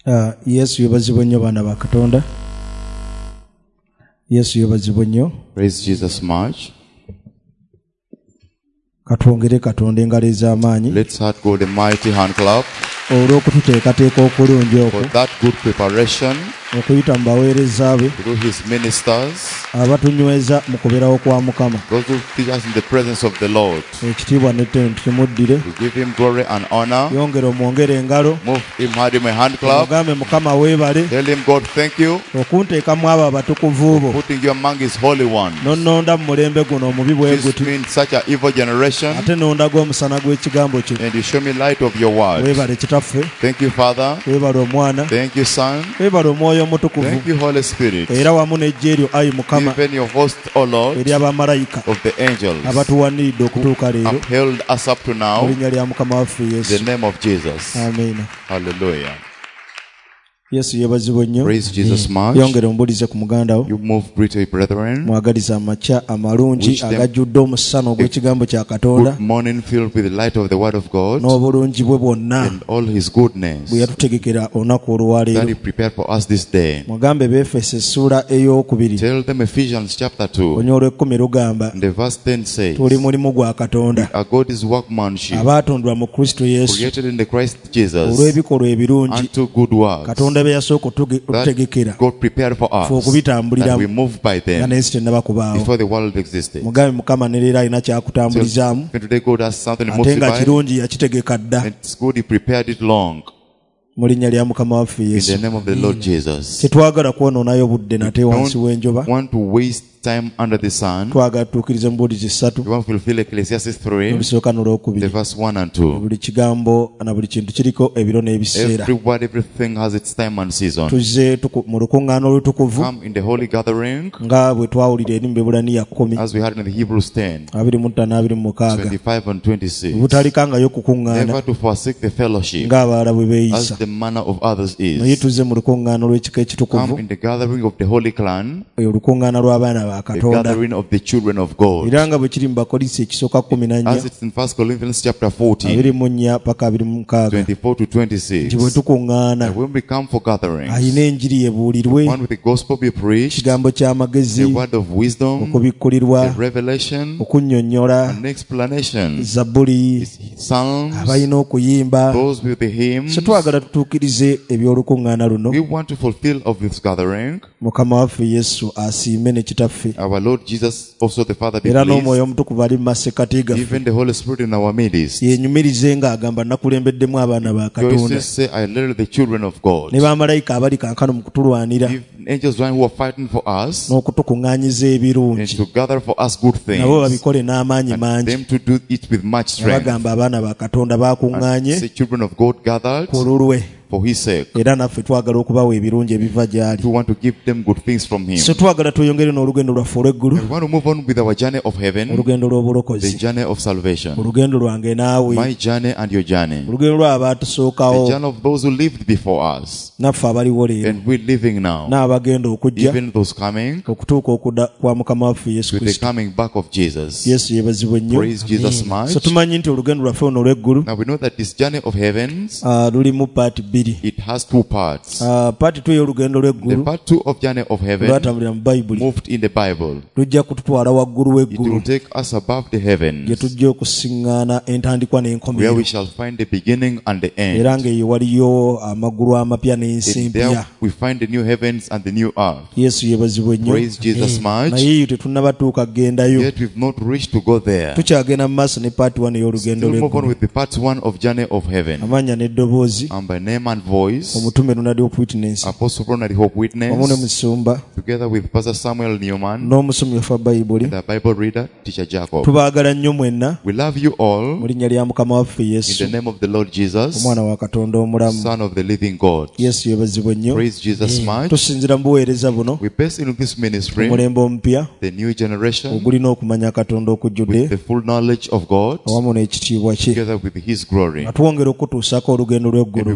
Yesu yebazibwe nnyo baana ba Katonda. Yesu yebazibwe nnyo. Praise Jesus much. Katwongere Katonda engalo ez'amaanyi. Let's start God a mighty hand clap olw'okututeekateeka okulungi okwo. for that good preparation Okuyita mu baweereza be. through his ministers. Abatunyweza mu kubeerawo kwa Mukama. Those who teach us in the presence of the Lord. Ekitiibwa n'ettendo tukimuddire. We give him glory and honor. Yongera omwongere engalo. Move him, hand him a hand clap. Ogambe Mukama weebale. Tell him, God, thank you Okunteekamu abo abatukuvu bo. putting you among his holy ones. Nonnonda mu mulembe guno omubi bwe This guti. means such an evil generation, Ate nondaga omusana gw'ekigambo kyo. and you show me light of your word. Weebale Kitaffe. Thank you, Father. Weebale Omwana. Thank you, Son. Weebale Omwoyo Omutukuvu. Thank you, Holy Spirit. Era wamu n'eggye eryo ayi Mukama Even your host, O Lord, eri abamalayika of the angels, abatuwaniridde okutuuka leero upheld us up to mu now. linnya lya Mukama waffe In Yesu. the name of Jesus. Amiina. Hallelujah. Yesu yeebazibwe nnyo. Praise Jesus much. Yongere ombuulize ku muganda wo. You move greeted brethren. Mwagaliza amakya amalungi Wish them agajjudde omusana ogw'ekigambo kya Katonda Good morning filled with the light of the word of God n'obulungi bwe bwonna and all his goodness bwe yatutegekera olunaku that olwaleero. he prepared for us this day. Mugambe Befeso essuula ey'okubiri Tell them Ephesians chapter 2 olunya olw'ekkumi lugamba and the verse 10 says, tuli mulimu gwa Katonda "A God's workmanship abaatondebwa mu Kristo Yesu created in the Christ Jesus olw'ebikolwa ebirungi unto good works Katonda be yasooka that okutegekera God prepared for ffe us, okubitambuliramu that we move by nga them n'ensi tennaba kubaawo. before the world existed." Mugambe Mukama ne leero alina So kyakutambulizaamu even today God has something to ate move nga by. kirungi yakitegeka dda It's good he prepared it long. mu linnya lya Mukama waffe In Yesu. the name of the Lord Jesus. Tetwagala kwonoonayo budde nate wansi w'enjoba. Want to waste time under the sun. Twagala tutuukirize mu buulizi 3 We want to fulfill Ecclesiastes 3, olusooka the n'olwokubiri. verse 1 and 2. Buli kigambo na buli kintu kiriko ebiro n'ebiseera. Every word, everything has its time and season. Tuzze mu lukuŋŋaana olutukuvu Come in the holy gathering, nga bwe twawulira eri mu Bebulaniya 10, as we had in the Hebrews 10, 25-26. 25 and 26. Butalikangayo kukuŋŋaana Never to forsake the fellowship, ng'abalala bwe as beeyisa. the manner of others Naye is. tuzze mu lukuŋŋaana olw'ekika ekitukuvu, Come in the gathering of the holy clan, olukuŋŋaana lw'abaana ba the Katonda. gathering of the children of God. Era nga bwe kiri mu Bakolinsi ekisooka 14, As it's in 1 Corinthians chapter 14, 24 paka 26, 24 to nti bwe 26. tukuŋŋaana And when we come for gatherings, ayina enjiri ebuulirwe, one with the gospel be preached, ekigambo ky'amagezi, the word of wisdom, okubikkulirwa, the revelation, okunnyonnyola, an explanation, Zabbuli, psalms, abalina okuyimba. those with the hymns. So twagala tutuukirize eby'olukuŋŋaana luno. We want to fulfill of this gathering. Mukama waffe Yesu asiime ne Kitaffe Our Lord Jesus, also the Father, be era n'Omwoyo pleased. Omutukuvu ali mu masekkati gaffe, Even the Holy Spirit in our midst. yenyumirize ng'agamba nakulembeddemu abaana ba Katonda Joyces say, I led the children of God. ne bamalayika abali kankano mu kutulwanira If angels who are fighting for us n'okutukuŋŋaanyiza and ebirungi, to gather for us good things, nabo babikole n'amaanyi and mangi. them to do it with much strength. Bagamba abaana ba Katonda And bakuŋŋaanye the children of God gathered ku lulwe, for his sake. era naffe twagala okubawa ebirungi ebiva gy'ali. We want to give them good things from him. So twagala tweyongere n'olugendo lwaffe olw'eggulu, We want to move on with our journey of heaven, olugendo the lw'obulokozi, journey of salvation. olugendo lwange naawe, My journey and your journey. olugendo lw'abaatusookawo The journey of those who lived before us naffe abaliwo leero, and we're living now. n'abagenda okujja Even those coming okutuuka okudda kwa Mukama waffe Yesu with the Kristo. coming back of Jesus. Yesu yeebazibwe nnyo. Praise Jesus much. So tumanyi nti olugendo lwaffe luno olw'eggulu Now we know that this journey of heavens, lulimu paati bbiri. it has two parts. Paati 2 y'olugendo The lw'eggulu part 2 of journey of heaven lwatambulira mu Bayibuli moved in the Bible. lujja kututwala waggulu It will w'eggulu, take us above the gye heavens, tujja okusiŋŋaana entandikwa where n'enkomerero, we shall find the beginning and the era end. ng'eyo waliyo amagulu amapya n'ensi And there empya. we find the new heavens and the new earth. Yesu yeebazibwe nnyo. Praise Jesus much. Naye eyo tetunnabatuuka kugendayo, Yet we've not reached to go there. tukyagenda mu maaso ne paati 1 ey'olugendo Still move on lw'eggulu. with the part 1 of journey of heaven. Amannya n'eddoboozi, And by name and voice, omutume Ronald Hope Witness Apostle Ronald Hope wamu ne Witness, musumba together with Pastor Samuel Newman, n'omusomi waffe Bayibuli. and the Bible reader, Teacher Jacob. Tubaagala nnyo mwenna We love you all mu linnya lya Mukama waffe in Yesu, the name of the Lord Jesus, omwana wa Katonda omulamu. Son of the living God. Yesu yeebazibwe nnyo. Praise Jesus much. Tusinzira mu buweereza buno, We pass into this ministry, omulembe omupya the new generation, ogulina okumanya Katonda okujjudde with the full knowledge of God, awamu n'ekitiibwa kye, together with His glory. nga twongera okutuusako olugendo And we lw'eggulu move on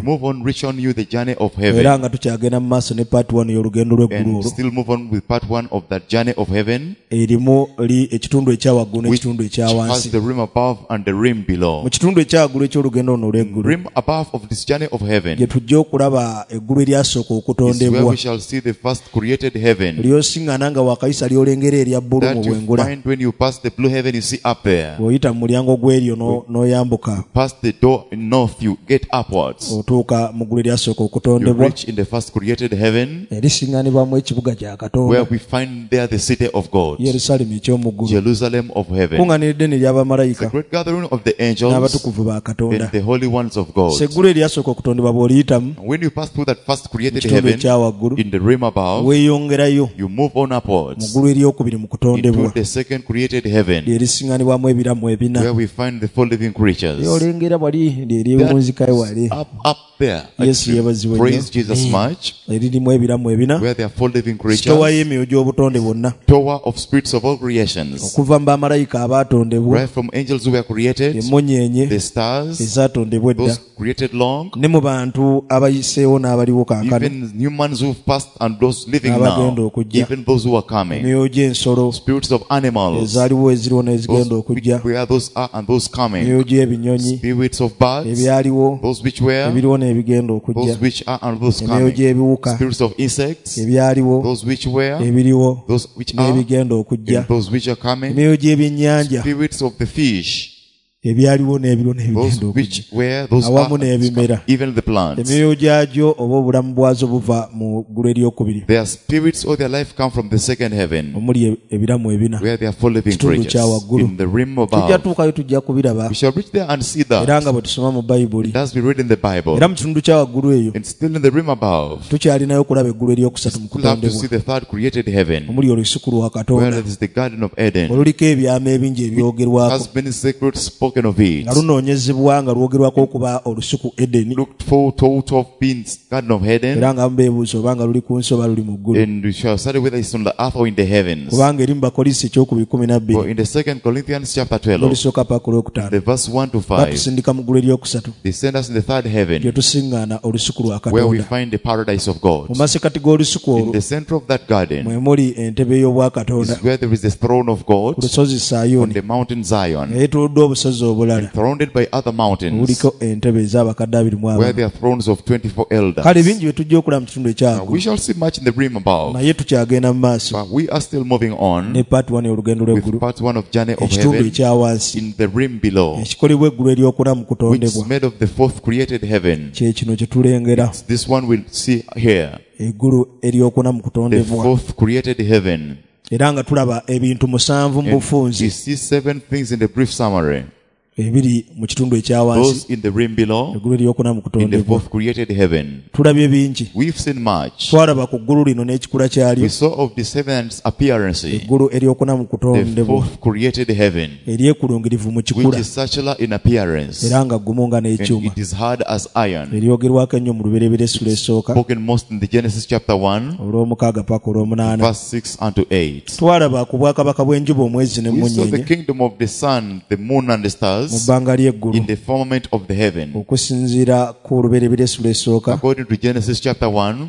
on, reach on you the journey of heaven. era nga tukyagenda mu maaso ne part 1 y'olugendo lw'eggulu And olwo still move on with part 1 of that journey of heaven, erimu ekitundu ekyawaggulu which n'ekitundu has ekyawansi. the rim above and the rim below. Mu kitundu ekyawaggulu eky'olugendo luno olw'eggulu Rim above of this journey of heaven gye tujja okulaba eggulu eryasooka is where okutondebwa we shall see the first created heaven. lyosiŋŋana nga wakayisa lyolengera erya bbulu mu That you bwengula find when you pass the blue heaven, you see up there. bw'oyita mu mulyango gw'eryo n'oyambuka Past the door in north, you get upwards. otuuka mu ggulu eryasooka You okutondebwa reach in the first created heaven, erisiŋŋanibwamu ekibuga kya where katonda we find there the city of God, yerusalemu eky'omu ggulu Jerusalem of heaven. kuŋŋaniridde ne The ly'abamalayika great gathering of the angels n'abatukuvu ba katonda. and the holy ones of God. seggulu eryasooka okutondebwa bw'oliyitamu When you pass through that first created ekitundu heaven, ekyawaggulu in the rim above, weeyongerayo you move on mu upwards ggulu eryokubiri mu into kutondebwa the second created heaven, lyerisiŋŋanibwamu ebiramu ebina where we find the four living creatures. lyolengera wali ly'eryewunzikayo wali Up there. yesu yebazibwe nnyo Praise Jesus much. eririmu ebiramu ebina Where there are four living sitowa creatures. y'emyoyo gy'obutonde bwonna Tower of spirits of all creations. okuva mu bamalayika abaatondebwa Right from angels who were created, emmunyeenye the stars, ezaatondebwa edda those created long, ne mu bantu abayiseewo n'abaliwo kaakano even humans who've passed and those living Abagenda now, okujja. even those who are coming. emyoyo gy'ensolo Spirits of animals, ezaaliwo eziriwo n'ezigenda those okujja where those are and those coming. emyoyo gy'ebinyonyi Spirits of birds, ebyaliwo those which were, ebiriwo n'ebigenda okujja those which are and those emyoyo coming. gy'ebiwuka Spirits of insects, ebyaliwo those which were, ebiriwo those which are, n'ebigenda okujja and those which are coming. emyoyo gy'ebyennyanja Spirits of the fish, ebyaliwo n'ebiriwo those n'ebigenda okujja which were, those awamu are, n'ebimera even the plants. emyoyo gyagyo oba obulamu bwazo buva mu ggulu eryokubiri Their spirits or their life come from the second heaven, omuli ebiramu ebina where there are four living Kitundu creatures. kya waggulu. In the rim tujja above, tuukayo tujja kubiraba we shall reach there and see era that. nga bwe tusoma mu bayibuli And as we read in the Bible, era mu kitundu kya waggulu eyo and still in the rim above, tukyalinayo okulaba eggulu eryokusatu mu we'll have to see kutondebwa the third created heaven, omuli olusuku lwa where katonda there is the Garden of Eden. oluliko ebyama ebingi ebyogerwako Has been sacred spoken of it. nga lunoonyezebwa nga lwogerwako okuba olusuku edeni Looked for told of being Garden of Eden, era nga mubeebuuza oba nga luli ku nsi oba luli mu ggulu and we shall study whether it's on the earth or in the heavens. kubanga eri mu bakolisi ekyokubiri For 12 in the 2 Corinthians chapter 12, n'olusooka paaka olwokutaano the verse 1 to 5, batusindika mu ggulu eryokusatu they send us in the third gye heaven, tusiŋŋaana olusuku lwa where we katonda find the paradise of God. mu masekati g'olusuku In olwo the center of that garden mwe muli entebe y'obwakatonda is where there is the throne of God ku lusozi on sayuni the mountain Zion, yeetoolodde obusozi obulala surrounded by other mountains, buliko entebe ez'abakadde 24 where there are thrones of 24 elders. kale bingi bye tujja okulaba mu kitundu Now, ekyago we shall see much in the rim above, naye tukyagenda mu maaso but we are still moving on ne part 1 y'olugendo with lw'eggulu part 1 of Journey of ekitundu Heaven ekyawansi in the rim below, ekikolebwa eggulu eryokuna mu which kutondebwa is made of the fourth created heaven. kye kino kye tulengera This one we'll see here, eggulu eryokuna mu the kutondebwa fourth created heaven. era nga tulaba ebintu 7 mu And bufunzi we see 7 things in the brief summary. ebiri mu kitundu ekyawansi Those in the rim below, eggulu eryokuna mu in the kutondebwa fourth created heaven. tulabye bingi We've seen much. twalaba ku ggulu lino n'ekikula kyalyo We saw of this heaven's appearance, eggulu eryokuna mu the kutondebwa fourth created heaven, eryekulungirivu mu which kikula is circular in appearance, era nga gumu nga and n'ekyuma it is hard as iron. eryogerwako ennyo mu lubereberye essula esooka Spoken most in the Genesis chapter 1, olw'omukaaga paka olw'omunaana verse 6 unto 8. twalaba ku bwakabaka bw'enjuba omwezi We saw the n'emmunyeenye kingdom of the sun, the moon, and the mu stars bbanga ly'eggulu in the firmament of the heaven. okusinziira ku lubereberye essula esooka According to Genesis chapter 1,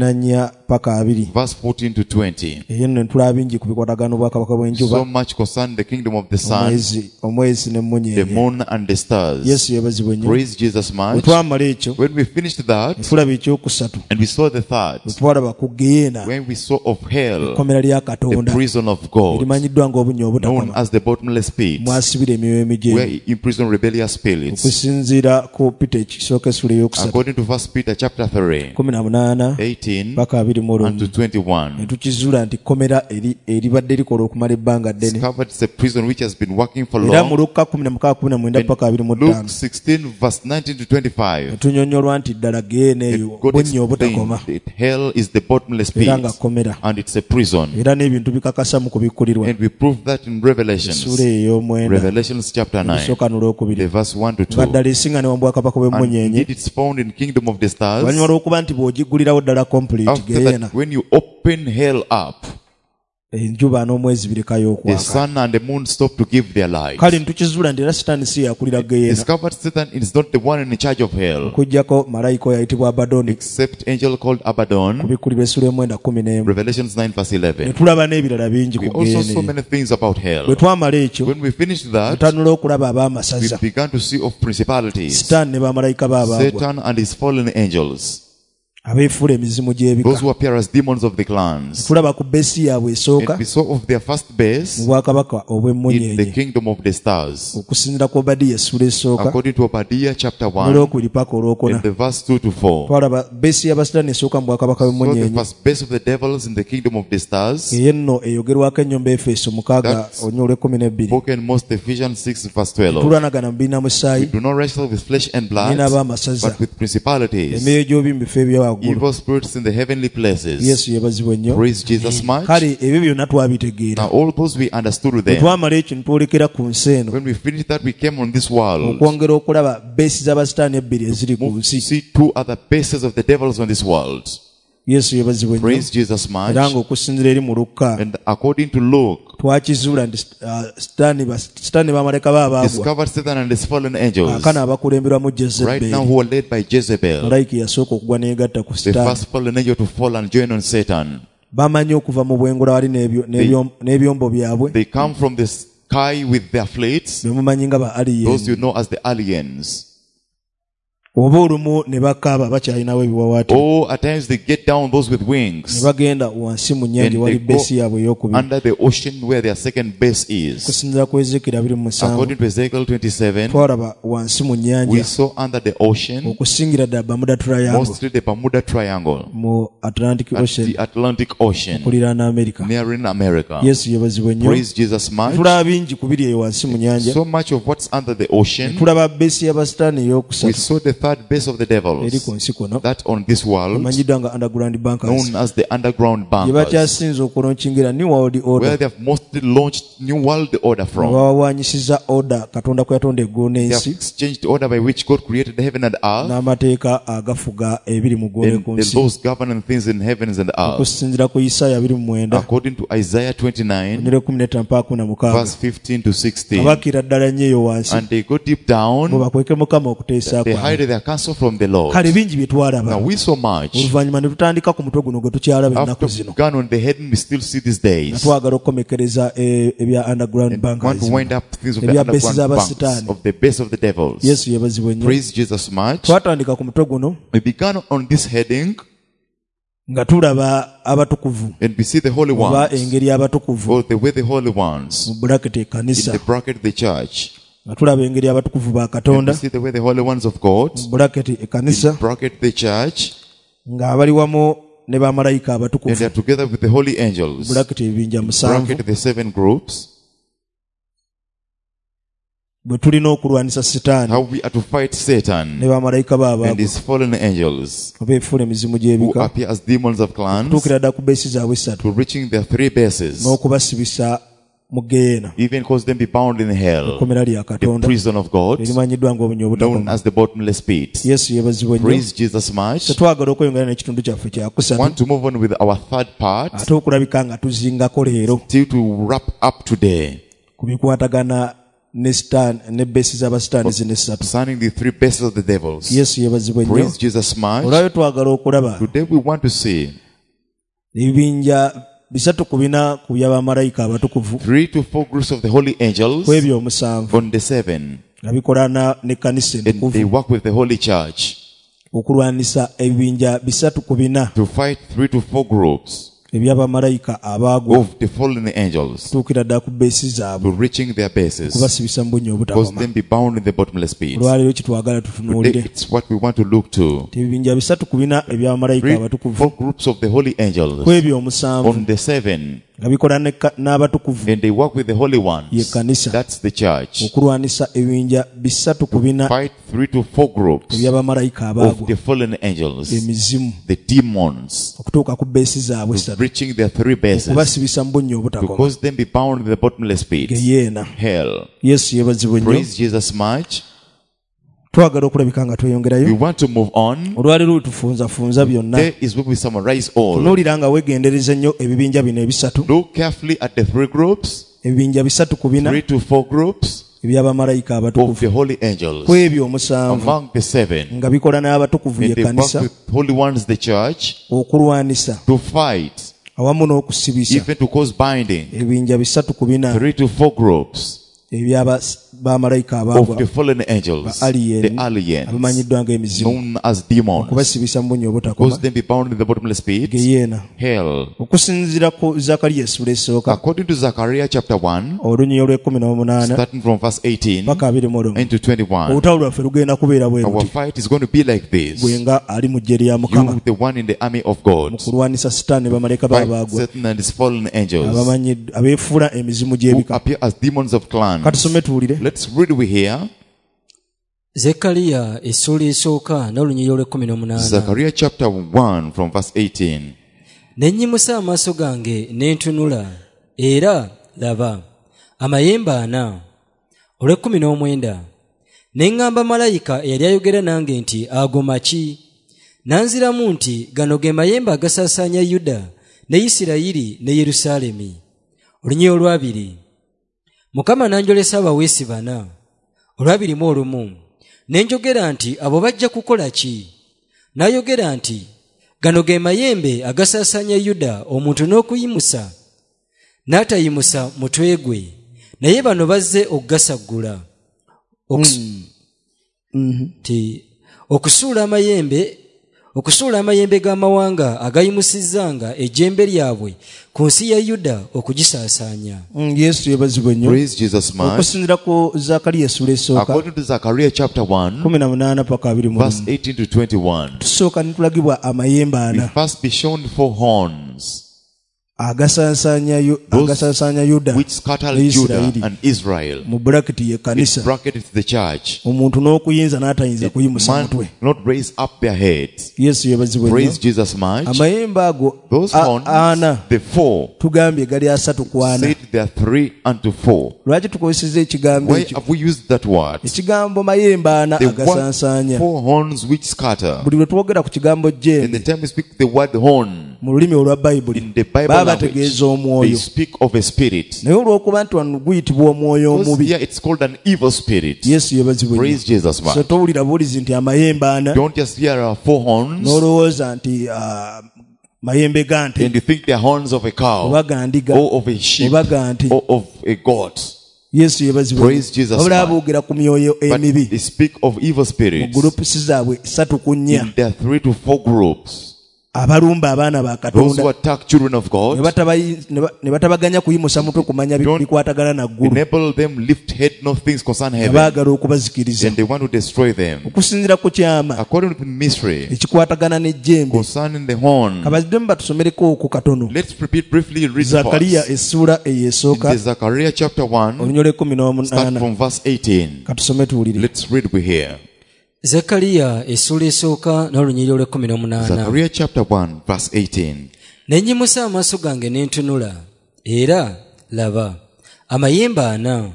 14 paka 2 verse 14 to 20. eyo nno ntulaba bingi ku bikwatagano bwakabaka So bw'enjuba much concerned the kingdom of the sun, omwezi the n'emmunyeenye moon, and the stars. yesu yebazibwe nnyo Praise Jesus bwe much. twamala ekyo When we finished that, tulaba ekyokusatu and we saw the third, bwe twalaba ku geyeena when we saw of hell, ekkomera lya the katonda prison of God, erimanyiddwa ng'obunnya known obutakoma as the bottomless pit, mwasibira emyoyo emijeemu where he imprisoned rebellious spirits. okusinziira ku pita ekisooka essula ey'okusatu According to 1 Peter chapter 3, 18 18 paka 21 unto 21, netukizuula nti kkomera eribadde likola okumala ebbanga ddene discovered it's a prison which has been working for era long. mu Luka 16:19 paka 25 Luke 16 verse 19 to 25. netunyonyolwa nti ddala geyeena eyo God bunnya obutakoma explained that hell is the bottomless pit, era nga kkomera and it's a prison. era n'ebintu bikakasa mu kubikkulirwa And we prove that in Revelations, essula ey'omwenda Revelations chapter 9, esooka n'olwokubiri the verse 1 to nga 2. ddala esinga mu bwakabaka And bw'emmunyeenye indeed it's found in kingdom of the stars. oluvannyuma lw'okuba nti bw'ogiggulirawo ddala complete After geyeena that, when you open hell up, enjuba n'omwezi birekayo The okwaka. sun and the moon stop to give their light. Kale ntukizuula nti era Sitaani si yakulira Geyeena, Discovered Satan is not the one in charge of hell, okuggyako malayika oyo ayitibwa Abadoni, except angel called Abaddon. Kubikkulirwa essula 9:11. Revelations 9 verse Ne 11. tulaba n'ebirala bingi We ku also Geyeena saw eyo. many things about Bwe hell. twamala ekyo, When we finished that, tutanula okulaba we abaamasaza, began to see of principalities, Sitaani ne bamalayika baabagwa, Satan and his fallen angels, abeefuula emizimu gy'ebika. those who appear as demons of the clans. Tulaba ku bbeesi yaabwe esooka And we saw of their first mu base bwakabaka in the obw'emmunyeenye, kingdom of the stars, okusinziira ku Obadiya essula esooka according to Obadiah chapter 1 n'olwokubiri paka olwokuna. and the verse 2 to 4. Twalaba bbeesi y'abasitaani esooka mu bwakabaka So the bw'emmunyeenye, first base of the devils in the kingdom of the stars, eyo nno eyogerwako ennyo mu Efeso 6 That's olunya olw'ekumi spoken most Ephesians 6 verse 12. tulwanagana mu biina We musaayi do not wrestle with flesh and blood, n'abaamasaza, but with principalities, emyoyo gy'obi mu bifo ebyawaggulu. evil spirits in the heavenly places. Yesu yebazibwe nnyo. Praise Jesus much. Kale ebyo byonna twabitegeera. Now all those we understood Bwe them. twamala ekyo ne twolekera ku nsi eno When we finished that, we came on this world. okwongera okulaba bbeesi z'abasitaani ebbiri eziri ku Move to nsi. see two other bases of the devils on this world. Yesu yebazibwe nnyo. Praise Jesus Era much. ng'okusinziira eri mu Lukka And according to Luke, twakizuula nti Sitaani bamaleka baabagwa, discovered Satan and his fallen angels. kaakano abakulemberwamu Right now, Jezeberi. who are led by Jezebel, Malayika yasooka okugwa n'egatta ku the Sitaani. first fallen angel to fall and join on Satan. Bamanyi okuva mu bwengula wali n'ebyombo byabwe, They come from the sky with their fleets, be mumanyi nga ba those aliyeni. you know as the aliens. Oba olumu ne bakaaba bakyalinawo ebiwawaatiro, Oh, at times they get down, those with ne wings, bagenda wansi mu nnyanja And wali they go bbeesi yaabwe ey'okubiri. under the ocean where their second base is. Okusinziira ku Ezekiel 27, According to Ezekiel 27, twalaba wansi mu we nnyanja saw under the ocean, okusingira ddala Bermuda Triangle mostly the Bermuda Triangle, mu Atlantic at Ocean the Atlantic Ocean, okuliraana America. nearing America. Yesu yebazibwe nnyo. Praise Jesus much. Tulaba bingi ku biri eyo wansi mu nnyanja. So much of what's under the ocean. Tulaba bbeesi y'abasitaani We ey'okusatu saw the third base of the eri devils, ku nsi kuno, that on this world, emanyiddwa nga underground bunkers, known as the underground gye bunkers, bakyasinza okulonkingira New World where Order. they have mostly launched New World Order from. Bawawaanyisiza order Katonda kwe yatonda eggulu They have n'ensi exchanged the order by which God created the heaven and earth, n'amateeka agafuga ebiri mu ggulu ne and ku the nsi. laws governing things in heavens and earth. Okusinziira ku Isaaya 29 According to Isaiah 29, onyere 15-16, verse 15 to 16. abakkira ddala nnyo eyo wansi And they go deep bwe down, bakweke Mukama okuteesa they kwabwe. hide their counsel from the Lord. Kale bingi bye twalaba, Now we so much, oluvannyuma ne tutandika ku mutwe guno gwe tukyalaba ennaku after zino, we've gone on the head, we still see these nga days. twagala okukomekereza ebya underground And want bunkers. to wind up things of the Ebya base underground bunks, z'abasitaani. of the base of the devils. Yesu yebazibwe nnyo. Praise Jesus much. Twatandika ku mutwe guno We began on this heading, nga tulaba abatukuvu and we see the holy oba ones, engeri abatukuvu or the way the holy ones, mu bulaketi in ekkanisa, the bracket the church. nga tulaba engeri abatukuvu ba And we Katonda see the way the holy ones of God, mu bulaketi ekkanisa, bracket the church, nga bali wamu ne bamalayika and abatukuvu they are together with the holy mu angels, bulaketi ebibinja 7, bracket the 7 groups. bwe tulina okulwanisa Sitaani How we are to fight ne Satan bamalayika and baabwe his fallen angels, obeefuula emizimu who gy'ebika, appear as demons of clans, tuukira ddala ku bbeesi zaabwe 3, to reaching their 3 bases, n'okubasibisa mu Geyeena, even cause them be bound in hell, ekkomera lya the Katonda prison of God, erimanyiddwa ng'obunya known obutakoma. as the bottomless pit. Yesu yebazibwe nnyo. Praise Jesus much. Tetwagala okweyongera n'ekitundu kyaffe kyakusatu, Want to move on with our third part, ate okulabika nga tuzingako leero till to wrap up today, ku bikwatagana ne Sitaani ne bbeesi z'abasitaani zino essatu. concerning the 3 bases of the devils. Yesu yebazibwe nnyo. Praise Jesus much. Olwabyo twagala okulaba Today we want to see ebibinja 3 ku 4 ku by'abamalayika abatukuvu 3 to 4 groups of the holy angels ku ebyo 7 on the 7, nga bikola n'ekkanisa and they entukuvu work with the holy church okulwanisa ebibinja 3 ku 4 to fight 3 to 4 groups eby'abamalayika abaagwa, of the fallen angels, tuukira ddala ku bbeesi zaabwe, to reaching their bases, kubasibisa mu bunnya cause obutakoma. them be bound in the bottomless pit. Olwaleero kitwagala Today tutunuulire it's what we want to look to. ebibinja 3 ku 4 eby'abamalayika 3 abatukuvu 4 groups of the holy ku angels ebyo 7 on the 7, nga bikola n'abatukuvu and they work with the holy ones. ye kkanisa, That's the church. okulwanisa ebibinja 3 ku 4 Fight 3 to 4 groups eby'abamalayika of abaagwa, the fallen angels, emizimu, the demons, okutuuka ku bbeesi zaabwe 3, reaching their 3 bases, okubasibisa mu bunnya to obutakoma. cause them be bound in the bottomless pit, Geyeena. hell. Yesu yebazibwe nnyo. Praise Jesus much. twagala okulabika nga We tweyongerayo. want to move on. Olwaleero tufunzafunza byonna. There is where we summarize all. Tunuulira nga weegendereza nnyo ebibinja bino ebisatu. Look carefully at the three groups, Ebibinja bisatu ku bina 3 to 4 groups eby'abamalayika of abatukuvu. the holy angels. Ku ebyo omusanvu Among the 7, nga bikola n'abatukuvu and ye they work kanisa with holy ones, the church, okulwanisa to fight, awamu n'okusibisa. even to cause binding. Ebibinja bisatu ku bina 3 to 4 groups eby'abamalayika of abaagwa the fallen angels, the aliens, abamanyiddwa ng'emizimu known as demons, okubasibisa mu bunnya cause obutakoma them be bound in the bottomless pit, geyeena. hell. Okusinziira ku Zakariya essula esooka According to Zechariah chapter 1, olunyiri olw'ekumi starting from verse 18 paka 21, into 21, olutalo lwaffe lugenda kubeera bwe our luti fight is going to be like this. gwe nga ali mu ggye lya Mukama You, the one in the army of God, mu kulwanisa Sitaani ne bamalayika fight baabaagwa Satan and his fallen angels, abeefuula emizimu who gy'ebika. appear as demons of clans. Katusome tuwulire. Let's read we here. Zekkaliya essula esooka n'olunyiri olw'ekumi Zechariah chapter 1 from verse 18. ne nnyimusa amaaso gange ne ntunula, era laba amayembe 4. olw'ekumi ne ŋŋamba malayika eyali ayogera nange nti, ago maki? Nanziramu nti, gano ge mayembe agasaasaanya Yuda ne Isirayiri ne Yerusaalemi. Olunyiri olwabiri, Mukama n'anjolesa abaweesi 4. olwabirimu olumu ne njogera nti, abo bajja kukola ki? N'ayogera nti, gano ge mayembe agasaasaanya Yuda, omuntu n'okuyimusa n'atayimusa mutwe gwe, naye bano bazze okugasaggula. Okusuula amayembe g'amawanga agayimusizanga ejjembe lyabwe ku nsi ya Yuda okugisaasaanya. Yesu yebazibwe nnyo. Praise Jesus much. Okusinziira ku Zakariya essula esooka According to Zechariah chapter 1, 18 paka 21, verse 18 to 21, tusooka ne tulagibwa amayembe we 4 first be shown 4 horns, agasaasaanya Yuda which scattered ne Judah Isirayiri. and Israel. Mu braketi ye It's kanisa. bracketed to the church. Omuntu n'okuyinza n'atayinza kuyimusa Man mutwe. not raise up their heads. Yesu yebazibwe nnyo. Praise Jesus much. Amayembe ago Those horns, 4 the 4, tugambye gali 3 ku 4. said they are 3 unto 4. Lwaki tukozeseza ekigambo Why ekyo? have we used that word? Ekigambo mayembe 4 The word agasaasaanya. 4 horns which scatter. Buli lwe twogera ku kigambo In the jembe time we speak the word horn, mu lulimi olwa Bayibuli in the Bible baba language, bategeeza they omwoyo. speak of a spirit. Naye olw'okuba nti wano guyitibwa omwoyo Because omubi, here it's called an evil spirit. Yesu yebazibwe nnyo. Praise Jesus So much. towulira buulizi nti amayembe 4 Don't just hear 4 horns n'olowooza nti mayembe ga nte and you think they're horns of a cow oba ga ndiga or of a sheep oba ga nte. or of a goat. Yesu yebazibwe Praise Jesus wabula man. aboogera ku myoyo But emibi they speak of evil mu spirits. gurupusi zaabwe 3 ku 4 In their 3 to 4 groups. abalumba abaana ba Those who Katonda attack children of ne God, batabaganya kuyimusa mutwe kumanya Don't bikwatagana na ggulu, enable them lift head no things concern heaven, baagala okubazikiriza. and they want to destroy them. Okusinziira ku kyama According to the mystery ekikwatagana n'ejjembe, concerning the horn, kabaziddemu batusomereko ku katono. let's repeat briefly, read Zakariya first. essula In eyesooka the Zechariah chapter 1, olunyolo start 18 from verse 18. katusome tuwulire. Let's read we here. Zekkaliya essula esooka n'olunyiri olw'ekumi Zechariah chapter 1, verse 18. ne nnyimusa amaaso gange ne ntunula, era laba amayembe 4.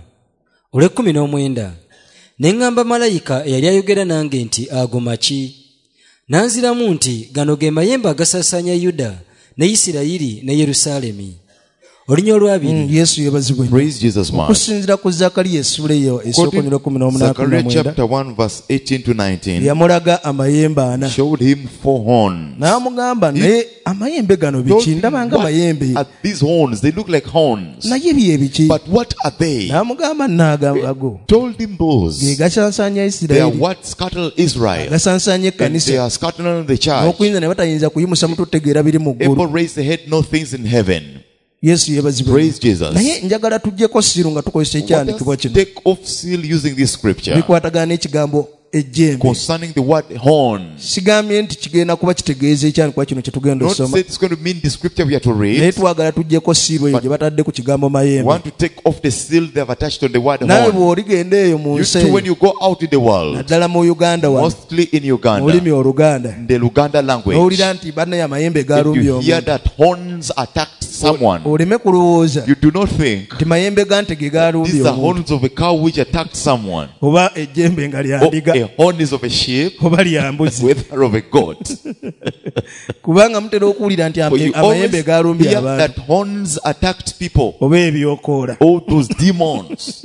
olw'ekumi ne ŋŋamba malayika eyali ayogera nange nti, ago maki? Nanziramu nti, gano ge mayembe agasaasaanya Yuda ne Isirayiri ne Yerusaalemi. Olunyiri olwabiri, Yesu yebazibwe nnyo. Praise Jesus much. Okusinziira ku Zakariya essula eyo esooka olunyolo Zechariah 18 chapter 1, verse 18 to 19, yamulaga amayembe 4 showed him 4 horns. n'amugamba, naye amayembe gano Told biki? him, Ndabanga what amayembe are these horns? They look like horns. naye bye biki? But what are they? N'amugamba, naago Told him ge those. gasaasaanya They are Isirayiri, what scattered Israel. gasaasaanya And they ekkanisa, are scattering the church. n'okuyinza ne batayinza kuyimusa mutwe otegeera biri mu ggulu. Able raise the head, no things in heaven. Yesu yebazibwe. Praise Jesus. Naye njagala tuggyeko siru nga tukozesa What ekyandikibwa does kino take off seal using this scripture bikwatagana n'ekigambo ejjembe. concerning the word horn? Sigambye nti kigenda kuba kitegeeza ekyandikibwa kino kye tugenda Not say osoma, it's going to mean the scripture we are to naye read. twagala tuggyeko siru eyo gye batadde ku kigambo We mayembe. want to take off the seal they have attached on the word Nawe horn. bw'oligenda eyo mu You nsi too, when eyo, you go out in the world, naddala mu Uganda wano, mostly in mu lulimi Uganda, Oluganda, in the Luganda language, n'owulira nti bannaye amayembe if galumbye you hear omuntu, that horns attacked someone, oleme kulowooza you do not think nti mayembe gante ge galumbye these are omuntu, horns of a cow which attacked someone, oba ejjembe nga lya or ndiga. a horns of a sheep, oba lya mbuzi, whether of a goat. kubanga mutera okuwulira nti For you amayembe always galumbye hear abantu that horns attacked people. oba ebyokoola. All those demons.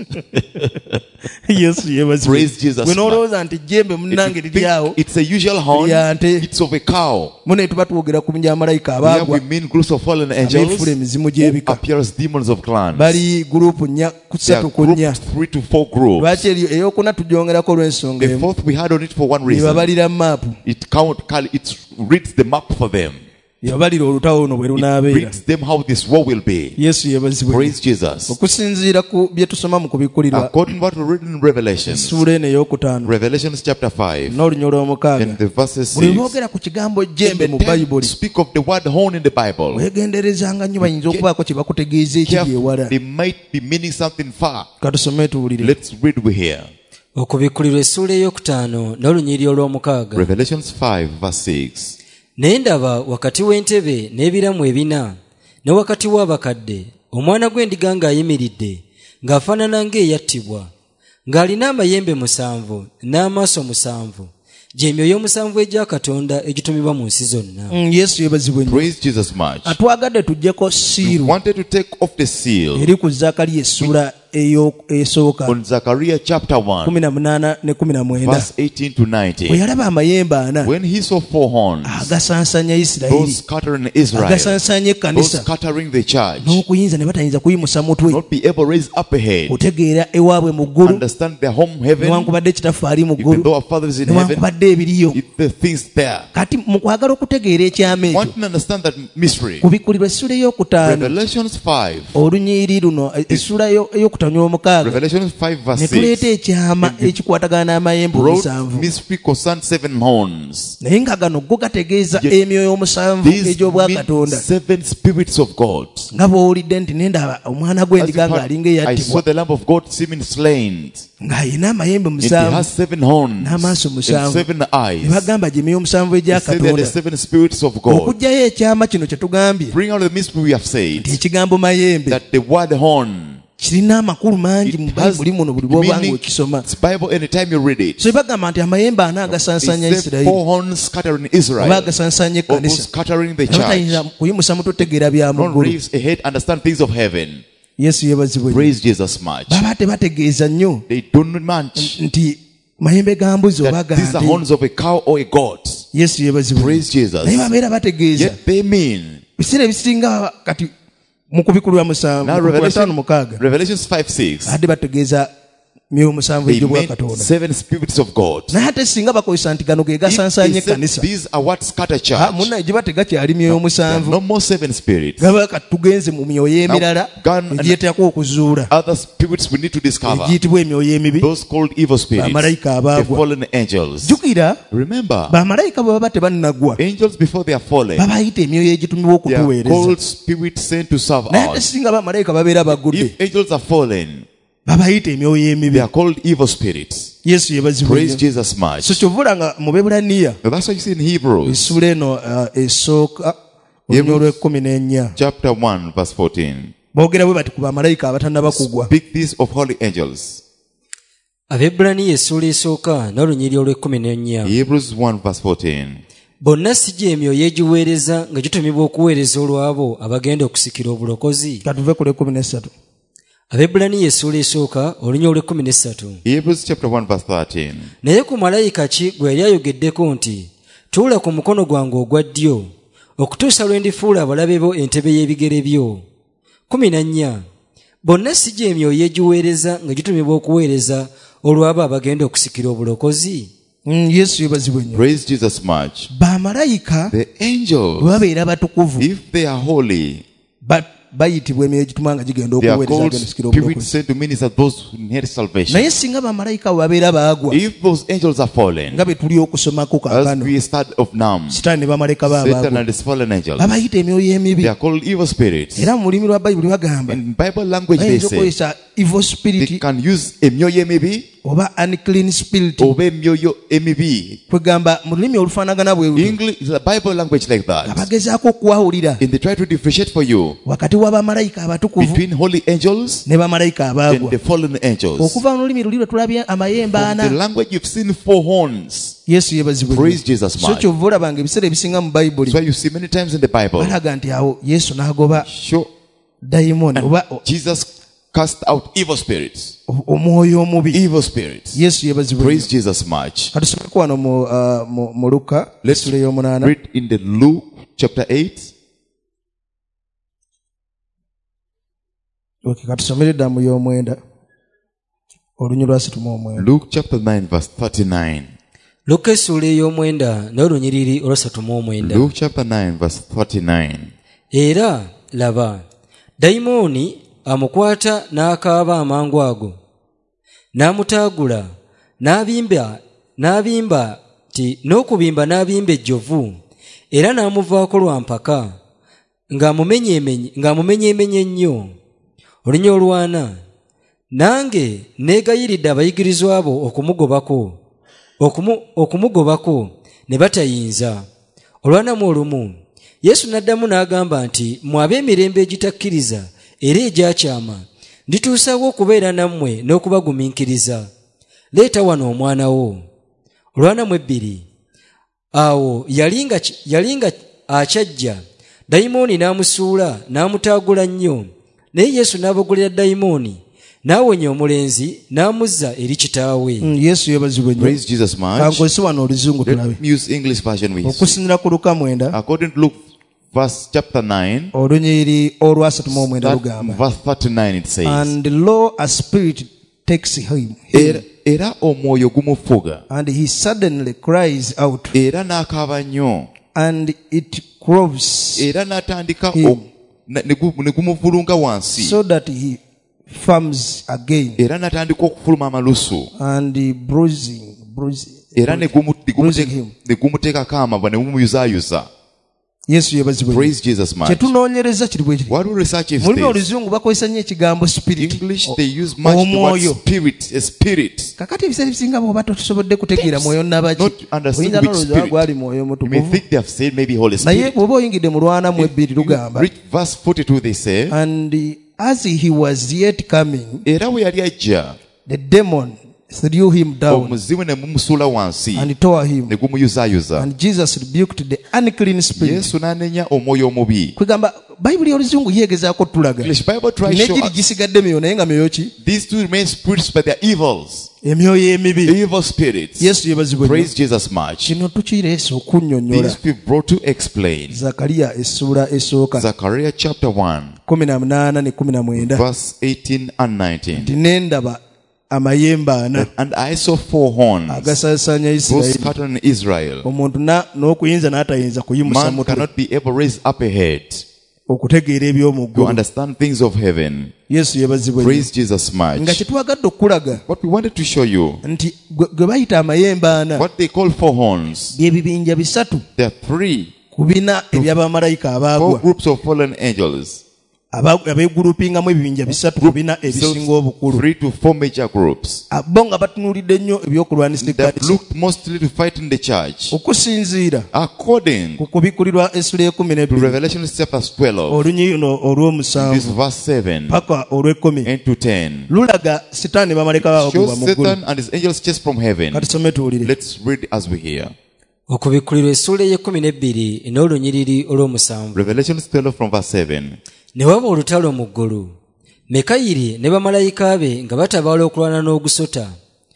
Yesu yeebazibwe. Praise Jesus. Bwe n'olowooza nti jjembe If munnange you liri awo, think it's a usual horn, lya nte. it's of a cow. Mune tuba twogera ku bamalayika Here we abaagwa, mean groups of fallen angels abeefula emizimu who gy'ebika. appear as demons of clans. Bali gurupu nnya ku They are 3 ku nnya. grouped 3 to 4 groups. Lwaki eyokuna tugyongerako olw'ensonga The emu. fourth we had on it for one reason. Yebabalira maapu. It reads the map for them. Yabalira olutawo luno bwe It lunaabeera. reads them how this war will be. Yesu yeebazibwe. Praise Jesus. Okusinziira ku bye tusoma mu kubikkulirwa According to what we read in Revelation, essuula eno ey'okutaano Revelation chapter 5, n'olunyolo and omukaaga, the verses buli 6. boogera ku kigambo And jjembe mu the time bayibuli speak of the word horn in the Bible. weegenderezanga nnyo bayinza okubaako kye bakutegeeza ekiri Careful, ewala. they might be meaning something far. Katusome tuwulire. Let's read we here. okubikkulirwa essuula ey'okutaano n'olunyiriri olw'omukaaga. Revelations 5 verse 6. Naye ndaba wakati w'entebe n'ebiramu ebina ne wakati w'abakadde omwana gw'endiga ng'ayimiridde ng'afaanana ng'eyattibwa, ng'alina amayembe 7 n'amaaso 7, gy'emyoyo 7 egya Katonda egitumibwa mu nsi zonna. Yesu yeebazibwe nnyo. Praise Jesus much. Atwagadde tuggyeko We siiru wanted to take off the seal eri ku Zakaliya essuula esooka on Zechariah chapter 1 18 ne 19. verse 18 to Bwe 19. yalaba amayembe 4 When he saw 4 horns, agasansanya those Isirayiri, scattering Israel, agasansanya those ekkanisa, scattering the church, n'okuyinza ne batayinza kuyimusa mutwe not be able to raise up a head, otegeera ewaabwe mu ggulu, understand their home heaven, newankubadde ekitaffe ali mu even ggulu, though our Father is in heaven, newankubadde ebiriyo. the things there. Kati mu kwagala okutegeera ekyama ekyo, Want to understand that mystery? kubikkulirwa essuula ey'okutaano Revelations 5, olunyiriri luno, essuula ey'okutaano omukaaga, Revelations 5 ne verse tuleeta 6, ekyama ekikwatagana n'amayembe wrote 7. mystery concern 7 horns. Naye nga gano go gategeeza Yet emyoyo 7 These mean egy'obwakatonda. 7 spirits of God. Nga bw'owulidde nti nendaba omwana As gw'endiga you've ng'alinga heard, I saw eyattibwa, the Lamb of God seeming slain. ng'alina amayembe And he 7 has 7 horns n'amaaso and 7. 7 ne eyes. bagamba gy'emyoyo 7 He egya said they are the Katonda. 7 spirits of God. Okuggyayo ekyama kino kye tugambye Bring out the mystery we have said, nti ekigambo mayembe that the word horn, kirina amakulu mangi mu it has bayibuli muno buli bw'oba meaning. ng'okisoma. It's Bible anytime you read it. So bagamba nti amayembe 4 agasansanya They say 4 Isirayiri, horns scattering oba Israel, agasansanya or those ekkanisa. scattering the Naye batayinza church. kuyimusa mutwe otegeera bya mu Don't ggulu. raise a head, understand things of heaven. Yesu yeebazibwe nnyo. Praise Jesus much. Baba tebategeeza nnyo They don't much nti mayembe ga mbuzi oba that these are gandi. horns of a cow or a goat. Yesu yeebazibwe nnyo. Praise Jesus. Naye babeera bategeeza Yet they mean. biseera ebisinga kati mu kubikkulirwa Now 7 mukaaga Revelations 5:6. badde bategeeza myoyo 7 They egy'obwa meant Katonda. 7 spirits of God. Naye ate singa bakozesa nti gano ge If gasansanya they said ekkanisa, these are what scatter church, munna egiba tegakyali myoyo there are 7, no more 7 spirits. gaba kati tugenze mu myoyo emirala gone and- egyeteekwa okuzuula, Other spirits we need to discover. egiyitibwa emyoyo emibi, Those called evil spirits, bamalayika the abaagwa. fallen angels. Jjukira Remember, bamalayika bwe baba tebannagwa angels before they are fallen, babayita emyoyo egitumibwa they are okutuweereza. called spirits sent to serve Naye ate us. singa bamalayika babeera bagudde, If angels are fallen, babayita emyoyo they emibi. are called evil spirits. Yesu yeebazibwe Praise nnyo. Jesus much. So kyovula nga mu Bebulaniya Now that's what you see in Hebrews essuula eno esooka olunyolo lw'14 chapter 1 verse 14. boogera bwe bati ku bamalayika abatannaba kugwa. Speak these of holy angels. Abebbulaniya essuula esooka n'olunyiriri olw'14. Hebrews 1 verse 14. Bonna si gy'emyoyo egiweereza nga gitumibwa okuweereza olw'abo abagenda okusikira obulokozi. Katuve ku lw'13. Abebbulaniya essuula esooka olunyiriri olw'13. Hebrews chapter 1 verse 13. Naye ku malayika ki gwe yali ayogeddeko nti, tuula ku mukono gwange ogwa ddyo okutuusa lwe ndifuula abalabe bo entebe y'ebigere byo. 14. Bonna si gy'emyoyo egiweereza nga gitumibwa okuweereza olw'abo abagenda okusikira obulokozi. Yesu yeebazibwe nnyo. Praise Jesus much. Bamalayika The angels, bwe babeera batukuvu if they are holy, bayitibwa emyoyo egitumwa nga gigenda they are okuweereza called agenda okusikira spirits obulokozi. sent to minister those who inherit salvation. Naye singa bamalayika bwe babeera baagwa, If those angels are fallen, nga bwe tuli okusomako as kaakano, we start of Nam, sitaani ne bamaleka Satan baabagwa, and his fallen angels, babayita emyoyo emibi. they are called evil spirits. Era mu lulimi lwa Bayibuli bagamba In Bible language they bayinza say okukozesa evil they spirit can use a myoye maybe oba unclean spirit oba emyoyo emibi. kwegamba mu lulimi olufaanagana bwe luli English, the Bible language like nga that. bagezaako okuwawulira And they try to differentiate for you wakati wa bamalayika abatukuvu between holy angels ne bamalayika and abaagwa the fallen angels. okuva mu lulimi luli lwe tulabye amayembe From the ana language you've seen 4 horns. yesu yebazibwe Praise Jesus so much. kyova olabanga ebiseera ebisinga mu bayibuli That's why you see many times in the Bible. balaga nti awo yesu n'agoba Sure. dayimoni oba Jesus cast out evil spirits. omwoyo omubi Evil spirits. yesu yebazibwe Praise Jesus much. katusomeko wano mu luka Let's essula ey'omunaana read in the Luke chapter 8. katusomere dda mu y'omwenda olunyi lwa 39 Luke chapter 9 verse 39. luka essuula ey'omwenda n'olunyiriri olwa 39. Luke chapter 9 verse 39. Era laba dayimooni amukwata n'akaaba amangu ago n'amutaagula n'abimba ti n'okubimba n'abimba ejjovu era n'amuvaako lwa mpaka ng'amumenyeemenye nnyo. Olunya olwana nange neegayiridde abayigirizwa abo okumugobako ne batayinza. Olwanamu olumu Yesu n'addamu n'agamba nti mmwe ab'emirembe egitakkiriza era egyakyama ndituusawo okubeera nammwe n'okubagumiikiriza. Leeta wano omwana wo. Olwanamu ebbiri awo yalinga akyajja dayimooni n'amusuula n'amutaagula nnyo, naye Yesu n'abogolera dayimooni n'awonya omulenzi n'amuzza eri kitaawe. yesu yebazibwe nnyo Praise Jesus much. kankozese wano oluzungu tulabe Let me use English version with you. okusinira ku luka 9 According to Luke verse chapter 9, olunyiriri olwa 39 lugamba verse 39 it says, and lo a spirit takes him era omwoyo gumufuga, and he suddenly cries out era n'akaaba nnyo, and it cloves era n'atandika him ne gumuvulunga wansi, so that he foams again era n'atandika okufuluma amalusu, and bruising era ne bruising him. gumuteekako amava ne gumuyuzaayuza. yesu yebazibwe Praise Jesus much. kyetunoonyereza kiri bwe kiri What we research is mulimi this. oluzungu bakozesa nnyo ekigambo spirit English they use much the word omwoyo spirit, a spirit. kakati ebiseera ebisinga bwoba tosobodde kutegeera mwoyo nabaki Not understand oyinza which n'olowooza spirit. gwali mwoyo You may mutukuvu think they have said maybe Holy naye Spirit. bw'oba oyingidde mu lwana mu ebbiri You lugamba read verse 42 they say, and as he was yet coming era we yali ajja the demon threw him down omuzimu ne mumusuula wansi and tore him ne gumuyuzaayuza. and Jesus rebuked the unclean spirit. Yesu n'anenya omwoyo omubi. kwegamba bayibuli oluzungu yeegezaako tulaga English Bible tries to show negiri us gisigadde myoyo naye nga myoyo ki these two remain spirits but they are evils. emyoyo emibi Evil spirits. yesu yebazibwe Praise Jesus much. kino tukireese okunnyonnyola These we brought to explain. zakariya essuula esooka Zechariah chapter 1 18 ne 19 verse 18 and 19. nti nendaba amayembe ana And I saw 4 horns, agasaasaanya those isirayiri scattered in Israel. omuntu n'okuyinza n'atayinza kuyimusa Man mutwe cannot be able to raise up a head okutegeera to eby'omuggulu understand things of heaven. yesu yebazibwe Praise Jesus nga much. kyetwagadde okulaga What we wanted to show you, nti gwe bayita amayembe ana what they call 4 horns, bye bibinja bisatu there are 3, ku bina eby'abamalayika 4 abaagwa groups of fallen angels. abeegulupingamu ebibinja bisatu ku bina ebisinga obukulu 3 to 4 major groups bo nga batunuulidde nnyo ebyokulwanisa that ekkanisa looked mostly to fight in the church okusinziira according ku kubikulirwa essula to 12 Revelation chapter 12 olunyi luno this olw'omusanvu verse 7 paka olw'ekkumi and to 10 lulaga sitaani bamaleka shows baagobwa mu ggulu Satan and his angels chased from heaven. katusome tuwulire Let's read as we hear. Okubikkulirwa essuula ey'e12 n'olunyiriri olw'omusanvu. Revelation 12 from verse 7. Ne waba olutalo mu ggulu, Mikayiri ne bamalayika be nga batabaala okulwana n'ogusota.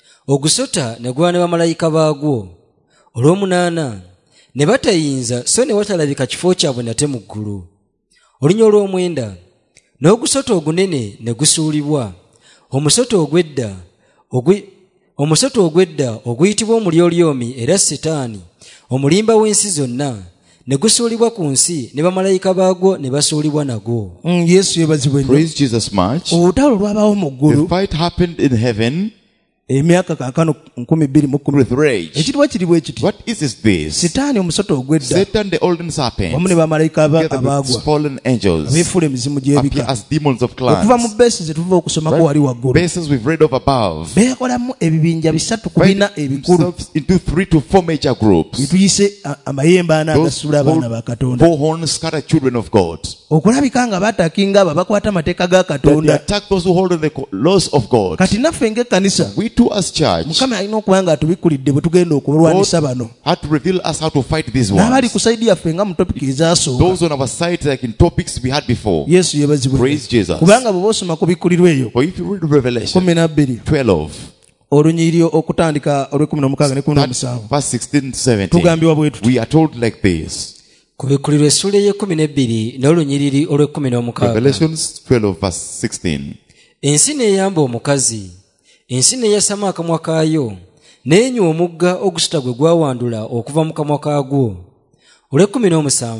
Ogusota ne gulwana ne bamalayika baagwo. Olw'omunaana ne batayinza so ne watalabika kifo kyabwe nate mu ggulu. Olunya olw'omwenda n'ogusota ogunene ne gusuulibwa. Omusota ogw'edda oguyitibwa omulyolyomi era Setaani, omulimba w'ensi zonna, ne gusuulibwa ku nsi ne bamalayika baagwo ne basuulibwa nagwo. yesu yebazibwe nnyo Praise Jesus much. olutalo lwabawo mu The ggulu fight happened in heaven emyaka kaakano 2010 with rage. ekiriwa kiri bwe kiti What is this? sitaani omusota ogw'edda Satan, the olden serpent, wamu ne bamalayika together with abaagwa fallen angels, abeefuula emizimu appear gy'ebika as demons of okuva mu clans. beesi ze tuva okusomako wali waggulu Bases we've read of above. beekolamu ebibinja bisatu ku bina ebikulu Themselves into 3 to 4 major groups. bituyise amayembe ana Those agasuula abaana ba katonda four horns scattered children of God. okulabika nga batakinga abo bakwata amateeka ga That they katonda attack those who hold on the laws of God. kati naffe ng'ekkanisa We too as church, mukama alina okuba nga atubikulidde bwe tugenda okulwanisa bano had to reveal us how to fight these n'abali ones. ku saidi yaffe nga mu topiki ezaasooka Those on our side, like in topics we had before. yesu yebazibwe Praise Jesus. kubanga bw'oba osoma ku bikkulirwa eyo For if you read Revelation 12 12, olunyiriri okutandika olw'16 ne 17 that verse 16, 17, tugambibwa bwe tuti we are told like this. ku bikkulirwa essula ey'e12 n'olunyiriri olw'16. Revelations 12, verse 16. ensi n'eyamba omukazi, ensi n'eyasama akamwa kaayo, n'enywa omugga ogusota gwe gwawandula okuva mu kamwa kaagwo. olw'17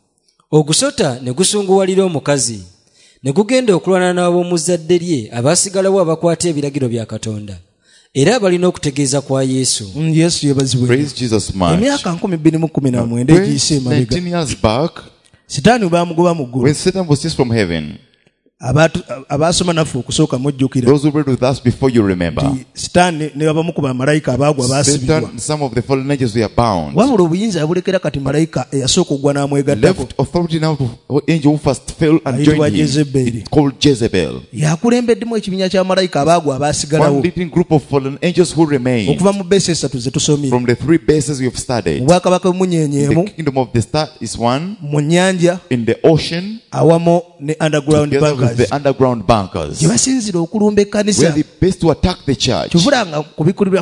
ogusota ne gusunguwalira omukazi, ne gugenda okulwana n'ab'omu zadde lye abaasigalawo abakwata ebiragiro bya katonda era abalina okutegeeza kwa yesu. yesu yebazibwe Praise Jesus much. emyaka 2019 egiyise emabega 19 years back, sitaani baamugoba mu ggulu when Satan was just from heaven, abaasoma naffe okusooka mujjukira those who read with us before, you remember. sitaani ne babamu ku bamalayika abaagwa baasibibwa Satan, some of the fallen angels were bound. wabula obuyinza yabulekera kati malayika eyasooka okugwa n'amwegaddako Left authority now to angel who first fell and ayitibwa joined him. Jezebeli. It's called Jezebel. yakulembeddemu ekibiina kya malayika abaagwa abaasigalawo One leading group of fallen angels who remained okuva mu beesi esatu ze tusomye from the 3 bases we have mu studied. bwakabaka bw'emunyeenyeemu The kingdom of the star is one, mu nnyanja in the ocean, awamu ne underground together with bunkers the underground bunkers, gye basinzira okulumba where ekkanisa they base to attack the church. kivulanga ku bikulirwa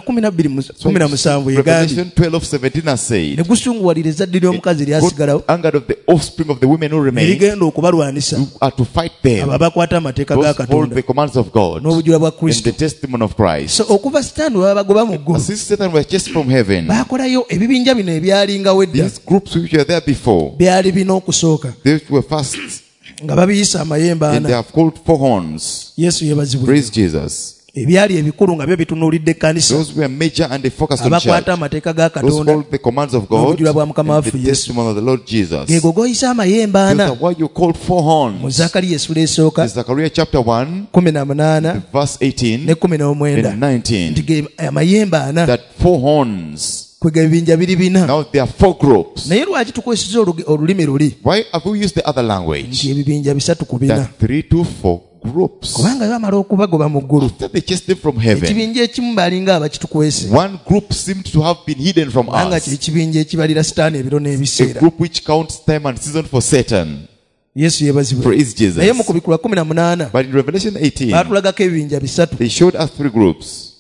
17 yegambye Revelation 12:17 has said, ne gusunguwalira ezzadde ly'omukazi lyasigalawo God angered of the offspring of the women who remain, erigenda okubalwanisa who are to fight them, abo abakwata amateeka ga those who hold katonda the commands of God n'obujula bwa and kristo the testimony of Christ. so okuva sitaani bwe babagoba mu ggulu Since Satan was just from heaven, baakolayo ebibinja bino ebyalingawo edda these groups which were there before, byali bina okusooka they were first, nga babiyisa amayembe and they ana have called 4 horns. yesu yebazibwe Praise Jesus. ebyali ebikulu nga byo bitunuulidde ekkanisa Those were major and they focused on church. abakwata amateeka ga Those katonda called the commands of God n'obujula bwa Mukama and waffe the Yesu. testimony of the Lord Jesus. ge gogoyisa amayembe Those ana are why you called 4 mu horns. zakaliya essula esooka In Zechariah chapter 1, 18 verse 18 ne 19 and 19, nti ge amayembe ana that 4 horns. kwe ge bibinja biri bina Now there are 4 groups. naye lwaki tukozesa olulimi luli Why have we used the other nti language? ebibinja bisatu ku bina That 3 to 4 groups. kubanga bamala okubagoba mu ggulu After they chased them from heaven, ekibinja ekimu balinga abakitukwese one group seemed to have been hidden from kubanga us. kyekibinja ekibalira sitaani ebiro A n'ebiseera group which counts time and season for Satan. yesu yebazibwe Praise naye mu Jesus. kubikula 18 But in Revelation 18, baatulagako ebibinja bisatu they showed us 3 groups.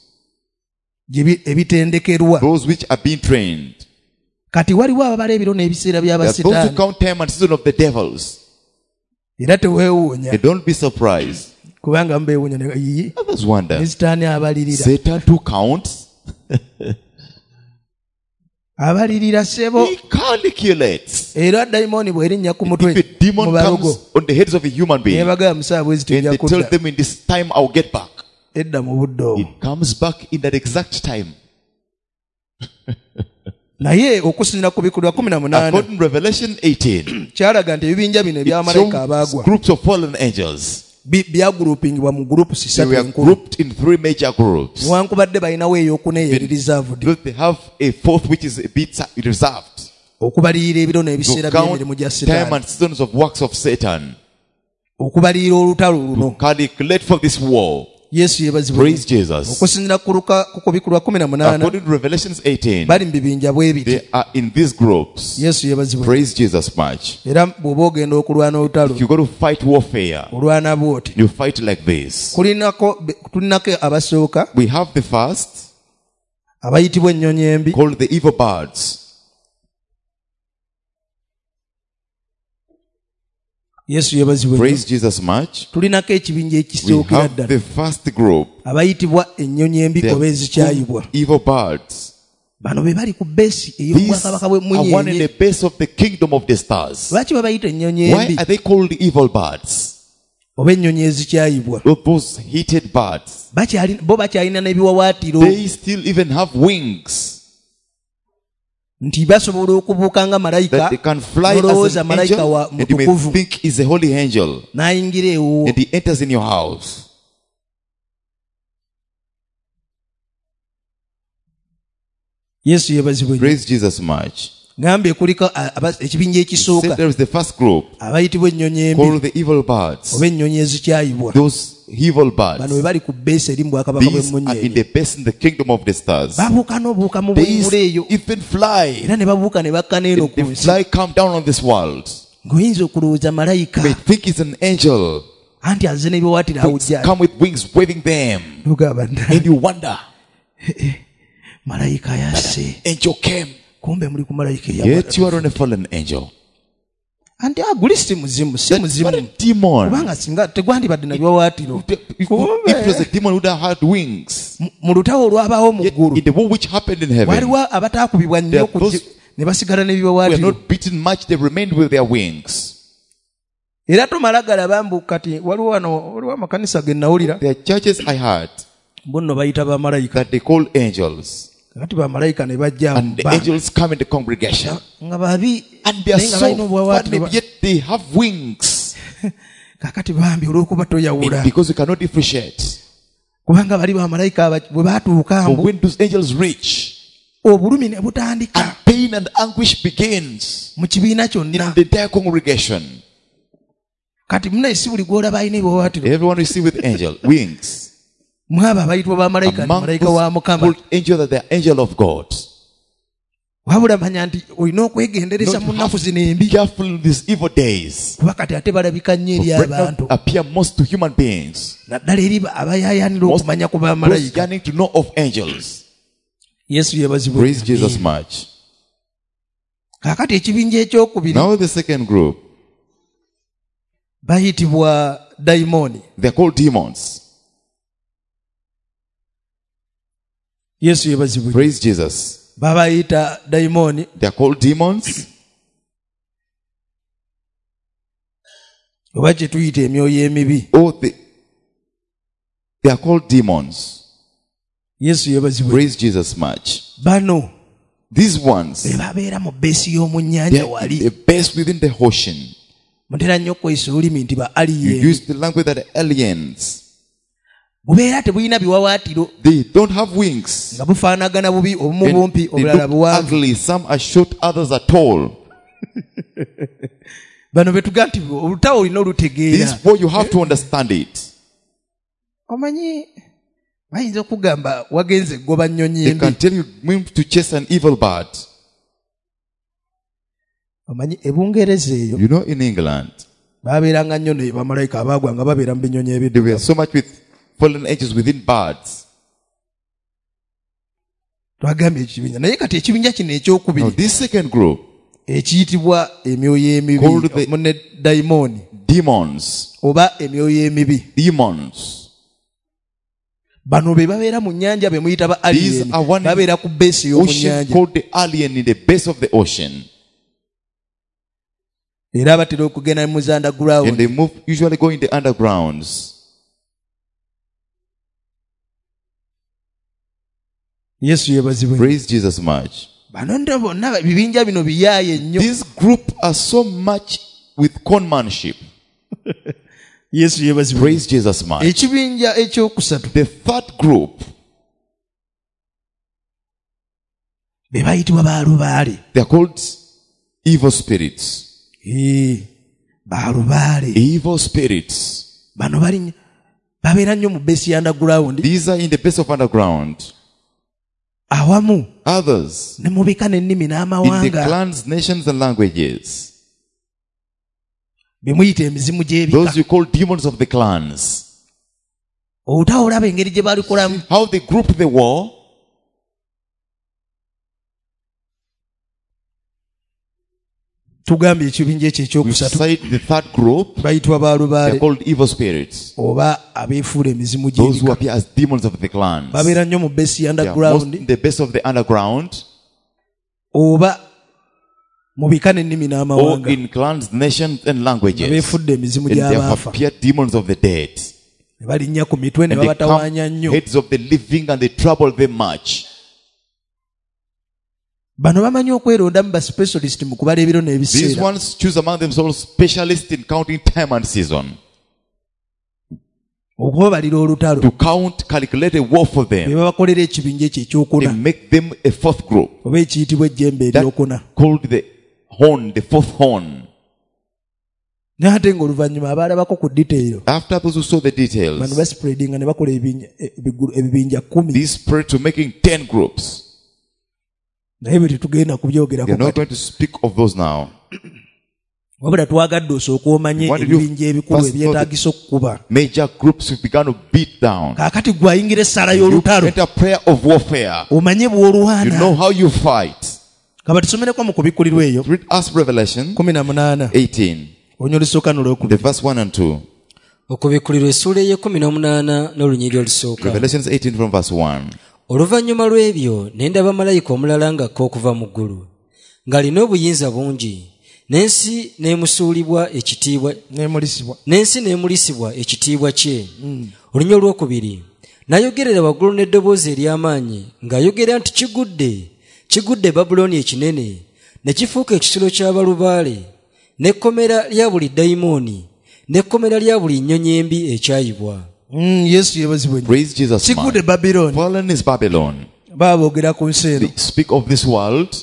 ebitendekerwa Those which are being trained. kati waliwo ababala ebiro n'ebiseera There are those who by'abasitaani count time and season of the devils. era teweewuunya They don't be surprised. kubanga mubeewuunya ne Others wonder. ne sitaani abalirira Satan too counts. abalirira sebo He calculates. era dayimooni bw'erinnya ku mutwe If a demon mu balogo comes on the heads of a human being, nebagamba musaawa bwe ziti and ojja they tell kudda them in this time I'll get back, edda mu budde obwo it comes back in that exact time. naye okusinziira ku bikulwa 18 According to Revelation 18, kyalaga nti ebibinja bino it ebyamalayika shows abaagwa groups of fallen angels. byagulupingibwa mu gurupu They sisatu were enkulu grouped in 3 major groups. newankubadde balinawo eyokuna eri reserved Because they have a fourth which is a bit reserved. okubalirira ebiro n'ebiseera To by'emirimu count gya time sitaani and seasons of works of Satan. okubalirira olutalo luno Calculate for this war. yesu yebazibwe Praise Jesus. okusinziira ku kubikulwa 18 According to Revelations 18, bali mu bibinja bwe biti they are in these groups. yesu yebazibwe Praise Jesus much. era bw'oba ogenda okulwana olutalo If you go to fight warfare, olwana bwoti you fight like this. tulinako abasooka We have the first, abayitibwa ennyonyi embi called the evil birds. yesu yebazibwe Praise Jesus much. tulinako ekibinja We ekisookera have ddala the first group, abayitibwa ennyonyi embi the oba ezikyayibwa evil birds. bano be bali ku beesi These ey'obwakabaka are one in bw'emmunyeenye the base of the kingdom of the stars. lwaki babayita ennyonyi Why embi are they called evil birds? oba ennyonyi ezikyayibwa those heated birds, bo bakyalina n'ebiwawaatiro they still even have wings nti basobola okubuuka nga malayika that they can fly n'olowooza as an malayika angel, wa and you may mutukuvu think is a holy angel, n'ayingira ewuwo. and he enters in your house. Yesu yeebazibwe nnyo. Praise Jesus much. Ngambye kuliko ekibinja Said ekisooka there is the first group abayitibwa ennyonyi embi called the evil birds. oba ennyonyi ezikyayibwa. Those evil Bano bwe birds, bali ku bbeesi eri mu bwakabaka these bw'emmunye are in eyo. the best in the kingdom of the stars. Babuuka n'obuuka mu bwengula They eyo even fly. era ne babuuka ne bakka n'eno ku They nsi fly, come down on this world. ng'oyinza okulowooza malayika They think it's an angel. anti azze n'ebiwawaatiro awujja Come with wings waving them. nogamba And you wonder, malayika yasse angel came. kumbe muli ku malayika Yet you are on a fallen angel. anti guli si muzimu si What a muzimu demon. kubanga singa tegwandibadde na biwawaatiro If it was a demon, would have had wings. mu lutawo olwabawo mu Yet ggulu in the war which happened in heaven, waliwo abataakubibwa nnyo There are those ne basigala we are n'ebiwawaatiro not beaten much, they remained with their wings. era tomala galaba mbu kati waliwo amakanisa ge nawulira There are churches I heard bo nno bayita bamalayika that they call angels. kati bamalayika ne bajja And the angels come in the congregation. nga babi And they are naye nga balina so obuwawaatiro funny, yet they have wings. kakati bambi olw'okuba toyawula Because we cannot differentiate. kubanga bali bamalayika bwe baatuuka But mbu when those angels reach, obulumi ne butandika and pain and anguish begins mu kibiina in kyonna the entire congregation. kati munaye si buli gwolaba alina ebiwawaatiro Everyone you see with angel wings. mwabo abayitibwa bamalayika ni Among malayika wa those mukama called angel that they are angel of God. wabula manya nti olina okwegendereza Not mu to nnaku have zino embi careful in these evil days. kuba kati ate balabika nnyo eri For right now abantu appear most to human beings. naddala eri abayaayanira Most okumanya ku those bamalayika. yearning to know of angels. Yesu yeebazibwe. Praise Jesus much. kaakati ekibinja ekyokubiri Now the second group, bayitibwa dayimooni. they're called demons. Yesu yeebazibwe. Praise Jesus. babayita dayimooni They're called demons, oba kye tuyita emyoyo emibi. or they are called demons. Yesu yeebazibwe. Praise Jesus much. bano These ones, be babeera mu bbeesi y'omu they nnyanja are wali the best within the ocean. mutera nnyo okweyisa olulimi nti ba You alien. use the language that are aliens. bubeera tebulina biwawaatiro They don't have wings. nga bufaanagana bubi obumu And bumpi they obulala look buwanvu. ugly. Some are short, others are tall. bano betuga nti olutawo olina This olutegeera. is what you have to understand it. omanyi bayinza okugamba wagenze eggoba nnyonyi They embi. can tell you mean to chase an evil bird. omanyi ebungereza eyo You know, in England, babeeranga nnyo ne bamalayika abaagwa nga babeera mu binyonyi they ebiddugavu. were so much with fallen angels within birds. twagambye ekibinja naye kati ekibinja kino Now, ekyokubiri this second group, ekiyitibwa emyoyo emibi Called the- mune dayimooni demons, oba emyoyo emibi. demons. bano be babeera mu nnyanja be muyita ba These alien are one babeera ku bbeesi y'omu Ocean nnyanja called the alien in the base of the ocean. era batera okugenda mu And underground. they usually go in the undergrounds. Yesu yeebazibwe. Praise Jesus much. bano nto bonna bibinja bino biyaaye nnyo. This group are so much with conmanship. Yesu yeebazibwe. Praise Jesus much. ekibinja ekyokusatu The third group, be bayitibwa baalubaale. they are called evil spirits. Baalubaale. Evil spirits. bano babeera nnyo mu bbeesi ya underground These are in the base of underground. awamu Others ne mu bika n'ennimi in the n'amawanga clans, nations, and languages. be muyita emizimu gy'ebika. Those you call demons of the clans. obutawo olaba engeri gye balikolamu. How they group the war. tugambye ekibinja ekyo We ekyokusatu cite the third group. bayitibwa They are baalubaale called evil spirits. oba abeefuula emizimu Those who gy'ebika. appear as demons of the clans. babeera nnyo mu bbeesi ya They are most underground in the base of the underground. oba mu bika n'ennimi or n'amawanga in clans, nations, and nga languages. beefudde emizimu And there have gy'abaafa appeared demons of the dead. ne balinnya ku mitwe ne And they babatawaanya come nnyo. heads of the living, and they trouble them much. Bano bamanyi okwerondamu ba specialist mu kubala ebiro These n'ebiseera. ones choose among themselves specialists in counting time and season. Okubabalira olutalo. To count, calculate a war for Be them. babakolera ekibinja ekyo ekyokuna They make them a fourth group. oba ekiyitibwa ejjembe eryokuna. Called the horn, the fourth horn. Naye ate ng'oluvannyuma abaalabako ku detail After those who saw the bano details, baspreadinga ne bakola ebibinja 10. these spread to making 10 groups. Naye bwe tetugenda kubyogerako We're not kati. going to speak of those now. Wabula twagadde osooka omanye What did you ebibinja ebikulu first know ebyetaagisa okukuba. Major groups who began to beat down. Kaakati gwayingira essala You y'olutalo enter prayer of warfare. omanye You bw'olwana. know how you fight. Kaba tusomereko mu kubikkulirwa eyo Read us Revelation 18 18, olunya olusooka the n'olwokubiri. verse 1 and 2. okubikkulirwa essuula ey'e18 n'olunyiriri olusooka. Revelations 18 from verse 1. Oluvannyuma lw'ebyo ne ndaba malayika omulala ng'akka okuva mu ggulu, ng'alina obuyinza bungi, n'ensi n'emusuulibwa ekitiibwa, Neemulisibwa. n'ensi n'emulisibwa ekitiibwa kye. Olunya olwokubiri n'ayogerera waggulu n'eddoboozi ery'amaanyi ng'ayogera nti, kigudde, kigudde Babulooni ekinene, ne kifuuka ekisulo ky'abalubaale, n'ekkomera lya buli dayimooni, n'ekkomera lya buli nnyonyi embi ekyayibwa. Yesu yeebazibwe nnyo. Praise Jesus. Kigudde Man. Babilooni. Fallen is Babylon. Baba boogera ku nsi eno. They speak of this world.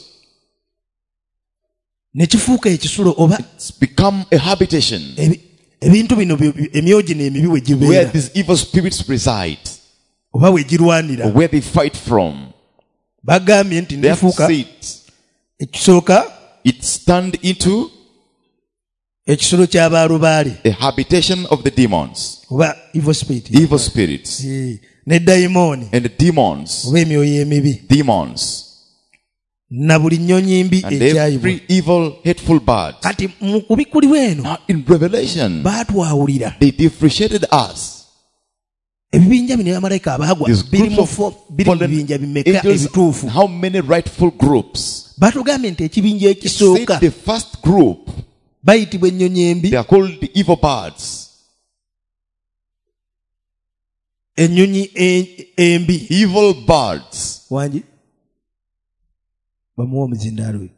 Ne kifuuka ekisulo oba It's become a habitation ebintu bino emyogi n'emibi we where gibeera these evil spirits reside, oba we girwanira. or where they fight from. Bagambye nti They have nefuuka said ekisooka it's turned into ekisulo ky'abaalubaale a habitation of the demons, oba evil spirit. evil spirits, Ne dayimooni and the demons, oba emyoyo emibi demons, na buli nnyonyi mbi and ekyayibwa. every evil, hateful bird. Kati mu kubikkulirwa eno Now in Revelation, baatwawulira they differentiated us. ebibinja bino byamalayika abaagwa These biri groups mu of fo- biri mu fallen bibinja bimeka angels, ebituufu. how many rightful groups? Batugambye nti ekibinja Said ekisooka the first group, bayitibwa ennyonyi embi. they are called the evil birds. Ennyonyi embi. Evil birds. Wangi bamuwa omuzindaalo we.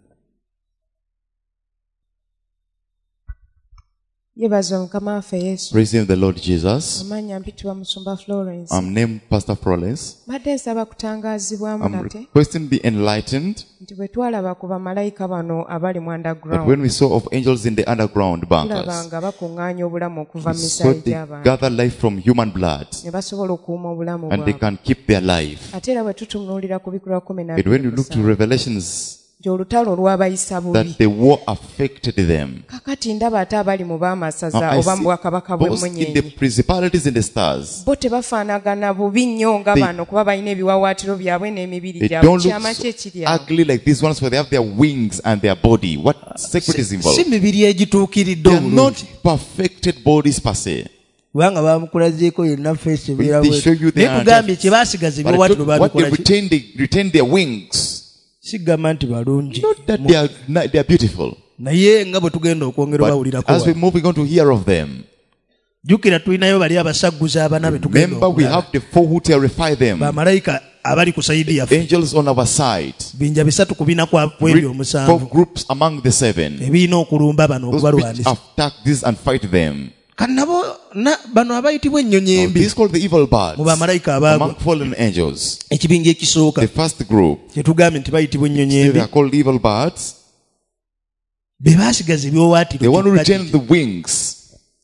Yebaza Mukama waffe Yesu. Praise him, the Lord Jesus. Amanya mpitibwa Musumba Florence. I'm named Pastor Florence. Mbadde nsaba kutangaazibwamu I'm nate requesting to be enlightened nti bwe twalaba ku bamalayika bano abali mu that underground when we saw of angels in the underground tulaba bunkers, nga bakuŋŋaanya obulamu okuva we mu saw misaayi they gy'abantu gather life from human blood ne basobola okuuma obulamu and they bwabwe. can keep their life. Ate era bwe tutunuulira ku bikula 12 And when you look to Revelations, nti olutalo olwabayisa bubi. that the war affected them. Kakati ndaba ate abali mu Now, baamasaza I oba mu see bwakabaka both in the bw'emmunyeenye principalities and the stars. bo tebafaanagana bubi nnyo nga They- bano kuba balina ebiwawaatiro byabwe n'emibiri They gyabwe. don't look Kyama ki so ekiri awo? ugly like these ones where they have their wings and their body. What secret is Si involved? mibiri egituukiridde They are not obulungi. perfected bodies per se. Kubanga bamukulazeeko yonna feesi When they show you their naye tugambye antics, kye baasigaza But I ebiwawaatiro told you what they babikola ki? retain, they retain their wings. Sigamba nti balungi. Not that they are beautiful. Naye nga bwe tugenda okwongera But obawulirako as we're wano. moving on to hear of them, Jjukira tulinayo bali abasagguza abana be tugenda remember we okulaba. have the four who terrify them. Bamalayika abali ku sayidi yaffe. Angels on our side. Binja 3 ku 4 ku Read ebyo 4 7 groups among the 7. ebirina okulumba bano Those which okubalwanyisa. attack this and fight them. Kati nabo bano abayitibwa ennyonyi Now, embi these called the evil birds mu bamalayika among abaagwa. fallen angels. Ekibinja ekisooka The first group, kye tugambye nti bayitibwa ennyonyi they embi are called evil birds. be baasigaza ebyowaatiro. They want to kyokka retain the wings.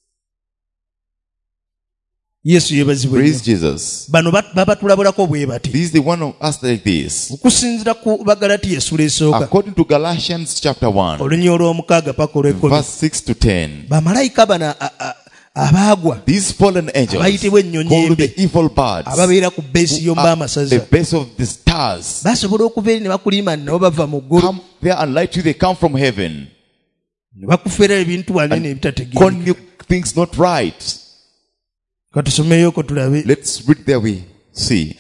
Yesu yeebazibwe Praise nnyo. Jesus. Bano babatulabulako bwe bati This is the one of us like this. okusinziira ku Bagalatiya essula esooka According to Galatians chapter 1, olunya olw'omukaaga paka olw'ekkumi. verse 6 to 10. Bamalayika bano abaagwa These fallen angels, abayitibwa ennyonyi called embi the evil birds, ababeera ku beesi y'omu at the amasaza base of the stars, basobola okuva eri ne bakulima nabo bava mu ggulu come there and light you. They come from heaven. ne bakufera ebintu wanene ebitategeera. Conduct things not right. Katusomeyo tulabe. Let's read there. We see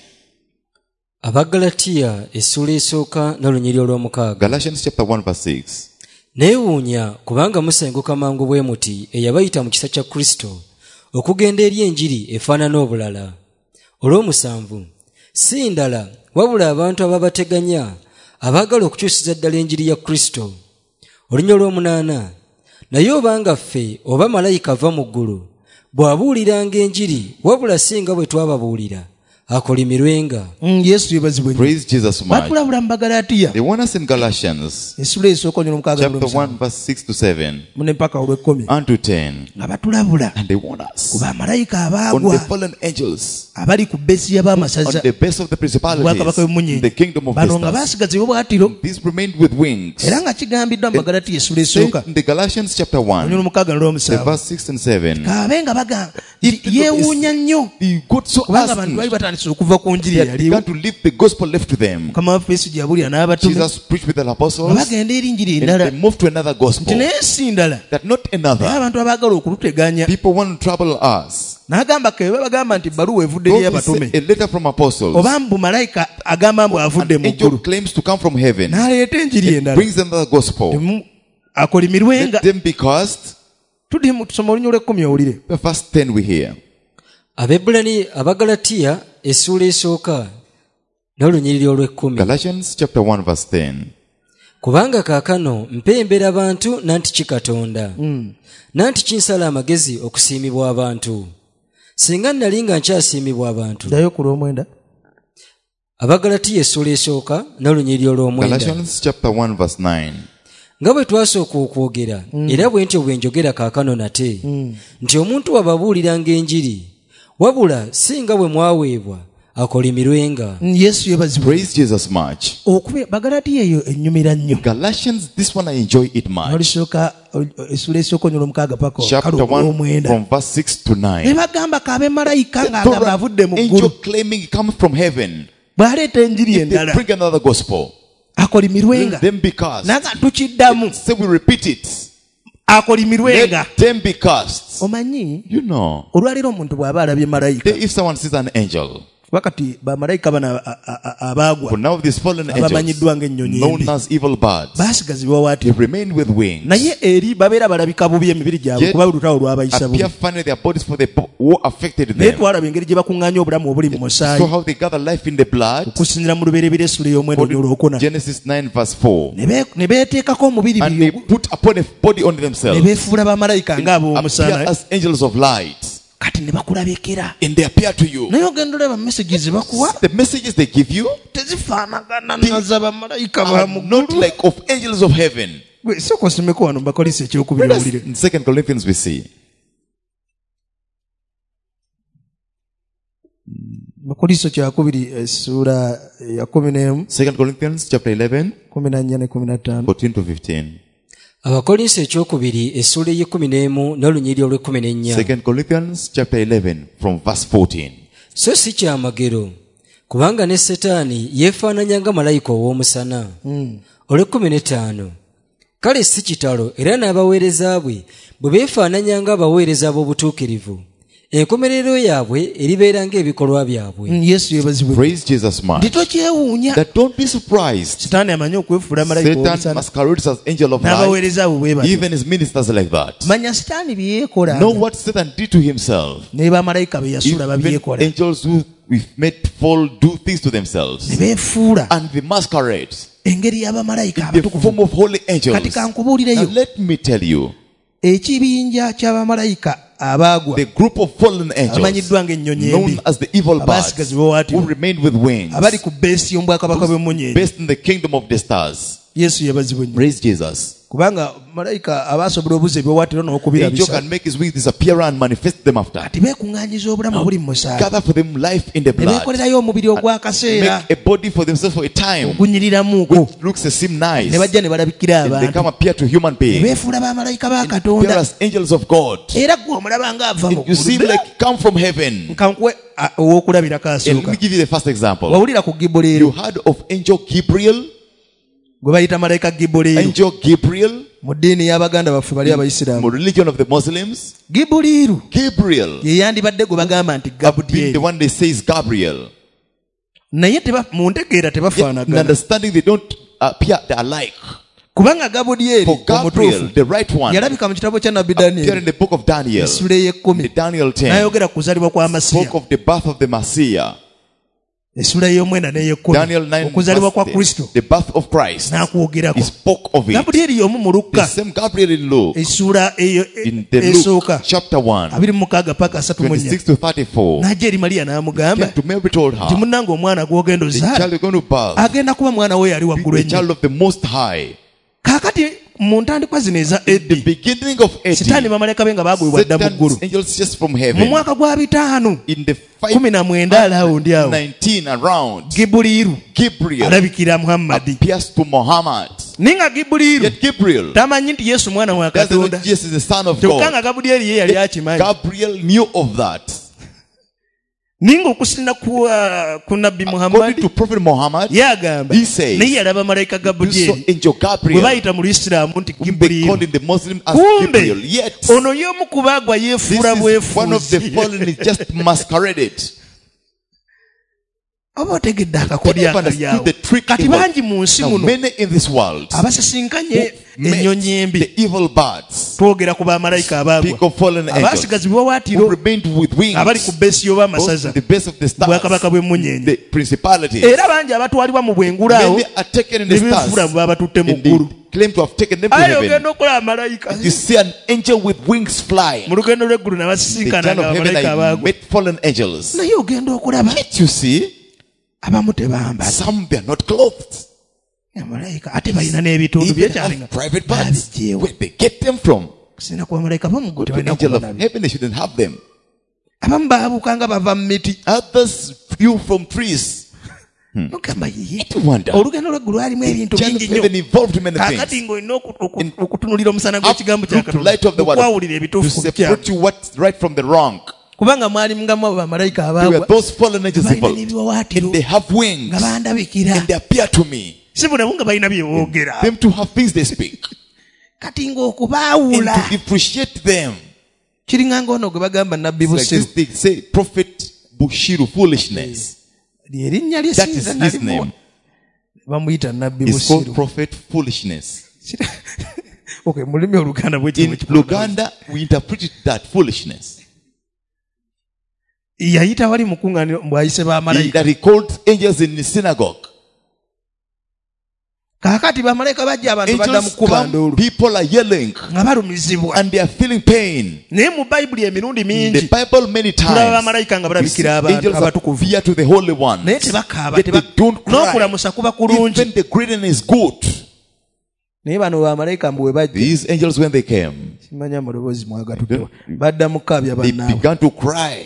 Abagalatiya essula esooka n'olunyiriri olw'omukaaga. Galatians chapter 1 verse 6. neewuunya kubanga musenguka mangu bwe muti eyabayita mu kisa kya Kristo okugenda eri enjiri efaanana obulala. Olw'omusanvu, si ndala wabula abantu ababateganya abaagala okukyusiza ddala enjiri ya Kristo. Olunya olw'omunaana, naye obanga ffe oba malayika ava mu ggulu bw'abuuliranga enjiri wabula si nga bwe twababuulira, akolimirwenga. Yesu yebazibwe. Praise Jesus much. Batulabula mu Bagalatiya. They want us in Galatians Essula esooka nnyo omukaaga chapter 1 verse 6 to 7 mune mpaka olw'ekkumi. unto 10. Nga batulabula And they want us ku bamalayika on the abaagwa fallen angels, abali ku bbeesi on y'abaamasaza the base of the bwakabaka principalities, in bw'emmunye. the kingdom of Bano nga distance. baasigaza obwatiro These remained with wings. era nga kigambiddwa mu Bagalatiya essula Said esooka in the Galatians chapter nnyo 1 omukaaga the n'olw'omusanvu. verse 6 and 7. Kaabe nga bagamba If nti yeewuunya nnyo He got so kubanga abantu bali asked, batandise okuva ku njiri they had eyaliwo. begun to leave the gospel left to them. Mukama waffe Yesu gye yabulira n'abatume Jesus preached with the nga apostles, bagenda eri njiri and endala they moved to another nti gospel. naye si ndala That not naye another. abantu abaagala okuluteganya. People want to trouble us. N'agamba kebe bagamba nti ebbaluwa evudde eri Don't abatume say a letter from apostles. oba mbu malayika agamba mbu avudde An mu angel ggulu claims to come from heaven. n'aleeta enjiri It endala brings another gospel. akolimirwenga. Let them be cast. Tudde mu tusoma olunya olw'ekkumi owulire. The verse 10 we hear. Abaebbulani Abagalatiya essuula esooka n'olunyiriri olw'ekkumi. Galatians chapter 1 verse 10. Kubanga kaakano mpembera abantu nanti ki Katonda, nanti kinsala amagezi okusiimibwa abantu. Singa nali nga nkyasiimibwa abantu. Ddayo ku lw'omwenda. Abagalatiya essuula esooka n'olunyiriri olw'omwenda. Galatians chapter 1 verse 9. Nga bwe twasooka okwogera era bwe ntyo bwe njogera kaakano nate nti omuntu wababuuliranga enjiri wabula si nga bwe mwaweebwa, akolimirwenga. Yesu yebazibwe. Praise Jesus much. Okuba Bagalatiya eyo ennyumira nnyo. Galatians, this one I enjoy it much. N'olusooka essula esooka nnyo olw'omukaaga paka Chapter 1 from verse 6 to 9. ne bagamba kaabe malayika ng'agamba avudde mu Angel ggulu claiming he comes from heaven. bw'aleeta enjiri They endala bring another gospel. akolimirwenga. Let them be cast. naga tukiddamu Say we repeat it. akolimirwenga. Let them be cast. Omanyi You know, olwaleero omuntu bw'aba alabye malayika if someone sees an angel, wakati bamalayika bano abaagwa but now these fallen abamanyiddwa angels, ng'ennyonyi known embi as evil birds, baasigazibwa they waati remain with wings. naye eri babeera balabika bubi emibiri gyabwe Yet kuba olutalo lwabayisa bubi. appear funny their bodies for the war affected naye them. twalaba engeri gye bakuŋŋaanya obulamu obuli mu So musaayi how they gather life in the blood. okusinziira mu lubereberye essula ey'omwenda olwokuna Genesis 9 verse 4. ne beeteekako omubiri And they put upon a body on ne themselves. beefuula bamalayika Appear ng'ab'omusana as angels of light. kati ne bakulabikira. And they appear to you. naye ogenda olaba message ze bakuwa The messages they give you tezifaanagana naza bamalayika ba are mu not like of angels of heaven. gwe sooka osomeko wano mubakolisa ekyokubiri Let us- owulire. In 2 Corinthians we see. Bakoliso kyakubiri essuula ya 11 2 Corinthians chapter 11, 14 ne 15. 14 to 15. Abakolinso ekyokubiri essuula ey'ekumi n'olunyiriri olw'ekkumi n'ennya. 2 Corinthians chapter 11 from verse 14. So si kyamagero kubanga ne Setaani yeefaananya nga malayika ow'omusana. Olw'ekkumi n'ettaano. Kale si kitalo era n'abaweereza bwe bwe beefaananya nga abaweereza b'obutuukirivu, enkomerero yaabwe eribeera ng'ebikolwa byabwe. Yesu yebazibwe. Praise Jesus much. Ndi tokyewuunya. That don't be surprised. Sitaani amanyi okwefuula malayika Satan ow'omusana masquerades as angel of light. n'abaweereza abo bwe batyo. Even his ministers like that. Manya Sitaani bye yeekola Know what Satan did to himself. ne bamalayika be yasuula Even babyekola angels who we've made fall do things to ne themselves. beefuula And they masquerade engeri y'abamalayika in the abatukuvu. form of holy Kati angels. Now kankubuulireyo let me tell you, ekibinja ky'abamalayika abaagwa the group of fallen angels abamanyiddwa ng'ennyonyi known embi as the evil birds abaasigazibwa waati who remained with wings, abali ku bbeesi y'omubwakabaka bw'emmunyeeri. based in the kingdom of the stars. Yesu yebazibwe nnyo. Praise Jesus. kubanga malayika abaasobola obuza ebyowaatiro Angel n'okubirabisa can make his wings disappear and manifest them after. kati beekuŋŋaanyiza obulamu obuli mu musaayi Gather for them life in the ne blood. beekolerayo omubiri ogw'akaseera Make a body for themselves for a time. ogunyiriramuuko Which looks and seem nice. ne bajja ne balabikira And they come abantu appear to human ne beings. beefuula bamalayika ba Appear katonda as angels of God. era gwe omulaba ng'ava mu You seem ggulu. like come from heaven. kankuwe ow'okulabirako And let asooka me give you the first example. wawulira ku You gibuleero heard of angel Gabriel? gwe bayita malayika gibuleero Angel Gabriel? mu ddiini y'abaganda baffe bali abayisiraamu. Religion of the Muslims? gibuliiru Gabriel. ye yandibadde gwe bagamba nti Have been the gabudyeri one they say is Gabriel. naye mu ntegeera In tebafaanagana understanding they don't appear alike. kubanga Gabudyeri For Gabriel, omutuufu the right one, yalabika mu kitabo kya nabbi appeared Danyeri in the book of Daniel, essula in ey'ekkumi Daniel 10, n'ayogera ku kuzaalibwa kwa spoke Masiya of the birth of the Messiah. essula ey'omwenda n'ey'ekkumi Daniel 9, okuzaalibwa kwa verse Kristo 10, the birth of Christ. n'akwogerako He spoke of it. Gabudyeri y'omu mu The Lukka same Gabriel in Luke, essula eyo in the esooka Luke chapter 1, 26 paka 34 26 to 34, n'ajja eri Maliya n'amugamba came to Mary, told nti her, munnange omwana gw'ogenda the ozaala child you're going to birth, agenda kuba mwana we yali waggulu the ennyo child of the Most High. kaakati mu ntandikwa zino eza The Eddi beginning of sitaani AD, bamalayika be nga baagwibwa dda mu ggulu Satan's angels just from mu heaven, mwaka gwa 5 in the 19 alawundi awo 19 around, Gibuliiru Gabriel alabikira Muhammadi appears to Muhammad. naye nga Gibuliiru Yet Gabriel tamanyi nti Yesu mwana wa doesn't know Katonda Jesus is the Son of kyokka God. nga Gabulyeri ye yali akimanyi Gabriel knew of that. naye ng'okusinna ku nabbi According Muhammadi to Prophet Muhammad, ye agamba he says, naye yalaba malayika you saw Gabulyeri angel bwe Gabriel, bayita mu Isiraamu nti whom they called Gibuliiru in the Muslim as kumbe Gabriel. Yet, ono y'omu ku baagwa this yeefuula is one of the bwefuuzi fallen is just masqueraded. oba otegedde Can akakodyo you akali understand awo the trick kati involved? bangi mu nsi Now, muno many in this world abasisinkanye met ennyonyi embi the evil birds, twogera ku bamalayika speak abaagwa of fallen angels, abaasigazi who biwawaatiro remained with abali ku wings, bbeesi y'oba both amasaza in the base of the bwakabaka stars, bw'emmunyeenye the principalities. era bangi abatwalibwa mu bwengulu awo Many are taken in the ne beefuula stars, bwe baba batutte mu and ggulu they claim to have taken them to aye heaven. ogenda okola amalayika You see an angel with wings flying. mu lugendo lw'eggulu ne The basisinkana child nga of heaven bamalayika I abaagwa met fallen angels. naye ogenda okulaba Yet you see, abamu tebambala some they are not clothed. amalayika ate balina n'ebitundu Even byekyalinga have private parts. babijjeewo Where they get them from? kusinga ku bamalayika bamugo The tebalina angel of kubonabyo heaven, they shouldn't have them. abamu baabuuka nga bava mu miti Others flew from trees. nogamba yiye To wonder. olugendo lw'eggulu halimu The ebintu child of bingi nnyo heaven involved in many kakati things. ng'olina okutunulira omusana gw'ekigambo kya Look to light of the word okwawulira to ebituufu ku bikyamu separate you what's right from the wrong. kubanga mwalimu nga mu bamalayika There were abaagwa those fallen angels balina involved. n'ebiwawaatiro And they have wings. nga bandabikira And they appear to me. si bulamu nga balina byewoogera Them to have things they speak. kati And ng'okubaawula to differentiate them. kiringa ng'ono gwe bagamba nabbi It's like busiru this, they say, Prophet Bushiru, foolishness. lyerinnya That is lyesinza his nalimu name. bamuyita nabbi He's called busiru Prophet Foolishness. okay mu lulimi oluganda bwe In Luganda, we interpret that foolishness. yayita wali mukuŋŋaaniro mbwayise bamalayika That he called angels in the synagogue. kaakati bamalayika bajja abantu badda mu Angels kkuba come, ndoolu people are yelling nga balumizibwa and they are feeling pain. naye mu bayibuli emirundi In the mingi Bible, many tulaba times, bamalayika nga we see balabikira abantu angels abatukuvu appear to the holy ones. naye tebakaaba Yet they don't cry. n'okulamusa kuba kulungi Even the greeting is good. naye bano bamalayika mbu bwe bajja These angels, when they came, simanya muloboozi mwagatuddewa badda mu kkaabya they bannaabwe began to cry.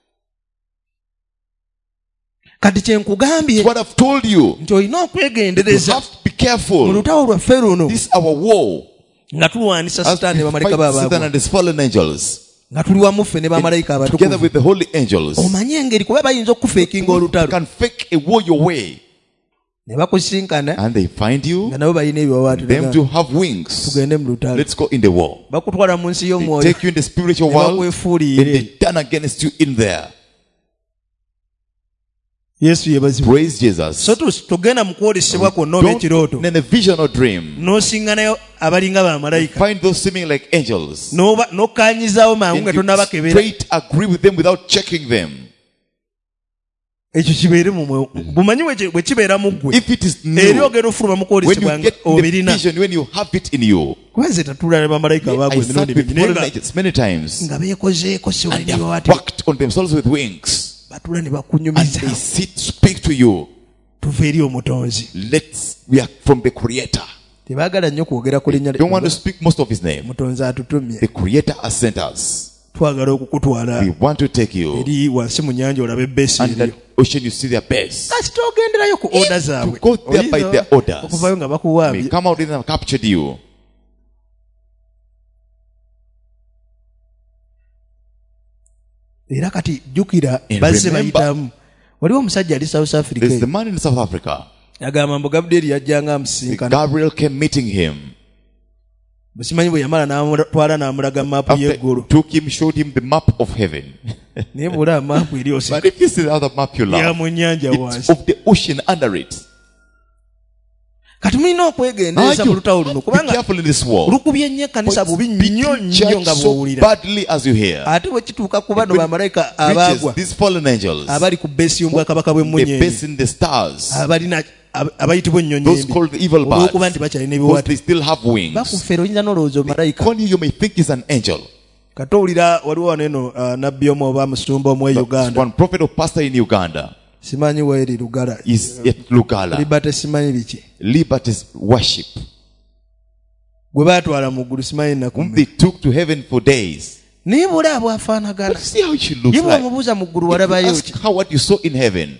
kati kyenkugambye What I've told you, nti olina you okwegendereza have to be mu careful. lutawo lwaffe luno This is our war. nga tulwanisa As we sitaani ne fight bamalayika Satan baabagwa and his fallen angels, nga tuli wamu ffe ne bamalayika together abatukuvu with the holy angels, omanye engeri kuba bayinza okufeekinga olutalo can fake a war your way, ne bakusinkana and they find you, nga nabo balina them ebiwawaatiro to have wings. tugende mu lutalo Let's go in the war. bakutwala mu nsi They y'omwoyo take you in the spiritual ne world, and bakwefuulire they turn against you in there. yesu yebazibwa Praise Jesus. so togenda mu kwolesebwa kwonna oba ekirooto Don't in a vision or dream n'osinganayo abalinga bamalayika find those seeming like angels, n'okkaanyizaawo mangu nga and you tonnabakebera straight agree with them without checking them. ekyo kibeere mumwe bumanyi bwe kibeera mu ggwe If it is eri new, ogenda ofuluma mu when kwolesebwa you nga get the obirina vision, when you have it in you, kuba nze tatulala ne bamalayika I baagwe sat emirundi with mingi naye fallen nga- angels many times, nga beekozeeko and they siwalini have bawaati worked on themselves with wings, batula ne and bakunyumiza they sit, speak to you. tuva eri omutonzi We are from the Creator. tebaagala nnyo kwogera ku linnya Don't want to speak most of His name. mutonzi atutumye The Creator has sent us. twagala okukutwala We want to take you eri wansi mu nyanja olabe ebbesi and that eriyo ocean. You see their best. kasi togenderayo ku oda zaabwe To go there by Oyinza their orders. okuvayo nga They bakuwaabye come out and have captured you. era kati jjukira And bazze remember, bayitamu waliwo omusajja ali south africa There's the eyo. man in South Africa. agamba mbu gabudyeri yajjanga amusinkana Gabriel came meeting him. busimanyi bwe yamala n'amutwala n'amulaga maapu After y'eggulu took him, showed him the map of heaven. naye bw'olaba maapu eri But osika if you see the other map, you ya laugh. mu nnyanja It's wansi of the ocean under it. kati mulina okwegendereza mu lutawo luno Be kubanga careful in this war. lukubye nnyo ekkanisa bubi nnyo nnyo Church nga so bw'owulira badly as you hear. ate bwe kituuka ku bano When bamalayika Reaches abaagwa these fallen angels. abali ku bbeesi y'obwakabaka They bw'emmunyeenye base in the stars. abalina abayitibwa ennyonyi Those embi called the evil birds. olw'okuba nti bakyalina Because ebiwato they still have wings. bakufeera oyinza n'olowooza malayika Calling you may think is an angel. kati owulira waliwo wano eno nabbi omu oba musumba omu e uganda One prophet or pastor in Uganda simanyi weeri lugala is at Lugala. libate simanyi biki Liberty's worship. gwe baatwala mu ggulu simanyi Whom nakumbe they took to heaven for days. naye bw'olaba bw'afaanagana But see how she looks ye like. bw'omubuuza mu ggulu If you walabayo ask ki her what you saw in heaven,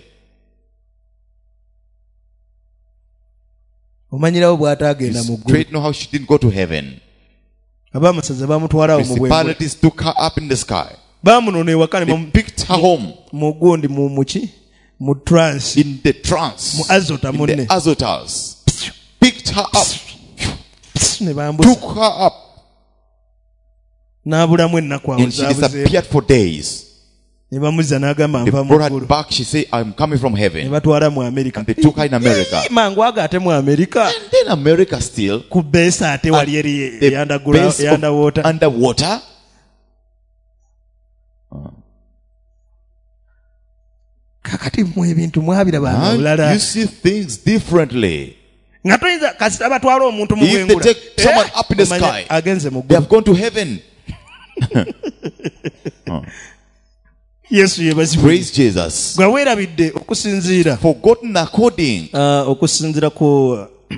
omanyirawo you bw'ataagenda mu ggulu straight know how she didn't go to heaven. abaamasaza bamutwalawo mu bwengula Principalities took her up in the sky. baamunoona ewaka They picked her home mu gundi mu muki mu trance in the trance. mu azota In munne the azotars. Picked her up. ne bambusa Took her up. n'abulamu ennaku awo And she zaabuzeemu disappeared for days. ne bamuzza n'agamba They nva mu brought her ggulu back. She said, I'm coming from ne heaven. batwala mu amerika And they took her in America. mangu aga ate mu amerika And then America still. ku beesi ate wali eri The base of eyandawota underwater. kakati mu ebintu mwabirabanga And bulala you see things differently. nga toyinza kasita batwala omuntu mu If they bwengula take someone up in the omanya sky, agenze mu They ggulu have gone to heaven. yesu yebazibwe Praise Jesus. gwe weerabidde okusinziira Forgotten according okusinziira ku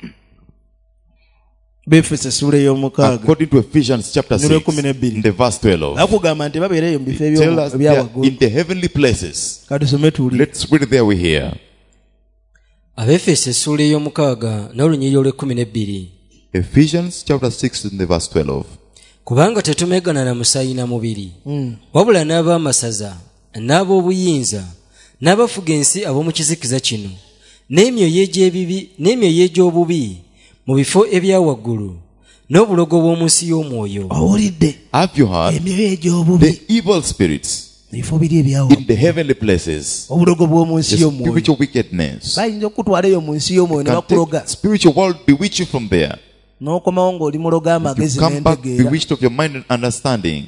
befeso essula ey'omukaaga according to Ephesians chapter Nero 6 in the verse 12. akugamba nti babeereyo mu bifo Tell us they are ebyawaggulu in the heavenly places. katusome tuwulire Let's read there we hear. abefeso essuula ey'omukaaga n'olunyiriri olw'ekkumi Ephesians chapter 6 in the verse 12. kubanga tetumegana na musaayi na mubiri wabula n'abaamasaza n'ab'obuyinza n'abafuga ensi ab'omu kizikiza kino n'emyoyo egy'ebibi n'emyoyo egy'obubi mu bifo ebyawaggulu n'obulogo bw'omu nsi y'omwoyo owulidde Have you heard? emyoyo egy'obubi The evil spirits ebifo biri ebyawa in the heavenly places, obulogo bw'omu nsi the y'omwoyo spiritual wickedness. bayinza okutwalayo mu nsi y'omwoyo ne Can bakuloga take spiritual world bewitch you from there. n'okomawo ng'oli muloga You amagezi come back n'entegeera bewitched of your mind and understanding.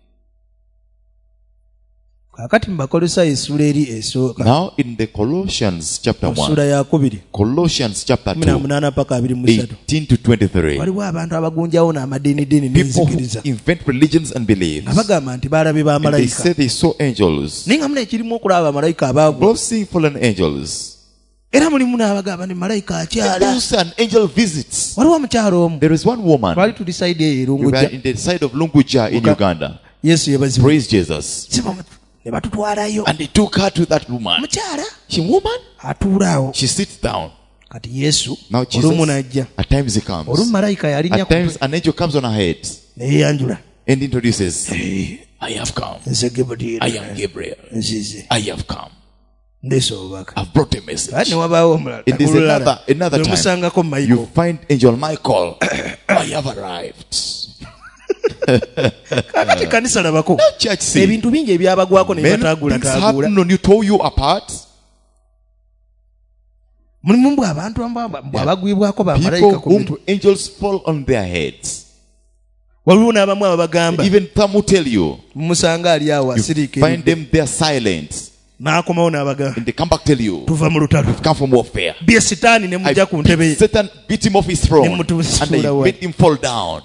kakati mubakolosaayo essula eri esooka Now in the Colossians chapter 1. essula ya 2 Colossians chapter 2, 18 paka 23 18 to 23. waliwo abantu abagunjawo n'amadiinidiini People who n'enzikiriza invent religions and beliefs. nga bagamba nti baalabe And they bamalayika say they saw angels. naye nga muna ekirimu okulaba bamalayika abaagwa Both seeing fallen angels. era mulimu n'abagamba ni malayika And akyala also an angel visits. waliwo omukyalo omu There is one woman. twali tuli sayidi eyo We erungujja were in the side of Lunguja in Okay. Uganda. yesu yebazibwa Praise Jesus. ne batutwalayo And they took her to that woman. mukyala She woman. atuulaawo She sits down. kati yesu Now olumu Jesus. n'ajja At times he olumu comes. malayika yalinnya At times an angel comes on her head neyeyanjula and introduces, I have come. nze gebadiira I am Gabriel. nzize I have come. ndeesa obubaka I've brought a ate message. ne wabaawo omulala It is olulala, another ne time. musangako You Michael find angel Michael. I have arrived. kakati kanisa labako Church see. ebintu bingi ebyabagwako ne Many things bataagulataagula happen when you tore you apart. mulimu mbw abantu bwabagwibwako bamalayika People ku whom mitwe angels fall on their heads. waliwo n'abamu ababagamba Even some will tell you. mumusanga ali awo You asiriika find them there silent. n'akomawo n'abagamba And they come back tell you. tuva mu lutalo Come from warfare. bye sitaani ne mujja ku ntebe ye Satan beat him off his throne. Ne mutuusa And they wa- made him fall down.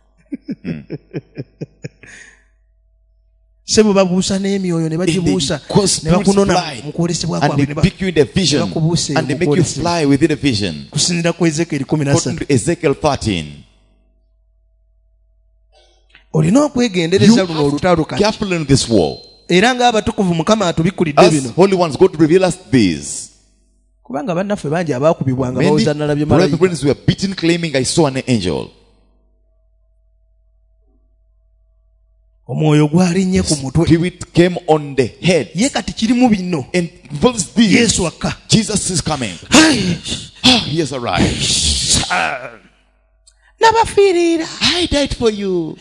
sebo babuusa n'emyoyo ne bagibuusa And they cause ne bakunona spirits fly. mu kwolesebwa And kwabwe they ne pick you in the vision. bakubuusa And they make you fly within a vision. kusinzira ku ezekeri 13 According to Ezekiel 13. olina You okwegendereza luno have olutalo to be kati careful in this war. era ng'abatukuvu mukama atubikkulidde As bino holy ones, God reveal us these. kubanga bannaffe bangi abaakubibwanga Many bawooza nalabye malayika brethren were beaten claiming I saw an angel. omwoyo gwalinnye ku mutwe Spirit came on the head. ye kati kirimu bino And involves these. yesu akka Jesus is coming. He has arrived. nabafiirira I died for you.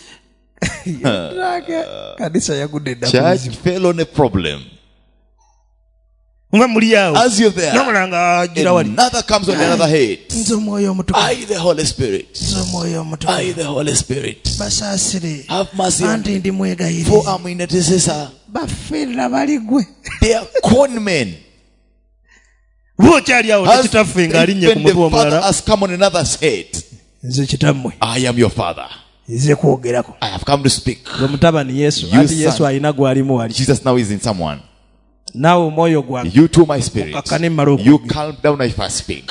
kanisa yagudde Church eddakulizimu fell on a problem. nga muli awo As you're there, nomulanga agira wali another comes on another head. nze omwoyo omutukuvu I, the Holy Spirit. nze omwoyo omutukuvu I, the Holy Spirit. basaasire Have mercy on anti me, ndi mwegayire for I'm in intercessor. baffirira baligwe They are con men. bwokyali awo nekitaffe ng'alinnye ku Even mutwe the father omulala has come on another's head. nze kitammwe I am your father. nze kwogerako I have come to speak. gwe mutabani yesu You anti yesu son. alina gwalimu wali Jesus now is in someone. naawe omwoyo gwange You too, my spirit. Okakane mmala You okwogera. calm down if I speak.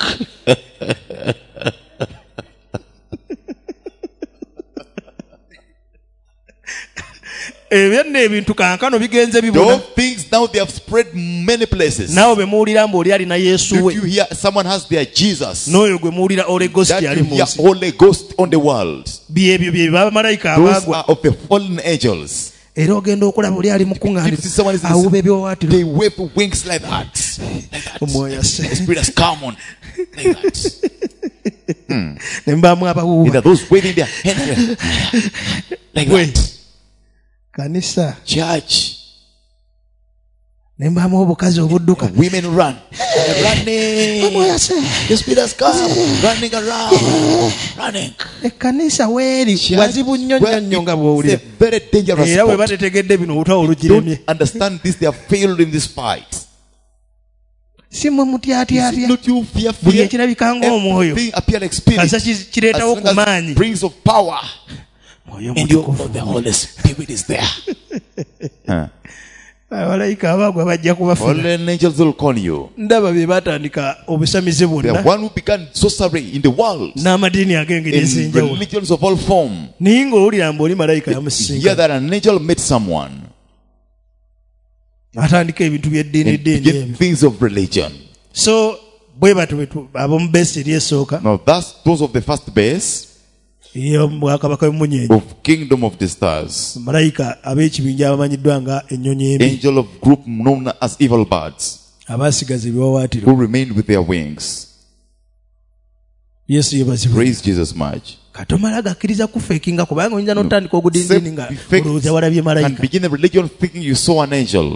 ebyo nno ebintu kankano bigenze bibuna Those things now they have spread many places. naawe be muwulira mbu oli alina yesu If we you hear someone has their Jesus, n'oyo gwe muwulira Holy Ghost that ali you mu hear nsi Holy Ghost on the world. byebyo bye bamalayika Those abaagwa are of the fallen angels. era ogenda okulaba oli ali mu If you see someone is kuŋŋaanira awuba ebyowaatiro they wave wings like that. Like that. omwoyo asse The spirit has come on. Like that. ne mbaamu abawuuba Either those waving their hands like Wait. that. kanisa Church. ne mbaamu obukazi obudduka Women run. They're running. The spirit has come. Running around. Running. ekkanisa weeri Church, wazibu nnyo nnyo nnyo nga it's bw'owulira a very dangerous era bwe spot. batetegedde bino obutwa olugiremye Don't understand this. They have failed in this fight. si mwe mutyatyatya Not you fear buli fear. ekirabika ng'omwoyo Everything appear like spirit. kanisa As kireetawo long ku as maanyi it brings of power. mwoyo And you, mutukuvu the Holy Spirit is there. abalayika abaagwa bajja kubafuna Fallen angels will call you. ndaba bye baatandika obusamize The bwonna one who began sorcery in the world. n'amadiini ag'engeri In ez'enjawulo religions of all form. naye ng'owulira mbu oli malayika Hear yamusisinka that an angel met someone. atandika ebintu by'eddiini And eddiini begin ebyo things of religion. so bwe batyo ab'omu beesi eri esooka Now that's those of the first base ey'obwakabaka bw'emunyenye of kingdom of the stars. malayika ab'ekibinja abamanyiddwa nga ennyonyi embi Angel of group known as evil birds. abaasigaza ebiwawaatiro Who remained with their wings. yesu yebazibwe Praise Jesus much. katomala gakkiriza kufeekinga kubanga oyinza n'otandika ogudindiini nga Be fake olowooza walabye and malayika begin the religion thinking you saw an angel.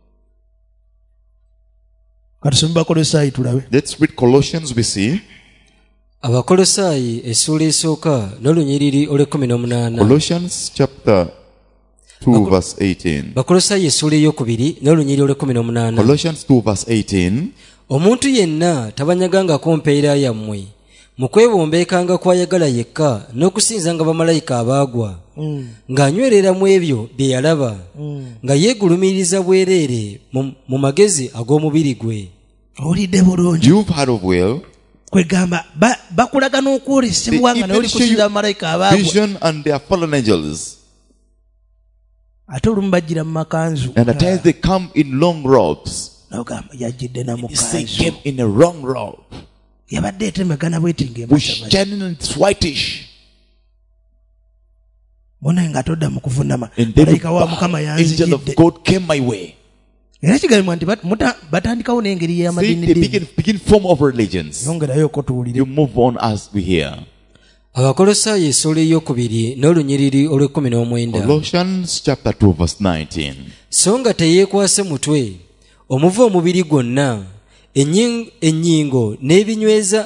katusome bakolosaayi tulabe Let's read Colossians. We see abakolosaayi essuula esooka n'olunyiriri olw'ekumi Colossians chapter 2 verse 18. bakolosaayi essuula ey'okubiri n'olunyiriri olw'ekumi Colossians 2 verse 18. omuntu yenna tabanyagangako mpeera yammwe mu kwebombeekanga kwayagala yekka n'okusinzanga bamalayika abaagwa ng'anywerera mu ebyo bye yalaba nga yeegulumiririza bwereere mu magezi ag'omubiri gwe owulidde bulungi You've heard of well. kwegamba bakulaga n'okwolesebwa nga naye oli kusinza bamalayika abaagwa Vision and their fallen angels. ate olumu bajjira mu makanzu And at times they come in long robes. nogamba yajjidde na You say mukanzu came in a wrong robe. yabadde etemegana bwetinga Was emasabazi shining and it's whitish. munaye nga todda mu kuvunama And then malayika wa mukama angel of yanzijidde God came my way. era kigambibwa nti batandikawo n'engeri See, y'amadiini they ddiini begin form of religions. yongerayoko tuwulire You move on as we hear. abakolosaayi essuula ey'okubiri n'olunyiriri olw'ekumi Colossians chapter 2 verse 19. so nga teyeekwase mutwe omuva omubiri gwonna ennyingo n'ebinyweza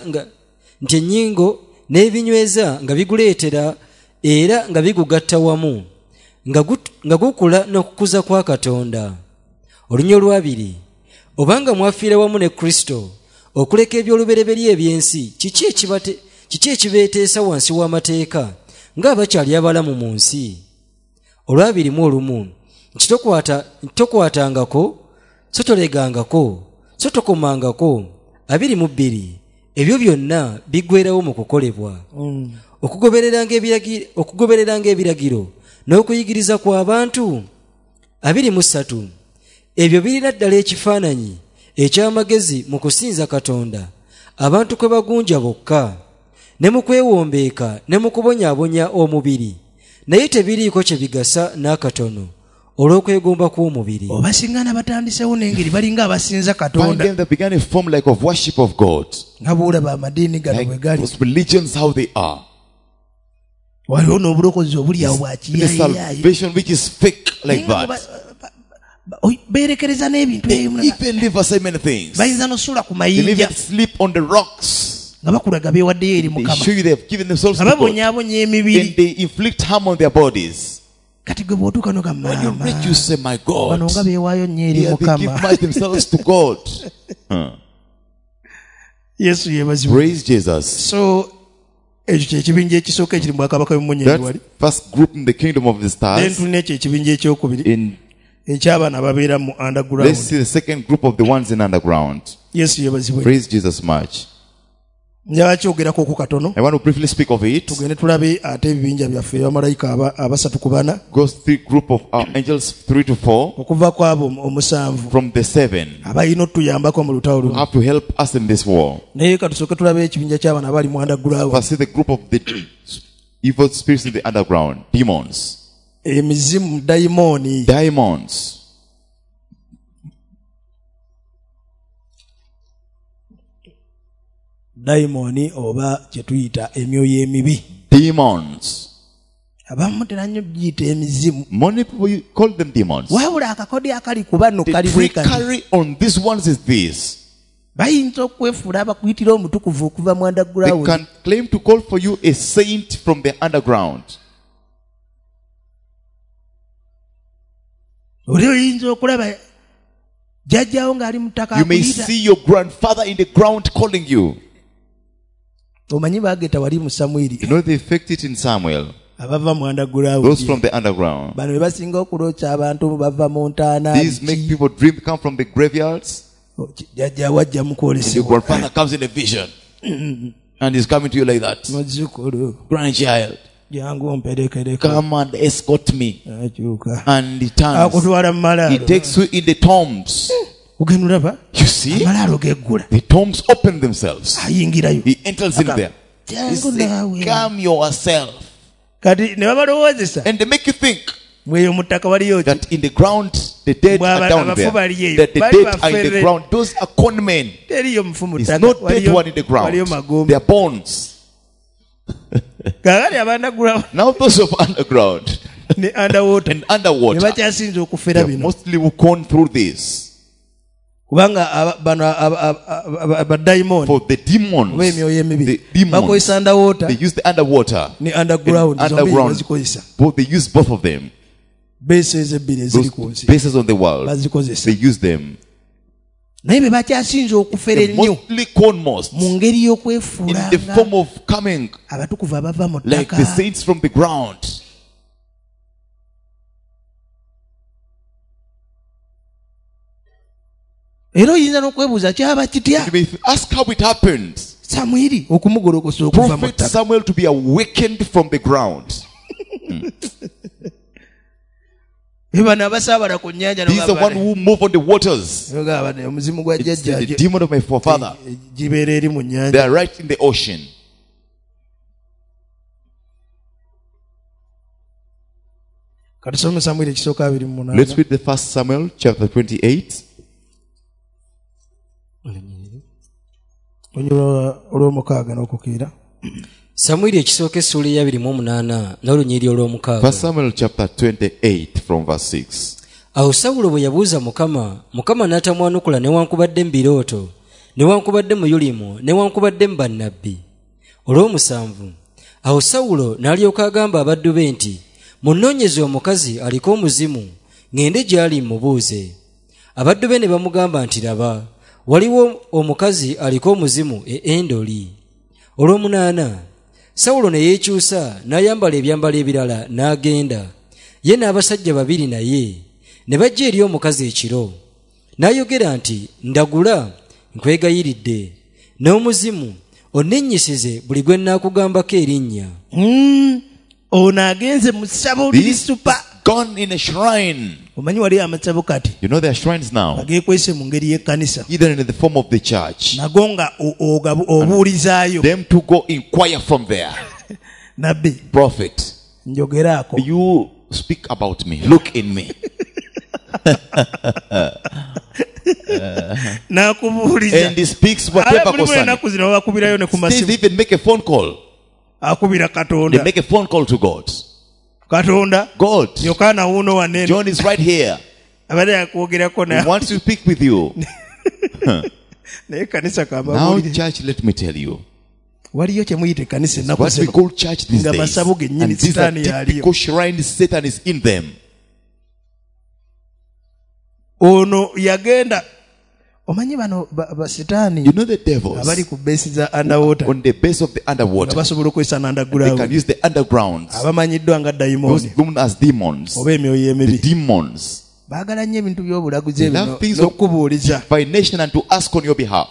nga biguleetera era nga bigugatta wamu nga gukula n'okukuza kwa Katonda. Olunya olwabiri, obanga mwafiira wamu ne Kristo okuleka ebyolubereberye eby'ensi, kiki ekibeeteesa wansi w'amateeka ng'abakyali abalamu mu nsi? Olwabiri mu olumu, nti tokwatangako, so tolegangako, so tokomangako. 22, ebyo byonna biggweerawo mu kukolebwa. Okugobereranga ebiragiro n'okuyigiriza kw'abantu. 23, ebyo birina ddala ekifaananyi eky'amagezi mu kusinza Katonda, abantu kwe bagunja bokka, ne mu kwewombeeka ne mu kubonyaabonya omubiri, naye tebiriiko kye bigasa n'akatono olw'okwegomba kw'omubiri. obasingana batandisewo n'engeri balinga abasinza Find Katonda them that began a form like of worship of God. nga bwolaba amadiini gano bwe Like gali. those religions, how they are. Waliwo n'obulokozi obuli awo bwa The kiyaayiyayi salvation which is fake like that. beerekereza n'ebintu They ebimu even live for so many things. bayinza nosula ku They live mayinja and sleep on the rocks. nga bakulaga beewaddeyo eri They mukama show you they have given themselves nga to God. babonyaabonya emibiri And they inflict harm on their bodies. kati gwe bw'otuuka When you nogamama reach, you say, my God. bano nga beewaayo nnyo eri Yeah, they give mukama much themselves to God. yesu yeebazibwa Praise Jesus. so ekyo kyekibinja ekisooka ekiri mu bwakabaka bw'emmunyenyi That wali first group in the kingdom of the then stars. tulina ekyo ekibinja ekyokubiri In eky'abaana ababeera mu let's underground see the second group of the ones in underground. yesu yeebazibwe Praise Jesus much. njaba kyogerako ku katono I want to briefly speak of it. tugende tulabe ate ebibinja byaffe abamalayika abasatu ku bana Goes three group of angels 3 to 4 okuva ku abo omusanvu from the 7 abalina otuyambako mu lutawo who luno have to help us in this war. naye katusooke tulabe ekibinja ky'abaana abali mu underground First, see the group of the evil spirits in the underground, demons, emizimu dayimooni demons. dayimooni oba kyetuyita emyoyo emibi Demons. abamu tera nnyo giyita emizimu Many people you call them demons. wabula akakodi akali ku bano The kali trick bwekati carry on these ones is this. bayinza okwefuula abakuyitira omutukuvu okuva mu They underground can claim to call for you a saint from the underground. oli oyinza okulaba jjajjawo ng'ali mu ttaka You may akuyita see your grandfather in the ground calling you. omanyi baageta wali mu You samwiri know they effect it in Samuel. abava mu underground Those from the underground. bano be basinga okuloocha abantu bava mu ntaana These make people dream come from the graveyards. jjajjawo ajja And your mukwolesebwa grandfather comes in a vision. And he's coming to you like that. muzzukulu Grandchild, jangu omperekereka come and escort me. akyuka And he turns. akutwala mu He malaalo takes you in the tombs. ogenda olaba You see? amalaalo geggula The tombs open themselves. ayingirayo He enters in there. He jangu says, naawe come yourself. kati ne babalowoozesa And they make you think mweyo mu ttaka waliyo ki that in the ground, the dead are down Abafu there. bali eyo. That the Bali dead are in the bafere. ground. Those are con men. teriyo mufu mu It's ttaka not dead one in the ground. waliyo They magombe are bones. kaakati abandagula Now those of underground ne underwater and ne underwater, bakyasinza okufera they bino mostly will gone through this. kubanga bano abadayimoni For the demons, oba emyoyo emibiri the demons, bakozesa underwater they use the underwater. ne underground And zombi underground. bazikozesa Both they use both of them. bases ebbiri eziri Those ku nsi bases on the world, bazikozesa they use them. naye be bakyasinza okufera They ennyo mostly con most mu ngeri in the y'okwefuulanga form of coming abatukuvu abava mu like ttaka the saints from the ground. era oyinza n'okwebuuza kyaba kitya You may ask how it happened. samwiri okumugolokosa okuva mu Prophet ttaka Samuel to be awakened from the ground. bano abasaabala ku nnyanja He's the one who moved on the waters. nogamba omuzimu gwa It's jjajja the demon of my forefather. gibeera eri mu They nnyanja are right in the ocean. katusome samwiri ekisooka 28 Let's read the first Samuel chapter 28. olunyiriri olw'omukaaga n'okukiira samwiri ekisooka essuula eya 28 n'olunyiriri olw'omukaaga First Samuel chapter 28 from verse 6. awo sawulo bwe yabuuza mukama n'atamwanukula newankubadde mu birooto newankubadde mu yulimu newankubadde mu bannabbi olw'omusanvu awo sawulo n'alyoka agamba abaddu be nti munnoonyeze omukazi aliko omuzimu ŋŋende gy'ali mubuuze abaddu be ne bamugamba nti laba waliwo omukazi aliko omuzimu e Endoli olw'omunaana sawulo ne yeekyusa n'ayambala ebyambalo ebirala n'agenda ye n'abasajja babiri naye ne bajja eri omukazi ekiro n'ayogera nti ndagula nkwegayiridde n'omuzimu onnennyisize buli gwe nnaakugambako erinnya ono agenze mu ssabo liri This supa gone in a shrine. omanyi wali amasabo kati You know there are shrines now, ageekwese mu ngeri y'ekkanisa either in the form of the church. nago nga obuulizaayo Them to go inquire from there. nabbi Prophet, njogeraako you speak about me. Look in me. n'akubuuliza And he speaks whatever ala mulimu concerning. ennaku zino babakubirayo ne ku They masimu even make a phone call. akubira They katonda make a phone call to God. katonda God, yokaana wuuno wanene John is right here. abadde yakwogerako He wants to speak with you. naye kanisa Now, kambabuulire church, let me tell you. waliyo kye muyita ekkanisa ennaku What we zino call church these nga days. masabo gennyini And these are sitaani yaliyo typical shrines. Satan is in them. ono yagenda omanyi bano basitaani You know the devils abali ku beesi za underwater on the base of the nga underwater. basobola okwesa na They can underground use the undergrounds. abamanyiddwa nga Those dayimooni known as demons. oba emyoyo The emibi demons. baagala nnyo ebintu by'obulaguzi They ebino love things of n'okubuuliza divination and to ask on your behalf.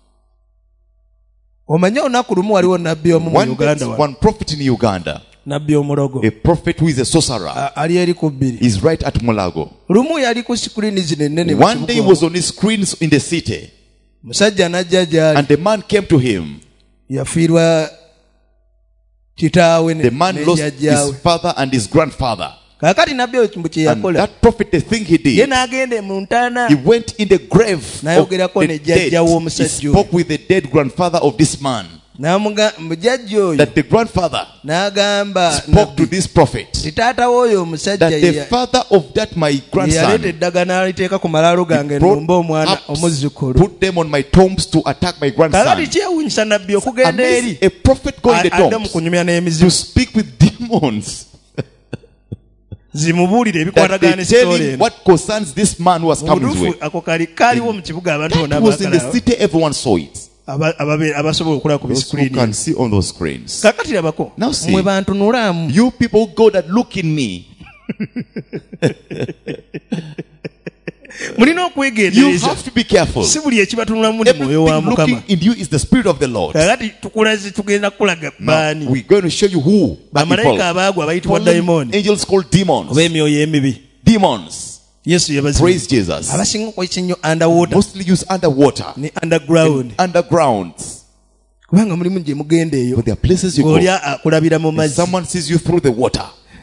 omanye olunaku lumu waliwo nabbi omu mu One day, uganda wano one prophet in Uganda, nabbi omulogo a prophet who is a sorcerer, ali eri ku bbiri is right at Mulago. lumu yali ku sikuriini zino ennene mu One day he kibuga was on his screens in the city, musajja n'ajja gy'ali and the man came to him. yafiirwa kitaawe The man lost nejjajjaawe his father and his grandfather. kaakati nabbi oyo kimbu kye And yakola that prophet, the thing he ye did, n'agenda mu ntaana he went in the grave of N'ayogerako the ne dead. jjajja He w'omusajja spoke with the dead grandfather of this man. mujjajja oyo That the grandfather n'agamba spoke to this prophet. taata w'oyo omusajja That the father of that my yaleeta grandson eddagala n'aliteeka ku malaalo gange brought nomba omwana ups, omuzzukulu put them on my tombs to attack my kakati grandson. kyewuunyisa nabbi okugenda eri Amazing. A prophet going the adde mu tombs kunyumya to n'emizimu speak with demons. zimubuulire That ebikwatagana they tell n'esitoola him eno what concerns this man who has come his obutuufu way. ako kaaliwo mu kibuga abantu bonna That was in the baakalawo city, everyone saw it. abasobola okulaba ku Those who bisikuliini can see on those screens. kakati labako Now see. mwe bantunulaamu You people go that look in me. mulina You okwegendereza have to be careful. si buli ekibatunulamu ni mwoyo wa Everything mukama looking in you is the Spirit of the Lord. kakati tukulaze tugenda kulaga Now, baani we're going to show you who are the bamalayika fallen. abaagwa abayitibwa Fallen dayimooni angels called demons. oba emyoyo emibi Demons. yesu yabazibu Praise Jesus. abasinga okwesa ennyo underwater Mostly used underwater. ne underground Undergrounds. kubanga mulimu gye mugenda eyo But there are places you go. ng'oli akulabira mu And mazzi someone sees you through the water.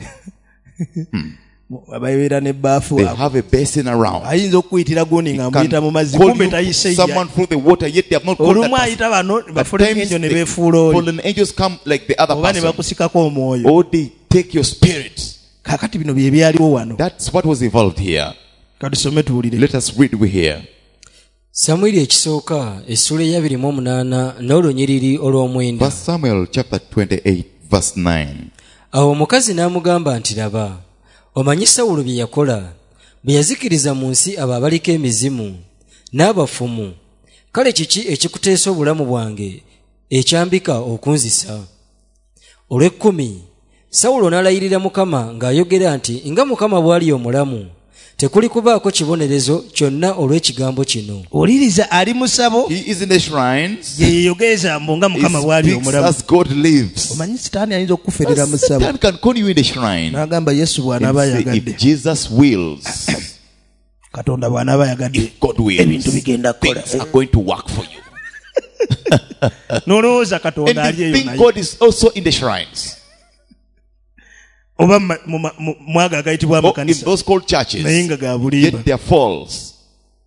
ababeera n'ebbaafu They have a basin around. ayinza okuyitira gundi nga Can amuyita mu mazzi call kumbe you tayise someone through the water, yet they have not called that olumu person. ayita bano At bafulemu times, enjo ne the beefuula oli fallen angels come like the other oba ne person. bakusikako omwoyo Or they take your spirit. kakati bino bye byaliwo wano That's what was involved here. katusome tuwulire Let us read we hear. samwiri ekisooka essula eya 28 n'olunyiriri olw'omwenda. First Samuel chapter 28 verse 9. Awo omukazi n'amugamba nti laba omanyi Sawulo bye yakola bwe yazikiriza mu nsi abo abaliko emizimu n'abafumu, kale kiki ekikuteesa obulamu bwange ekyambika okunzisa? Olw'ekkumi Sawulo n'alayirira Mukama ng'ayogera nti nga Mukama bw'ali omulamu tekuli kubaako kibonerezo kyonna olw'ekigambo kino. oliriza ali mu ssabo He is in the shrines. ye yeeyogeza mbu nga He mukama bw'ali speaks omulamu as God lives. omanyi sitaani ayinza okukuferera mu ssabo Satan can call you in the shrine n'agamba yesu bw'anaaba and say, ayagadde if Jesus wills, katonda bw'anaaba ayagadde if God wills, ebintu bigenda kukola things are going to work for you. n'olowooza And katonda ali you eyo think naye God is also in the shrines. oba mwaga agayitibwa Or in amakanisa those called churches. naye nga ga bulimba Yet they are false.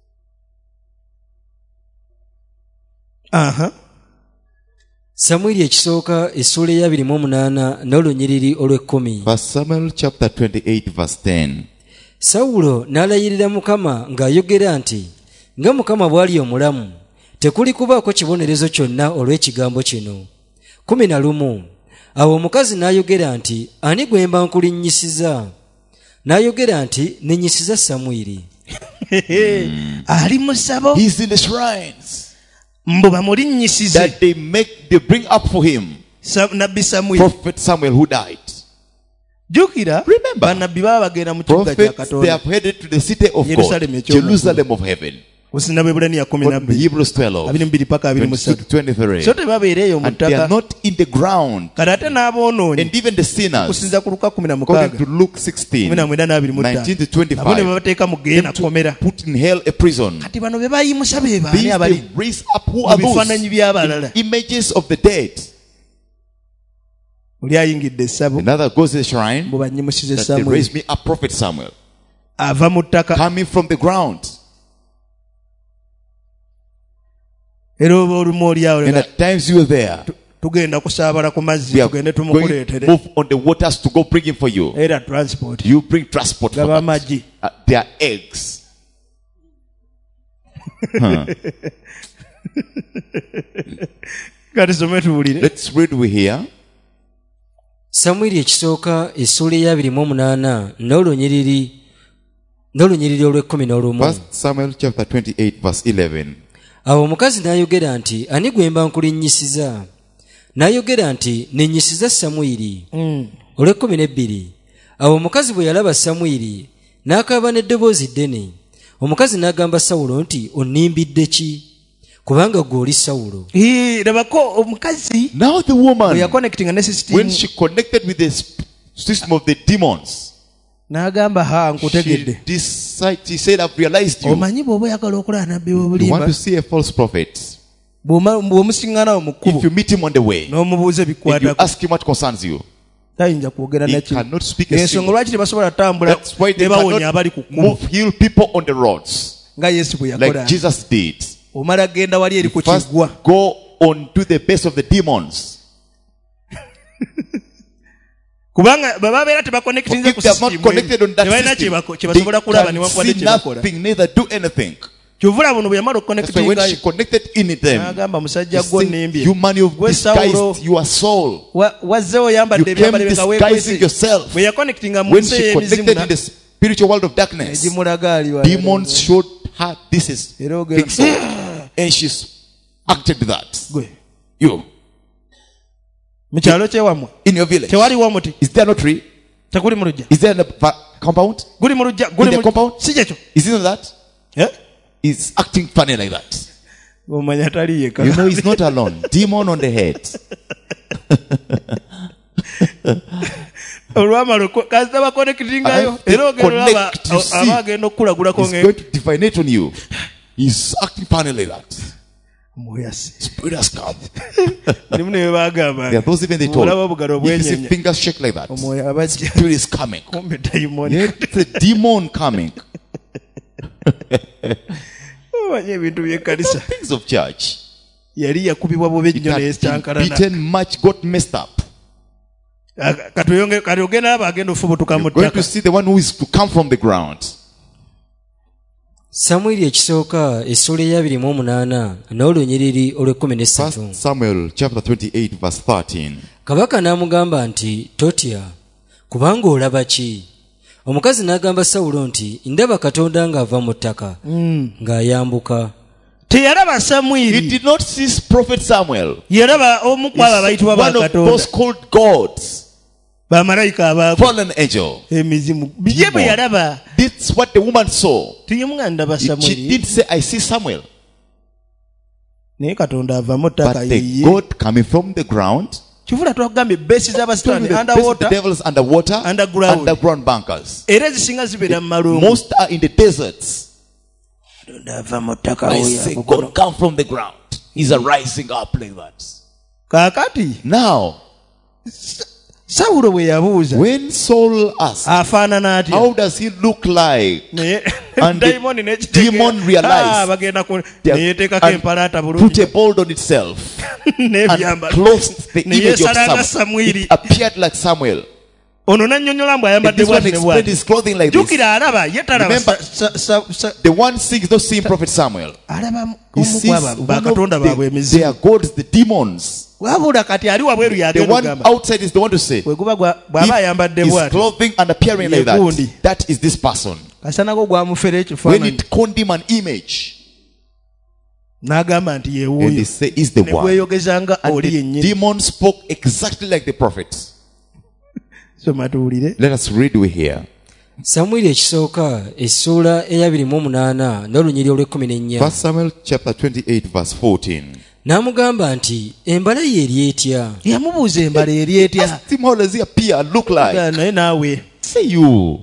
aha Samwiri ekisooka essula eya 28 n'olunyiriri olw'ekkumi. First Samuel chapter 28 verse 10. Sawulo n'alayirira Mukama ng'ayogera nti nga Mukama bw'ali omulamu tekuli kubaako kibonerezo kyonna olw'ekigambo kino. 11 Awo omukazi n'ayogera nti ani gwe mba nkulinnyisiza? N'ayogera nti nennyisiza Samwiri. ali mu ssabo He's in the shrines mbu bamulinnyisize that they bring up for him nabbi samwiri Prophet Samuel who died. jjukira Remember, bannabbi baba bagenda mu kibuga kya Prophets, they katonda have headed to the city of Jerusalem God, ekyomuggulu. Jerusalem of heaven. kusinda bwebulaniya From the 12 Hebrews 12, 22 paka 22 23 to 23. so tebabeera eyo mu And they are ttaka not in the ground. kati ate n'aboonoonyi And even the sinners, kusinza ku luka according 16 to Luke 16, 19 to nabo ne 25, babateeka mu geena komera put in hell a prison. kati bano be bayimusa be baani These abali they raise up who mu are bifaananyi those by'abalala images of the dead. oli ayingidde essabo Another goes to the shrine mbu bannyimusize that they Samwiri raised me up, Prophet Samuel, ava mu ttaka coming from the ground. era oba olumu oli awo And at times you were there. tugenda kusaabala ku mazzi We are tugende going to tumukuleetere move on the waters to go bring him for you. era transport You bring transport for gaba that. amagi They are eggs. kati some tuwulire Let's read we here. samwiri ekisooka essuula eya 28 n'olunyiriri olw'11. First Samuel chapter 28 verse 11. Awo omukazi n'ayogera nti ani gwe mba nkulinnyisiza? N'ayogera nti nennyisiza Samwiri. Olw'12. Awo omukazi bwe yalaba Samwiri n'akaaba n'eddoboozi ddene. Omukazi n'agamba Sawulo nti onnimbidde ki? Kubanga gw'oli Sawulo. labako omukazi Now the woman, we are connecting ne system when she connected with the system of the demons, n'agamba ha nkutegedde she said, I've realized you. omanyi bw'oba oyagala okulaba nabbi You want w'obulimba to see a false prophet. bw'omusiŋŋanawo mu If kkubo you meet him on the way, n'omubuuza and you ebikwatako ask him what concerns you, tayinza kwogera he nakimu cannot speak a ensonga single. lwaki tebasobola tambula That's why they ne bawonya abali ku cannot kkubo move, heal people on the roads nga yesu bwe like yakola Jesus did. omala genda wali eri ku First, kiggwa go on to the base of the demons. kubanga baba beera tebakonectinze If ku they are not connected on that tebalina system, kye basobola kulaba they ne can wankwadde see kye bakola nothing, neither do anything. kyovula buno bwe yamala That's why when she okuconnectingayo connected in them, n'agamba musajja she gwo said, nnimbye you man, you've Gwe Sawulo, disguised your soul. wazzeewo You oyambadde came ebyambalo nga disguising weekwese yourself. bwe yakonectinga mu When nsi she ey'emizimu connected in the spiritual world of darkness, egimulaga ali demons showed her this is Era ogera- big soul. And she's acted that. gwe You, mu kyalo kyewammwe in your village, tewaliwo omuti is there no tree? teguli mu lujja Is there a compound? guli mu lujja In the compound? si kyekyo Is it not that? Eh? He's acting funny like that. omanya tali yeka You know he's not alone. Demon on the head. olwamala kasita bakonekitingayo I era have to ogenda olaba connect, you see. aba agenda okukulagulako He's going to divinate on you. He's acting funny like that. omuyasi Spirit has come. nimu ne bagamba There are those even they olaba told. obugalo If you see bwenyenya fingers shake like that, omwoyo abajja spirit is coming. kumbe dayimoni Yeah, it's a demon coming. omanya ebintu by'ekkanisa Things of church. yali yakubibwa bubi nnyo Got neyekyankalana beaten much, got messed up. kati ogenda aba agenda ofubutuka mu You're going to ttaka see the one who is to come from the ground. Samwiri ekisooka essuula eya 28 n'olunyiriri olw'13. First Samuel chapter 28 verse 13. Kabaka n'amugamba nti totya kubanga olaba ki? Omukazi n'agamba Sawulo nti ndaba Katonda ng'ava mu ttaka ng'ayambuka. teyalaba He samwiri did not see prophet Samuel. yalaba omu ku abo abayitibwa One of bakatonda those called gods, bamalayika abaagwa fallen angel. emizimu bye bwe yalaba That's what the woman saw. tiyemugana ndaba She samwiri didn't say, I see Samuel. naye katonda ava mu ttaka But the yiye God coming from the ground, kivula twakugambye besi told me z'abasitaani the best of the underwater devils underwater, Underground. underground bunkers. era ezisinga zibeera mu malungu Most are in the deserts. katonda ava mu ttaka I oyo say, abukono. God come from the ground. He's a rising up like that. kaakati Now, sawulo bwe yabuuza when Saul asked, afaanana atya how does he look like? naye And the dayimoni n'ekitegeera. demon realized bagenda They have- neyeteekako and empalaata put bulungi a bold on itself and n'ebyambalo closed the image of neyesalanga Samuel. samwiri It appeared like Samuel. ono nannyonnyola mbw And ayambadde this one bwati ne explained bwati his clothing like this. jjukira alaba ye talaba Remember- The one seeing, not seeing prophet Samuel. alaba He omu sees ku abo one bakatonda of baabwe their emizimu gods, the demons. wabula kati ali wabweru The yagenda one ogamba outside is the one to say, bwe guba bw'aba ayambadde his bwati clothing and appearing like that, Yegundi. that is this person. kasana go gwamufera When ekifaananyi it conned him an image, n'agamba nti and yeewuuyo they say, is the ne one. bweyogeza nga And oli the yennyini demon spoke exactly like the prophet. soma tuwulire Let us read we here. Samwiri ekisooka essuula eya 28 n'olunyiriri olw'14. First Samuel chapter 28 verse 14. N'amugamba nti embala ye eri etya? yamubuuza embala eri etya Asked him, how does he appear, look like? naye naawe Say you.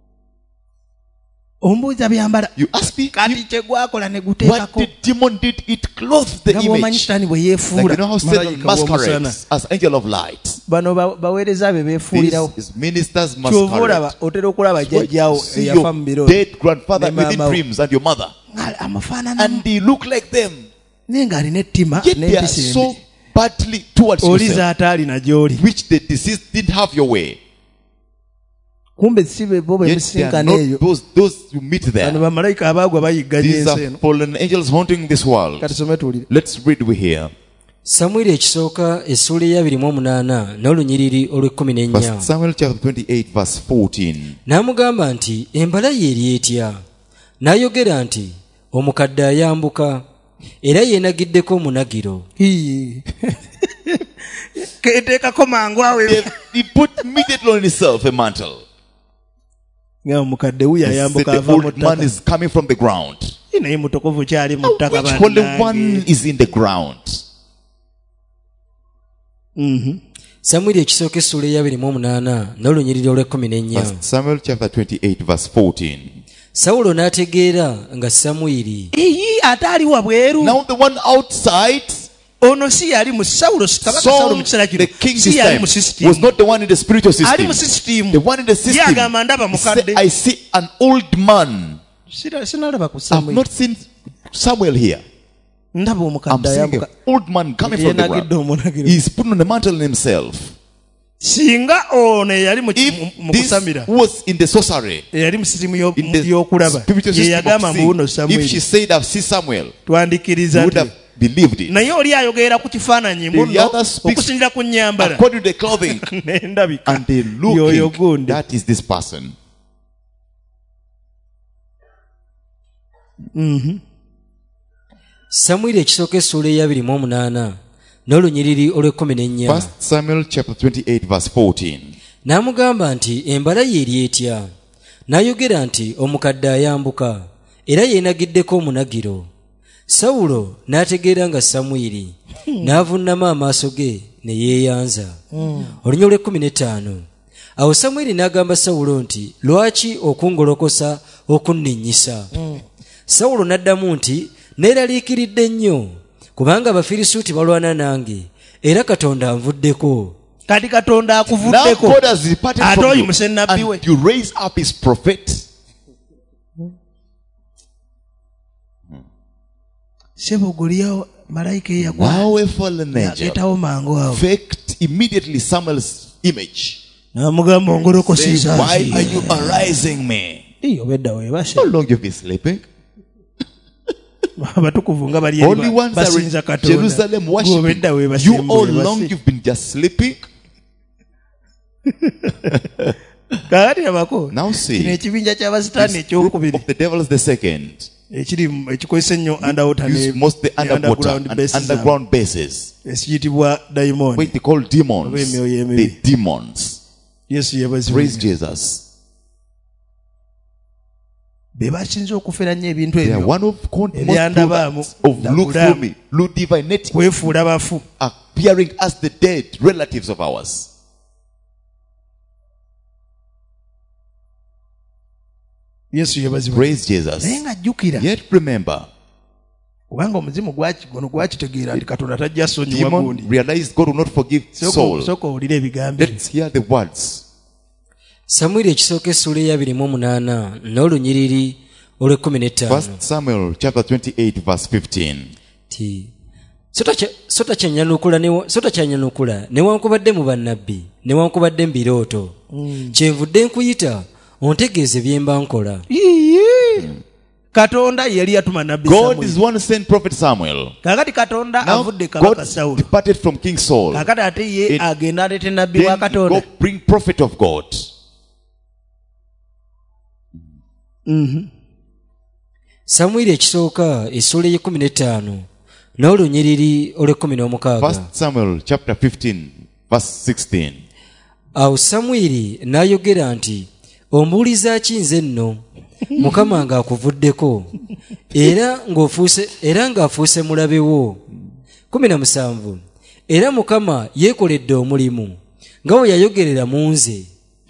ombuuza byambala You ask me, kati kye gwakola ne what guteekako the demon did, it clothed the nga bw'omanyi image. sitaani bwe Like yeefuula you know how Satan malayika w'omusana masquerades as angel of light. bano baweereza be beefuulirawo This is ministers kyova masquerade. olaba otera okulaba That's why jjajjaawo you see eyafa mu your birooto dead grandfather Ne within maama wo. dreams and your mother. amufaanana And they look like them. naye ng'alina ettima Yet they are n'empisembi so badly towards oli yourself, z'ataalina gy'oli. which the deceased didn't have your way. Kumbe si be bo be Yet they are musinkana eyo. not those you meet Bano there. bamalayika abaagwa bayigganya These ensi are eno. fallen angels haunting this world. Kati some tuwulire. Let's read we here. samwiri ekisooka essuula eya 28 n'olunyiriri olw'14. First Samuel chapter 28 verse 14. n'amugamba nti embala ye eri etya, n'ayogera nti omukadde ayambuka era yeenagiddeko omunagiro. Keteekako mangu awe. He put immediately on himself a mantle. Nga omukadde wuyo He said ayambuka the ava mu old man ttaka. is coming from the ground. Naye mutukuvu kyali mu ttaka Which holy bannange. one is in the ground? samwiri ekisooka essuula eya 28 n'olunyiriri olw'14. First Samuel chapter 28 verse 14. sawulo n'ategeera nga samwiri Eyi ate ali wabweru. Now the one outside Ono si yali mu Sawulo kabaka Sawulo mu kiseera the kino. king Si this yali time mu was system. not the one in the spiritual Ali mu system. system. The one in the system. Yagamba ndaba He said, mukadde. I see an old man. Sinalaba ku I've Samuel. not seen Samuel here. Ndaba I'm omukadde seeing ayambuka. an old man coming from the Yeenagidde ground. omunagiro. He's putting on the mantle himself. Singa ono eyali mu If this kusamira. was in the sorcery, Eyali mu sisimu in the y'okulaba. spiritual Ye system yagamba of mbu uno seeing, if she Samuel. said I've seen Samuel, you Twandikiriza would nti. have believed it. Naye oli ayogerera ku kifaananyi The muno other speaks okusinziira ku nnyambala according to the clothing, n'endabika and they y'oyo look. gundi. That is this person. samwiri ekisooka essuula eya 28 n'olunyiriri olw'14. First Samuel chapter 28 verse 14. n'amugamba nti embala ye eri etya, n'ayogera nti omukadde ayambuka era yeenagiddeko omunagiro. sawulo n'ategeera nga samwiri n'avunnama amaaso ge ne yeeyanza. olunya olw'15. awo samwiri n'agamba sawulo nti lwaki okungolokosa okunninnyisa? sawulo n'addamu nti neeraliikiridde nnyo kubanga abafirisuuti balwana nange era katonda anvuddeko. kati katonda Now akuvuddeko God has departed ate from you, oyimuse nnabbi we. and you raise up his prophet. sebo goliawo malayika eyagwa Now a fallen angel yagetawo mangu awo faked immediately Samuel's image. n'amugamba Says, ongolokosiza why are you arising me? obedda weebase How long you been sleeping? abatukuvu nga bali Only ones are basinza in katonda Jerusalem Gwe worshiping. obedda You weebase all long you've been just sleeping. kakati abako Now see, kino ekibinja ky'abasitaani this group ekyokubiri of the devils the second ekikozesa ennyo underwater use most the underwater underground and bases underground bases. ekiyitibwa dayimondi. What they call demons. Oba emyoyo emibi. The demons. yesu yabazibwa Praise Jesus. be basinze okufera nnyo ebintu They are ebyo one of most ebyandabaamu products of look through me, look divinity, kwefuula bafu appearing as the dead relatives of ours. yesu yabazibwa Praise Jesus. naye ng'ajjukira Yet remember, kubanga omuzimu gono gwakitegeera nti katonda tajja sonyiwa demon gundi. realized God will not forgive Saul. sooka owulire ebigambo Let's hear the words. samwiri ekisooka essuula eya 28 n'olunyiriri olw'15. First Samuel chapter 28 verse 15. ti so takyanyanukula newankubadde mu bannabbi newankubadde mu birooto. kyenvudde nkuyita ontegeeze bye mba nkola. katonda yali yatuma nabbi God Samwiri. is one sent prophet Samuel. kakati katonda Now avudde kabaka God Sawulo. departed from King Saul. kakati ate ye It- agenda aleete nabbi wa Then katonda. go bring prophet of God. samwiri ekisooka essuula ey'e15 n'olunyiriri olw'16. First Samuel chapter 15 verse 16. awo samwiri n'ayogera nti ombuuliza ki nze nno mukama ng'akuvuddeko era ng'afuuse mulabe wo. 17 era mukama yeekoledde omulimu nga bwe yayogerera mu nze.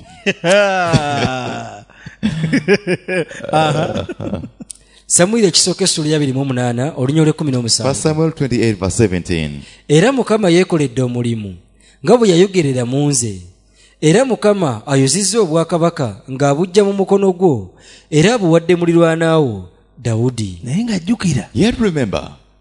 samwiri ekisooka essuula ya 28 olunya olw'17. First Samuel 28 verse 17. era mukama yeekoledde omulimu nga bwe yayogerera mu nze era mukama ayozizza obwakabaka ng'abuggya mu mukono gwo era abuwadde mulirwanaawo Dawudi. naye ng'ajjukira Yet remember,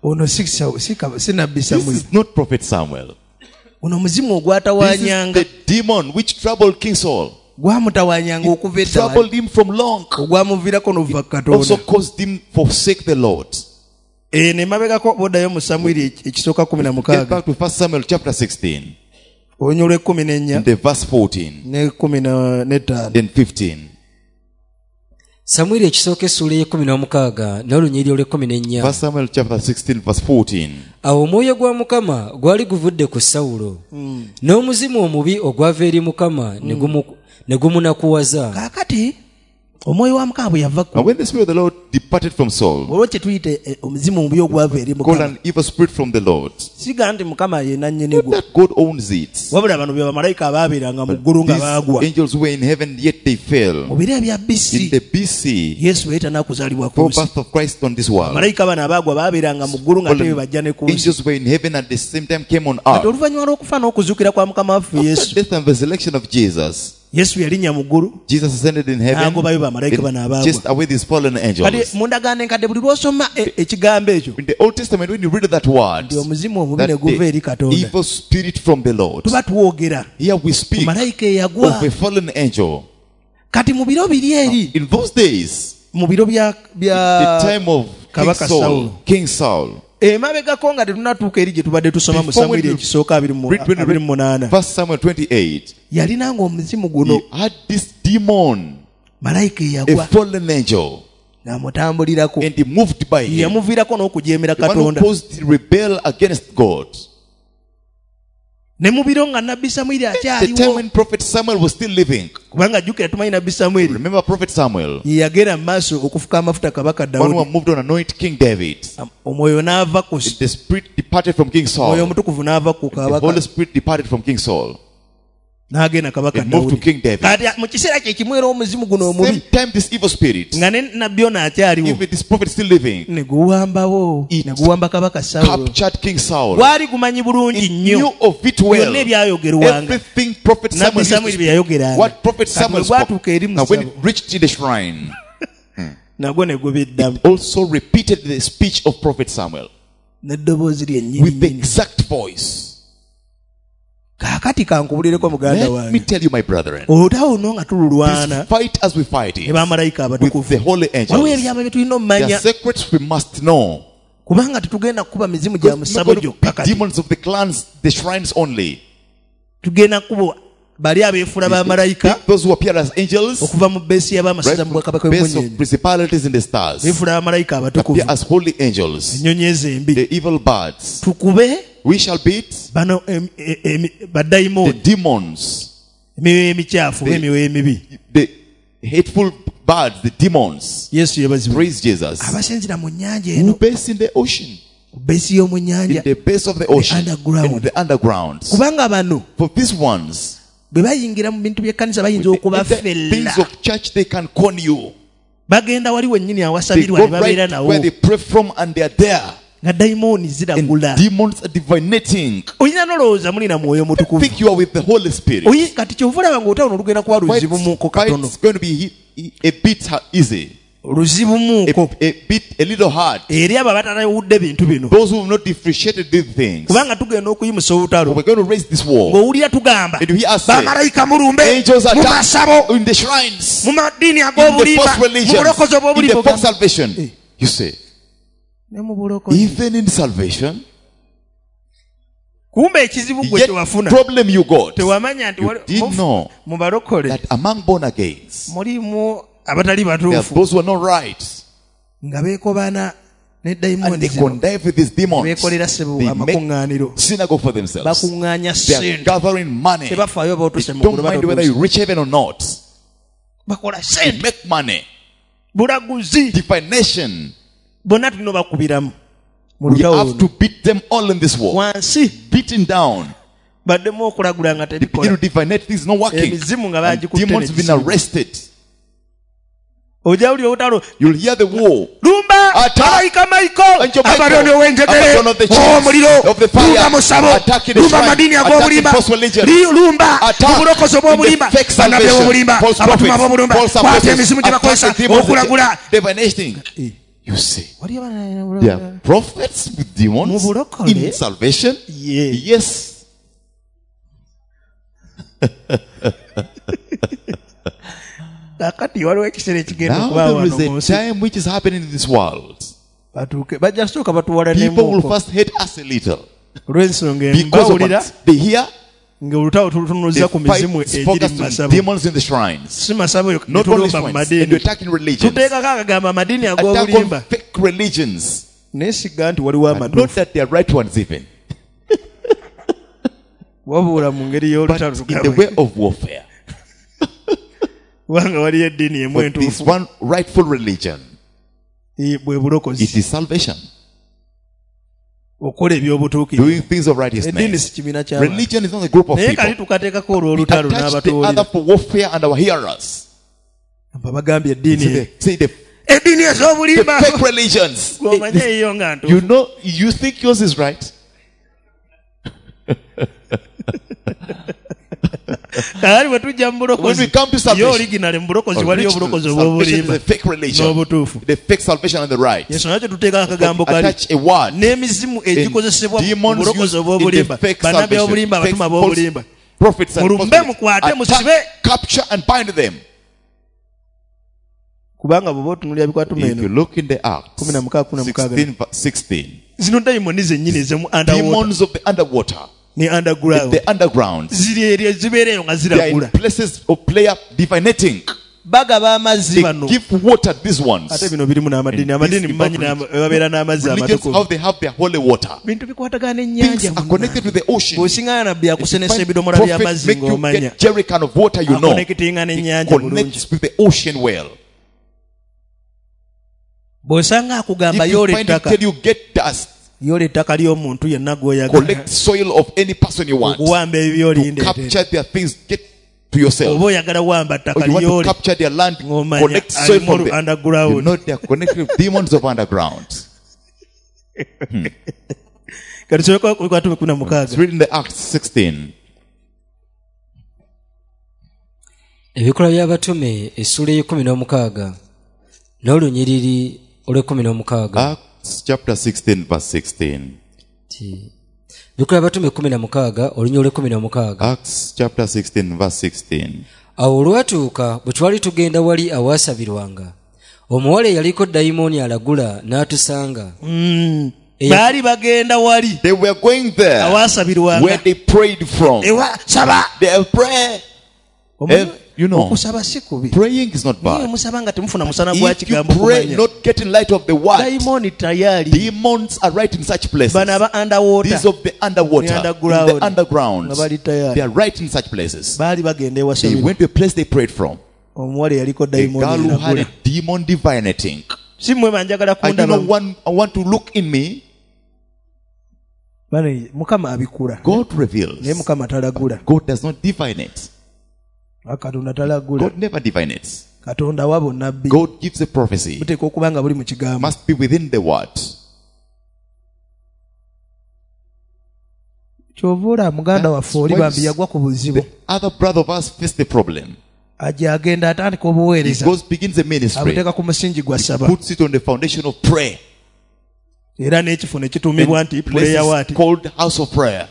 ono si nabbi This Samwiri. is not Prophet Samuel. Ono muzimu This is ogwatawanyanga the demon which troubled King Saul. gwamutawanyanga okuva edda Troubled him from long. ogwamuviirako n'ova Also Katonda. caused him forsake the Lord. Ne mabegako boddayo mu Samwiri ekisooka Get 16 back to 1 Samuel chapter 16. olunywa lw'ekumi In the verse 14. n'etaano. Then 15. samwiri ekisooka essula y'e16 n'olunyiriro lw'e14. 1 Samuel chapter 16 verse 14. awo omwoyo gwa mukama gwali guvudde ku sawulo n'omuzimu omubi ogwava eri mukama ne gumunakuwaza. Kaakati omwoyo wa Mukama bwe yava And when the spirit of the Lord departed from Saul, olwo kye tuyite omuzimu omubi ogwava eri called Mukama. an evil spirit from the Lord, Siga nti Mukama ye nannyini gwo, that God owns it. wabula bano bye bamalayika abaabeeranga mu ggulu nga These baagwa angels were in heaven, yet they fell. mu biro ebya In BC. the BC, Yesu bwe yeetannakuzaalibwa ku for nsi. birth of Christ on this world, Malayika bano abaagwa baabeeranga mu ggulu nga tebe bajja ne ku nsi. angels were in heaven at the same time came on Kati earth. oluvannyuma lw'okufa n'okuzuukira kwa Mukama waffe After Yesu, death and resurrection of Jesus, Yesu yalinnya mu ggulu Jesus ascended in heaven, n'agobayo bamalayika bano and chased abaagwa. away these fallen Kati angels. mu ndagaano enkadde buli lw'osoma ekigambo ekyo In the Old Testament, when you read that word, nti omuzimu omubi that ne guva eri the Katonda, evil spirit from the Lord, tuba twogera here we ku speak malayika eyagwa. of a fallen angel. Kati mu biro biri eri, In those days, mu biro the time of King Kabaka Saul, King Saul, emabegako nga tetunnatuuka eri gye tubadde tusoma mu Before Samwiri we ekisooka read 28, 1 Samuel 28, yalinanga omuzimu guno he had this demon, malayika a eyagwa fallen angel, ng'amutambulirako, and he moved by him. yamuviirako n'okujeemera The one who Katonda. caused him to rebel against God. Ne mu biro nga nabbi Samwiri The time akyaliwo, when Prophet Samuel was still living. kubanga jjukira tumanyi nabbi Samwiri Remember Prophet Samuel, ye yagenda mu maaso okufuka amafuta kabaka one who Dawudi. moved on anoint King David. Omwoyo n'ava ku The spirit departed from King omwoyo Saul. omutukuvu n'ava ku The Holy kabaka Spirit departed from King Saul. n'agenda kabaka It moved to Dawudi. King David. Kati mu kiseera kye kimu era omuzimu guno Same omubi time this evil spirit, nga ne nabbi ono akyaliwo, even this prophet still living, ne guwambawo, It ne guwamba kabaka Sawulo. captured King Saul. Gwali gumanyi bulungi He nnyo knew of it well. byonna ebyayogerwanga. Everything Prophet Samuel Nabbi used to Samwiri bye speak, yayogeranga. what Prophet Kati Samuel bwe gwatuuka spoke. eri mu Now when ssabo, it reached the shrine, nagwo ne gubiddamu also repeated the speech of Prophet Samuel n'eddoboozi lyennyini with the nnyini. exact voice. Kaakati kankubulireko muganda Let me wange, tell you, my brethren, olutawo no nga tululwana this fight as we fight ne it bamalayika with the abatukuvu, holy waliwo angels, ebyama bye tulina there omumanya, are secrets we must know. kubanga tetugenda kukuba mizimu gya We're not musabo going to gyokka pick kati, demons of the clans, the shrines only. tugenda kubo bali abeefula bamalayika Pick those who appear as angels, okuva mu beesi right y'abamasaza mu from bwakabaka the base of bw'emmunyeenye, principalities in the stars, beefula bamalayika appear abatukuvu, as holy angels, ennyonyi ez'embi, the evil birds. tukube We shall beat bano the badayimooni, demons, emyoyo emikyafu oba emyoyo emibi. the hateful birds, the demons. Yesu yebazibwa. Praise Jesus. Abasinzira mu nnyanja Who eno, base in the ocean, ku beesi y'omu in nnyanja, the base of the ocean, underground. in the underground. kubanga bano For these ones, bwe bayingira mu bintu by'ekkanisa bayinza the okubafella, things of church, they can con you. bagenda wali wennyini They awasabirwa go ne babeera right nawo, where they pray from and they are there. nga dayimooni And ziragula. demons are divinating. Olina n'olowooza mulina mwoyo mutukuvu. Think you are with the Holy Spirit. Kati kyova olaba ng'otawuno olugenda kuba luzibumuuko katono, It's going to be a bit easy, luzibumuuko a little hard. eri abo abatanawudde bintu bino, Those who have not differentiated these things, kubanga tugenda okuyimusa olutalo we're going to raise this war. ng'owulira tugamba And you hear us say, bamalayika mulumbe angels mu attack masabo, in the shrines, mu madiini in the ag'obulimba, false mu religions, bulokozi in obw'obulimba, the false salvation. You say, ne mu bulokozi. even in salvation, Kumbe ekizibu gwe yet tewafuna, problem you got, tewamanya nti you did know mu balokole that among born agains, mulimu abatali there are batuufu those who are not right, nga beekobana ne and dayimooni they zino, connive with these demons. beekolera ssebo They make amakuŋŋaaniro, synagogue for themselves. bakuŋŋaanya They are ssente, gathering money. They tebafaayo bootuse mu don't ggulu mind whether batotuuse, you reach heaven or not. bakola They ssente, make money. bulaguzi, Divination. bonna tulina bakubiramu mu We lutawo have to luno. beat them all in this war. Wansi Beaten down. baddemu okulagula nga You tebikola, divinate things not working. emizimu nga And bagikutte demons have been n'ekisibo. arrested. ojja wuli olutalo, You'll hear the war. lumba Attack. malayika Michael, Angel Michael, abalyondi ow'enjegere, Abaddon of the chiefs, omuliro, of the fire, lumba mu ssabo, attacking the lumba shrine, amadiini attacking ag'obulimba, false religion, lumba attack mu bulokozi obw'obulimba, in the fake bannabbi salvation, b'obulimba, false abatuma prophets, b'obulimba, false kwata apostles, emisimu gye bakozesa attacking demons, okulagula. divinating. You see, Wali there are prophets with demons Mubulokole. in salvation. Yeah. Yes. Kakati waliwo ekiseera ekigenda Now okubaawo there is wano mu a nsi. time which is happening in this world. Batuuke bajja kusooka batuwala People will n'embuuko first hate us a little olw'ensonga because of embawulira what they hear. ng'olutawo tulutunuza ku They mizimu fight, egiri focus mu on masabo demons in the shrines. si masabo Not only netulumba mu shrines. And madiini you're attacking religions. tuteekako akagamba amadiini Attack ag'obulimba on fake religions. naye sigga nti waliwo And not amatuufu that they are right ones even. wabula mu ngeri But y'olutalo in the way of warfare. kubanga waliyo eddiini emu But there is entuufu one rightful religion. bwe bulokozi It is salvation. okukola ebyobutuukirivu Doing things of eddiini righteousness. si kibiina ky'abantu Religion is not a group of naye kali people. tukateekako We olw'olutalo attach the n'abatuulira other for warfare and our hearers. bagambye eddiini Say the eddiini ez'obulimba fake religions. gw'omanye eyo nga ntuufu You know, you think yours is right. kaali bwe tujja mu When we bulokozi come to yo salvation, originale mu bulokozi waliyo obulokozi salvation is obw'obulimba a fake religion. n'obutuufu The fake salvation and the right. yesu nakyo tuteeka akagambo kali Attach a word. n'emizimu egikozesebwa mu Demons bulokozi used in the obw'obulimba fake bannabbi salvation. obulimba Fake abatuma false b'obulimba prophets and mulumbe false mukwate prophets. musibe Attack, capture and bind them. kubanga bw'oba otunulira bikwatuma If you eno look in the Acts 16 16, zino dayimoni zennyini ez'emu underwater demons of the underwater, ne underground the underground, ziri eri zibeereyo nga they are in ziragula places of player divinating. bagaba amazzi They bano give water these ones. ate bino birimu n'amadiini And amadiini these mumanyi babeera n'amazzi Religions, how amatukuvu they have their holy water. bintu bikwatagana Things ennyanja are connected to the ocean. bw'osingana nabbi If you akusenesa find ebidomola prophet by'amazzi make you ng'omanya get jerrycan of water, you know. akonekitinga n'ennyanja It bulungi connects with the ocean well. bw'osanga akugamba If you yoola find it, ettaka tell you get dust, yoola ettaka ly'omuntu yenna gw'oyagala collect soil of any person you want. okuwamba To ebyolindeetera capture their things, get to yourself. oba oyagala wamba Or ttaka you want to lyoli capture their land, ng'omanya collect soil alimu from them. underground You know they are connected with demons of underground. kati soka kwatume kuna Let's mukaaga read in the Acts 16. ebikola by'abatume essula ey'ekumi n'olunyiriri olw'ekumi Acts chapter 16 verse 16. ebikola by'abatume 16 olunyiriri olw'ekumi Acts chapter 16 verse 16. awo olwatuuka bwe twali tugenda wali awaasabirwanga omuwala eyaliko dayimooni alagula n'atusanga baali bagenda wali They were going there where awaasabirwanga they prayed from. ewa saba They pray. You know, okusaba si kubi praying is not naye bad. musaba nga temufuna musana gwa If you kigambo pray kumanya not getting light of the word, dayimooni tayali demons are right in such places. bano aba underwater These of the underwater, The in underground. the underground, nga bali tayali they are right in such places. baali bagenda They ewasabirwa went to a place they prayed from. omuwala eyaliko A girl dayimooni who had eragula a demon divinating. si mmwe banjagala I do not kundaba want to look in me. bano mukama abikula God naye reveals. mukama talagula God does not divinate. katonda talagula God never divinates. katonda wa bonnabbi God gives a prophecy. buteekwa okuba nga buli mu kigambo Must be within the word. kyova olaba muganda waffe oli bambi yagwa ku buzibu The other brother of us faced the problem. ajja agenda atandika He obuweereza goes, begins a ministry. abuteeka ku musingi gwa saba Puts it on the foundation of prayer. era n'ekifo ne kituumibwa nti Place puleya is waati called house of prayer.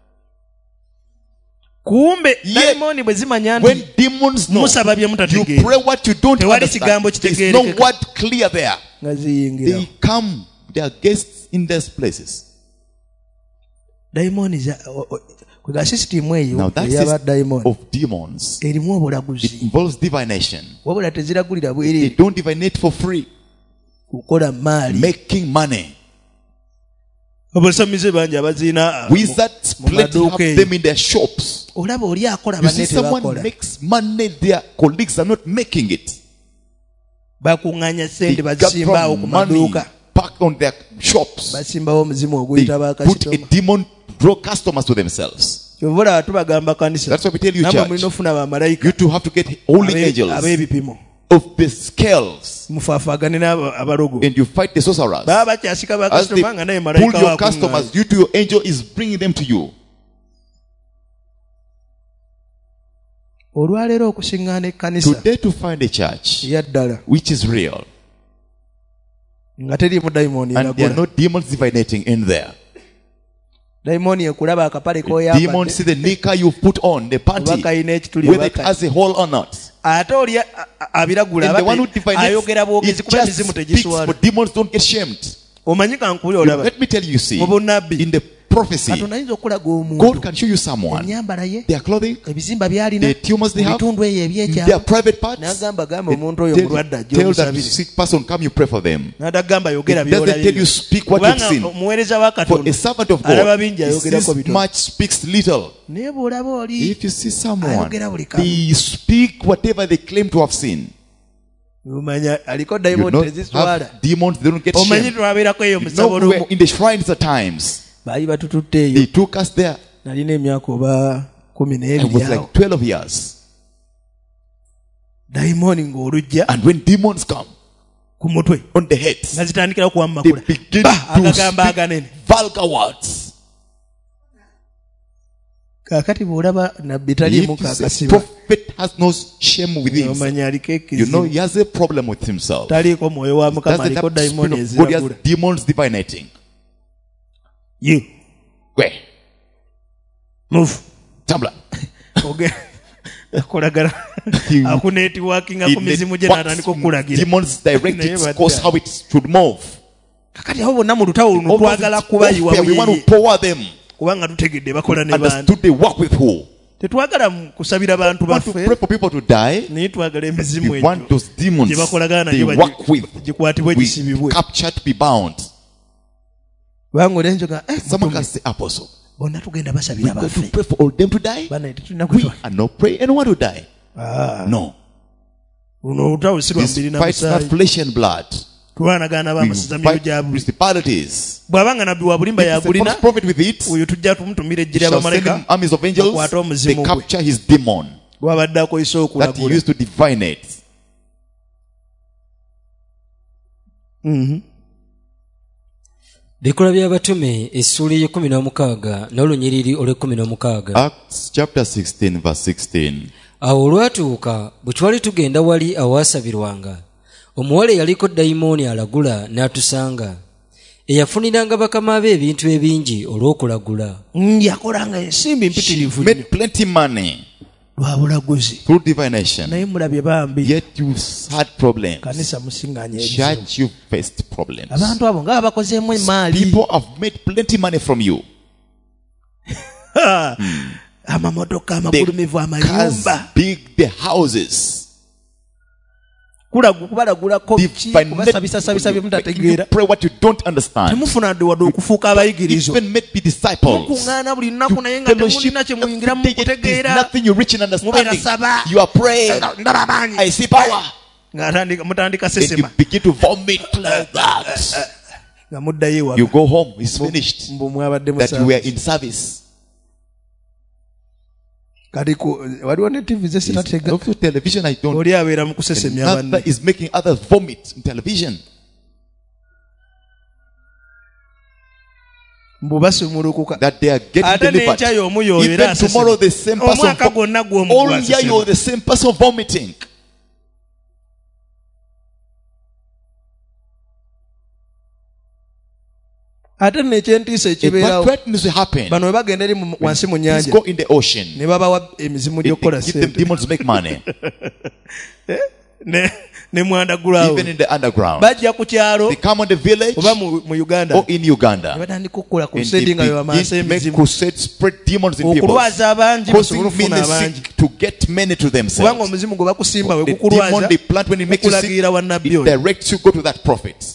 kumbe Ye- dayimooni bwe zimanya When nti demons know, musaba bye you mutategeera pray what you don't Tewali kigambo understand. There's no kitegeerekeka. word clear there. nga ziyingira They come, they are guests in those places. dayimooni kwega sisitimu eyo Now that eyaba system dayimooni of demons, erimu it obulaguzi involves divination. wabula teziragulira They bwereere don't divinate for free. kukola maali Making money. abasamize bangi abaziina Wizards mu plenty maduuka have eyo them in their shops. olaba oli akola You see, banne someone tebakola makes money, their colleagues are not making it. bakuŋŋanya They sente got bazisimbawo ku from money maduuka back on their shops. basimbawo omuzimu They oguyita put a bakasitoma demon, draw customers to themselves. kyova olaba tubagamba kanisa That's why we tell you, namwe church, mulina ofuna bamalayika you two have to get holy angels ab'ebipimo of the scales, mufaafaagane n'abalogo and you fight the sorcerers. baba bakyasika As they bakasitoma nga naye pull malayika your wakuŋŋaanya. customers, you to your angel is bringing them to you. olwaleero okusiŋŋaana ekkanisa Today to find a church eya ddala which is real, nga teriimu dayimooni And there are eragula. no demons divinating in there. Dayimooni ekulaba akapale The k'oyambadde demons see the knicker you put on, the oba panty, kayina ekituli whether it oba has a hole or not. ate oli abiragula And the one who aba divinates, ayogera bwogezi it kuba just emizimu speaks, tegiswala. but demons don't get shamed. Omanyi kankuli olaba Let me tell you, see, mu bunnabbi in the prophecy, katonda ayinza okulaga God omuntu can show you someone, ennyambala ye their clothing, ebizimba byalina the tumors they have, ebitundu eyo their ebyekyalo private parts. n'agamba gamba omuntu oyo Tell, mulwadde ajja tell that omusabire sick person, come you pray for them. n'atagamba yogera It doesn't tell you speak what you've kubanga seen. omuweereza wa For katonda a servant of alaba God, bingi he ayogerako sees bitono much, speaks little. naye bw'olaba oli If you see someone, ayogera buli kamu they speak whatever they claim to have seen. omanya aliko You dayimooni don't teziswala have demons, they don't get omanyi shamed. twabeerako eyo You musabo know, we were lumu in the shrines at times. baali batututte eyo They took us there. nalina emyaka oba 12 It was like 12 years. dayimooni ng'olujja And when demons come ku mutwe on the heads, nga zitandikira they kuwammakula begin agagamba to aganene speak vulgar words. kaakati bw'olaba nabbi If taliimu you say, kakasiba prophet has no shame with him, omanya aliko you know ekizibu he has a problem with himself. taliiko mwoyo wa mukama Doesn't aliko have the spirit dayimooni of God, he has eziragula demons divinating. you Where? move Tumblr. akolagala akunetiwakinga ku mizimu gye n'atandika okulagira Demons direct Naye its badda. course, how it should move. kakati abo bonna mu lutawo luno All of twagala it, kubayiwa we want buyeye to power them. kubanga tutegedde bakola ne bantu Understood they work with who? tetwagala kusabira bantu We want to baffe pray for people to die. naye twagala emizimu We want egyo those demons gye bakolagana they nayo work with. gikwatibwe We gisibibwe capture to be bound. kubanga olenjoga Someone can say, Apostle, bonna tugenda we basabira go to baffe pray for all them to die? bana tetulina We kutwa are not praying anyone to die. No. luno olutawo si lwa This mbiri na fights not musaayi flesh and blood. tulwanagana We bamasiza myoyo fight gya buli principalities. bw'abanga nabbi wa bulimba If it's a yagulina false prophet with it, oyo tujja tumutumira we ejjira shall send abamaleka him armies of angels. bakwate They omuzimu gwe capture his demon gwabadde akozesa that he okulagula used to divinate. bikola by'abatume essuula ey'ekumi n'olunyiriri olw'ekumi Acts chapter 16 verse 16. awo olwatuuka bwe twali tugenda wali awaasabirwanga omuwala eyaliko dayimooni alagula n'atusanga eyafuniranga bakama be ebintu ebingi olw'okulagula yakolanga ensimbi mpitirivu Made plenty money lwa bulaguzi through divination. naye mulabye bambi Yet you had problems. kanisa musiŋŋanya ebizibu Church, you faced problems. abantu abo nga babakozeemu emaali People have made plenty money from you. amamotoka amagulumivu Cars, amayumba big the houses. kubalagulako biki kubasabisasabisa bye Making you mutategeera pray what you don't understand. temufuna dde wadde okufuuka abayigirizo Even made be disciples. mukuŋŋaana buli lunaku naye nga Fellowship temulina kye muyingira mu every day, there's kutegeera nothing you reach in understanding. Mubeera You are praying. ndaba bangi I see power. mutandika And you sesema begin to vomit like that. nga muddayo You ewaka go home. It's finished. mbu mwabadde That you musa were in service. kati waliwo ne tv ze sinatega Also television, I don't. oli abeera mu kusesemya Another banne is making others vomit in television. mbu basumulukuka That they are getting ate delivered. n'enkya y'omu y'oyo era Even tomorrow the same person. omwaka gwonna All year you're the same person vomiting. ate n'ekyentiisa If ekibeerawo what threatens to happen, bano we bagenda eri wansi mu please nyanja go in the ocean. ne babawa emizimu They gy'okukola give them sente demons to make money. ne mwandagulaawo Even in the underground. bajja ku kyalo They come on the village oba mu uganda or in ne Uganda. batandika okukola ku And they sedi nga bwe bamaasa begin to make emizimu crusades, spread demons in people. okulwaza abangi Causing basobole okufuna many abangi sick to get many to kubanga themselves. omuzimu gwe bakusimba we The demon gukulwaza they plant when it makes you sick, gukulagira wannabbi it oyo directs you go to that prophet.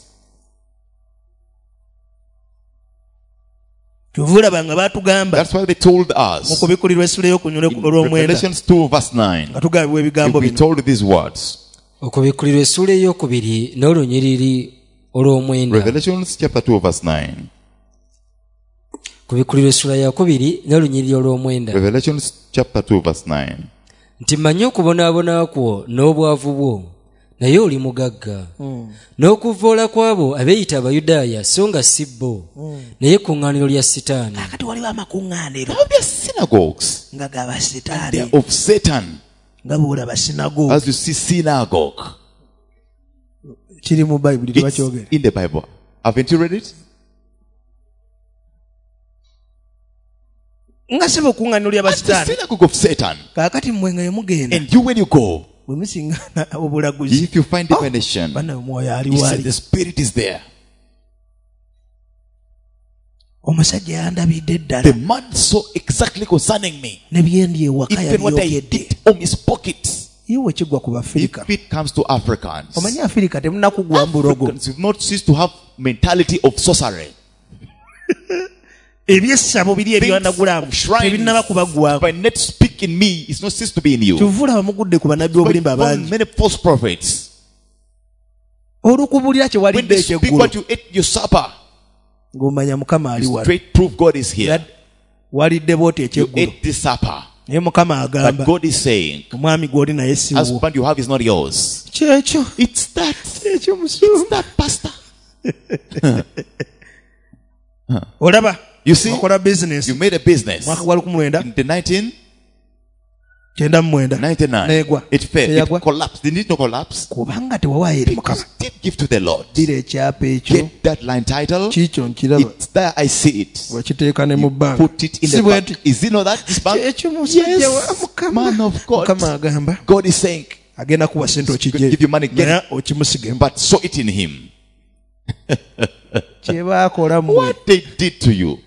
kyova olaba nga baatugamba That's why they told mu us kubikulirwa essula ey'okunyole in olw'omwenda Revelations 2 verse 9. nga tugambibwa ebigambo We bino told these words. okubikulirwa essuula ey'okubiri n'olunyiriri olw'omwenda Revelations chapter 2 verse 9. kubikulirwa essula yakubiri n'olunyiriri olw'omwenda Revelations chapter 2 verse 9. nti mmanyi okubonaabona kwo n'obwavu bwo naye oli mugagga n'okuvvoola kw'abo abeeyita abayudaaya so nga si bo naye kuŋŋaaniro lya sitaani kati waliwo amakuŋŋaaniro Now they are synagogues. nga gaba They sitaani are of Satan. nga bw'olaba sinagogi As you see synagogue. kiri mu bayibuli It's tebakyogera. in the Bible. Haven't you read it? Nga sebo kuŋŋaanira At the abasitaani. synagogue of Satan. Kaakati mmwe nga yemugenda. And you, when you go, Bwe musingana obulaguzi. if you find divination, Bana omwoyo ali he said wali. the spirit is there. Omusajja yandabidde The ddala. man saw exactly concerning me. Ne byendi ewaka Even what I yabyogedde. did on his pocket. Ye bwe kigwa ku Bafirika. If it comes to Africans, Omanyi Afirika temunnakugwa mbulogo. Africans have not ceased to have mentality of sorcery. Ebyessabo biri ebyanagulamu. Tebinnaba kubaggwako. By not speak in me, it's not ceased to be in you. Kyovula bamugudde ku bannabbi But obulimba from bangi. many false prophets. Olukubulira kye When walidde they speak ekyeggulo. what you ate your supper, Ng'omanya Mukama ali wano. straight proof God is here. Walidde booti You ekyeggulo. ate this supper. Naye Mukama But agamba. God is saying, Omwami gw'oli naye si wo. husband you have is not yours. Kyekyo. It's that. Ekyo musuumu. That pastor. Olaba. You see, Wakola business. you made a business. Mwaka gwa 1999. In the 1999, Neegwa. it fell. Eyagwa. It collapsed. Didn't it not collapse? Kubanga tewawaayo eri Mukama. Because did give to the Lord. Ddira ekyapa ekyo. Get that line title. Kiikyo nkiraba. It's there. I see it. Wakiteeka ne mu bbanga. Put it in Si the bwe bank. nti. Is it not that? This bank? Ekyo musajja wa Yes. Mukama. Man of God. Mukama agamba. God is saying, Agenda kuwa sente He's gonna okijje. give you money, get Naye it. okimusigemu. But sow it in him. Kye baakola mmwe. What they did to you.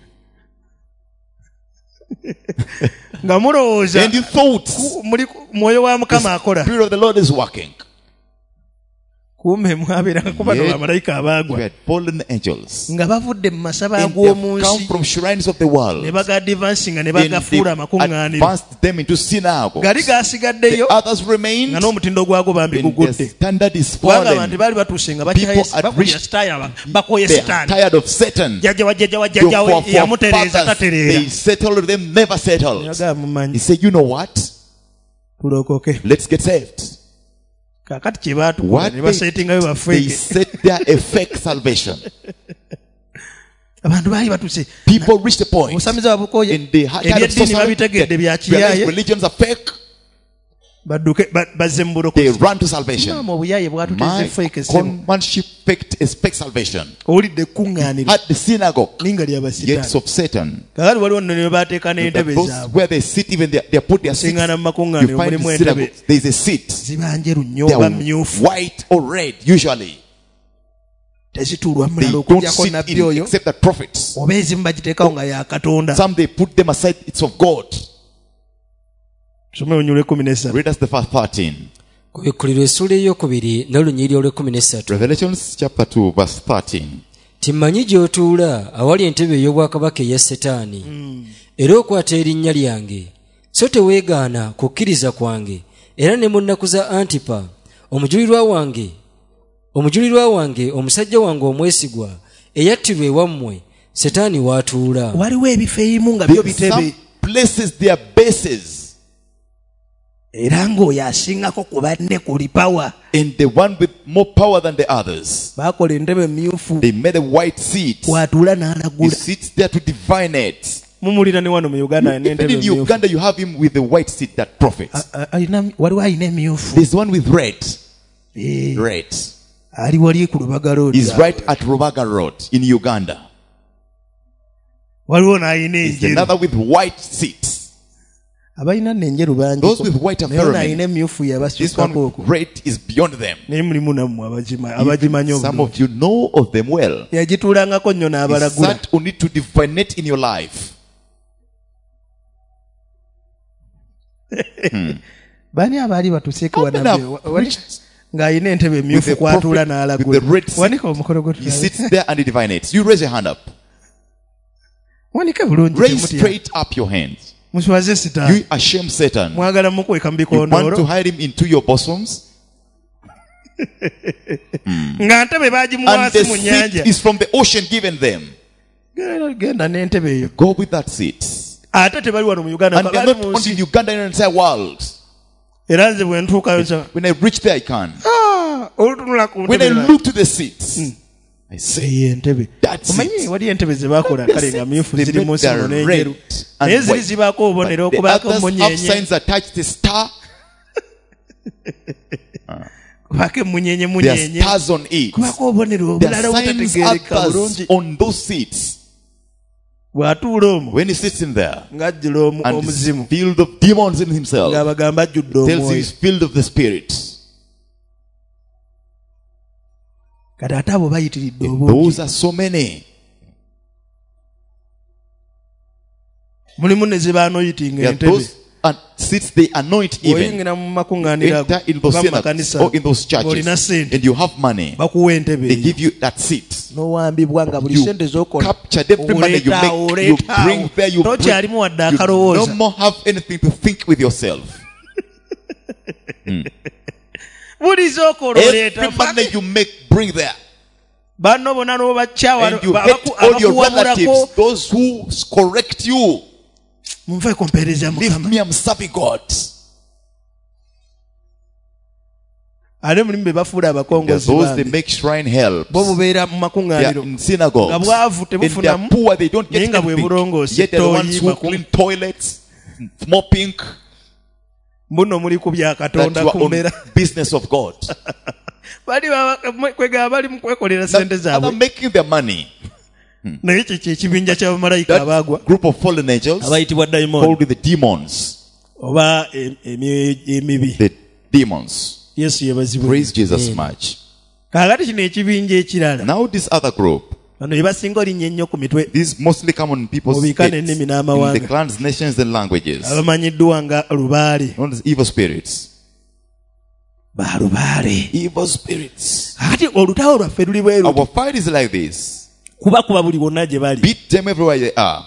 Nga mulowooza. And you thought, Muli mwoyo wa Mukama akola. Spirit of the Lord is working. Kumbe mwabeeranga kuba Yeah. bamalayika You abaagwa. had fallen angels. Nga bavudde mu masaba And they ag'omu have come nsi. from shrines of the world. Ne bagadivansinga ne And they bagafuula amakuŋŋaaniro. advanced them into synagogues. Gali gaasigaddeyo. The others remained. Nga n'omutindo gwagwo bambi And their gugudde. standard is Kubanga abantu fallen. baali batuuse nga People had bakulya reached- sitaaya bakoye They are sitaani. tired of Satan. Jjajja wa jjajja wa Your jjajja we yamutereeza forefathers, they tatereera. settled them, never settled. Yagaa mumanyi. He said, you know what? Tulokoke. Let's get saved. Kaakati kye baatukola What ne they, baseetingayo they bafeeke. set there a fake salvation. Abantu baali batuuse. People reached a point Obusamiza babukoye. in the heart of Ebyeddiini sorcery babitegedde bya that realized kiyaaye. religions are fake. Badduke bazze mu They bulokozi. run to salvation. Maama obuyaaye bwatuteeze My feeke ssebo. conmanship faked a fake salvation. Owulidde ekkuŋŋaaniro. At the synagogue, Ninga lya gates basitaani. of Satan. Kakati waliwo nno ne bateeka n'entebe Those zaabwe. where they sit, even they put their seats. Siŋŋaana mu You makuŋŋaaniro find mulimu the entebe synagogue, there is a seat. ziba njeru nnyo They oba are mmyufu. white or red, usually. Tezituulwa They mulala don't okugyako sit nabbi in oyo. except the prophets. Oba ezimu bagiteekawo nga ya Katonda. Some they put them aside, it's of God. Tusome Olunyiriri 13. Read us the verse 13. ku bikkulirwa essula eyokubiri n'olunyiriri olw'ekkumi Revelations chapter 2, verse 13. timmanyi gy'otuula awali entebe ey'obwakabaka eya Setaani era okwata erinnya lyange so teweegaana kukkiriza kwange era ne mu nnaku za Antipa omujulirwa wange omusajja wange omwesigwa eyattirwa ewammwe Setaani w'atuula. Waliwo ebifo ebimu nga byo Some bitebe. places their bases, Era ng'oyo asingako ku banne kuli pawa. and the one with more power than the others. Baakola entebe mmyufu. They made a white seat. Bw'atuula He n'alagula. sits there to divine it. Mumulira ne wano mu Uganda Even n'entebe in mmyufu. Uganda, you have him with the white seat, that prophet. Waliwo alina emyufu. There's one with red. Eh, Red. Ali wali ku Lubaga Road. He's right at Rubaga Road in Uganda. Waliwo n'alina There's enjeru. another with white seats. Abalina n'enjeru bangi. Those with white are Naye ono very alina many. emyufu This one yabasukkako with okwo. red is beyond them. Naye mulimu nammwe abagimanyi Some obulungi. of you know of them well. Yagituulangako nnyo He n'abalagula. sat on it to divinate in your life. Baani abaali batuseeke How many wanabyo. have reached Ng'alina entebe with emyufu the kwatuula prophet with n'alagula. the red seat? Wanika omukolo gwo He tulabe. sits there and he divinates. You raise your hand up. Wanike bulungi Raise temutya. straight up your hands. Muswaze sitaani. You ashame Satan. Mwagala mukweka mu You want to bikondoolo. hide him into your bosoms. Nga ntebe And baagimuwaasi the mu seat nnyanja. is from the ocean given them. Genda n'entebe eyo. Go with that seat. Ate tebali wano mu Uganda. And they're Bali not mu only nsi. in Uganda, in the entire world. Era nze bwe ntuukayo nsaba. When I reach there, I can. Olutunula ku When I ntebe. look to the seats, I say, Eyo entebe. that's Omanyi it. wali entebe ze baakola kale nga myufu They ziri mu made nsi muno the n'enjeru. red and Naye ziri white. zibaako obubonero But the okubaako others have munyenye. signs attached, a star. kubaka emunyenye There are munyenye stars on it. kubaka obubonero There are obulala signs obutategeereka others bulungi on those seats. bw'atuula omwo When he sits in there ng'ajjula and omuzimu is filled of demons in himself, ng'abagamba ajjudde tells you omwoyo he's filled of the Spirit. kati ate abo bayitiridde Those obungi are so many. mulimu ne ze baanoyitinga There are entebe those seats they anoint even. oyingira mu makuŋŋaaniro Enter in those oba mu synagogues makanisa or in those ng'olina churches ssente and you have money. bakuwa entebe They eyo give you that seat. n'owambibwa nga buli You ssente z'okola captured every money you make, you bring there, you bring. tokyalimu wadde You no akalowooza more have anything to think with yourself. buli z'okola oleeta Every money you make, bring there. banno bonna n'obakyawa And you hate all your relatives, abakuwabulako those who correct you. munvaeko mpeereza Leave mukama me, I'm serving God. ate mulimu be bafuula There's abakongozi those they bange make shrine helps. bo bubeera mu They are makuŋŋaaniro in synagogues. nga bwavu And they are tebufunamu poor, they don't naye get nga bwe anything. bulongoosi Yet they're the ones who toyiima clean toilets, mopping, muno muli ku bya that katonda you ku are mbeera on business of God. bali kwegaba bali mu kwekolera sente That are zaabwe making their money. naye kyekyo ekibinja ky'abamalayika That abaagwa group of fallen angels abayitibwa dayimooni called with the demons. oba emibi The demons. yesu yebazibwe Praise Jesus much. kaakati kino ekibinja ekirala Now this other group, bano bye basinga olinnyo ennyo ku mitwe these mostly come on people's Mu bika heads, n'ennimi in the n'amawanga. clans, nations and languages. abamanyiddwa nga lubaale Known as evil spirits. ba lubaale Evil spirits. ati olutawo lwaffe luli bweru Our fight is like this. kuba buli bonna gye bali Beat them everywhere they are.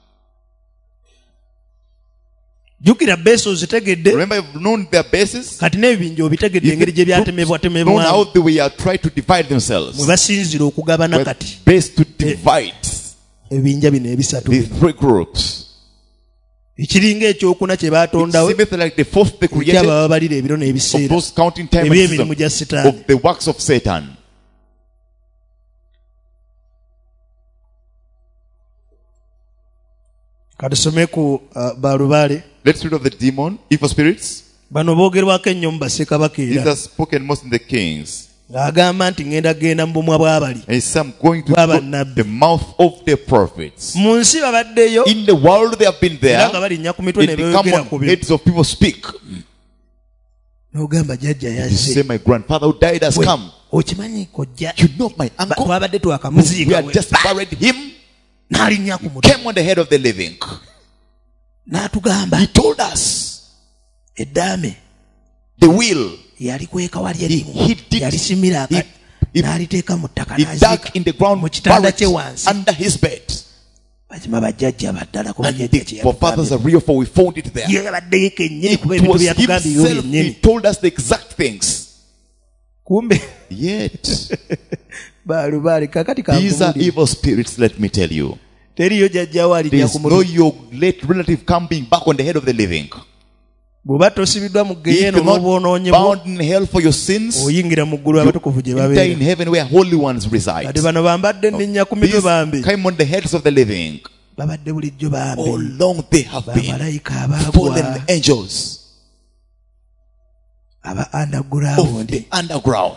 jjukira beeso ozitegedde Remember, you've known their bases. kati n'ebibinja obitegedde Even engeri gye groups known byatemebwatemebwamu how they were trying to divide mwe themselves. basinzira okugabana We're kati based to divide ebibinja bino ebisatu the three groups. ekiringa ekyokuna kye It baatondawo seemeth like the fourth they created ekyaba babalira ebiro of n'ebiseera those counting time and eby'emirimu gya season sitaani of the works of Satan. katusome ku balubaale Let's read of the demon, evil spirits. bano boogerwako ennyo mu bassekabaka These era are spoken most in the kings. ng'agamba nti ngenda mu bumwa bw'abali And he said, I'm going to Baba put nabbi. the mouth of the prophets. mu nsi babaddeyo In the world they have been era there. nga balinnya ku mitwe ne It become beeyogera on ku byo heads of people speak. n'ogamba jjajja You say, yazze my grandfather who died has We- come. okimanyi kojja You know my uncle. twabadde We twakamuziika had just buried him. n'alinnya ku mutwe Came on the head of the living. n'atugamba He told us eddaame the will. yalikweka wali He erimu hid it. yalisimira He- n'aliteeka mu ttaka He dug n'aziika in the ground, mu kitanda buried kye wansi under his bed. bazima bajjajja baddala ku And bajjajja the forefathers are real, for we found it there. yabaddeyo kennyini kuba It ebintu was byatugambye yo himself. He yennyini told us the exact things. kumbe Yet, balubaale kakati these are kankubulire evil spirits, let me tell you. teriyo jjajjawo alinnya There's ku no mutwe your late relative coming back on the head of the living. bw'oba tosibiddwa mu If geyeeno you're not n'obwonoonyi bwo bound in hell for your sins, oyingira mu ggulu abatukufu gye enter in babeera heaven where holy ones reside. kati bano bambadde nninnya ku mitwe These bambi came on the heads of the living. babadde bulijjo All bambi along they have been bamalayika abaagwa fallen angels aba of underground the underground.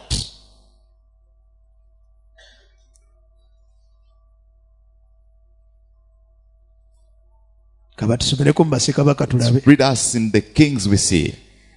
kaba tusomereko mu bassekabaka tulabe Read us in the Kings we see.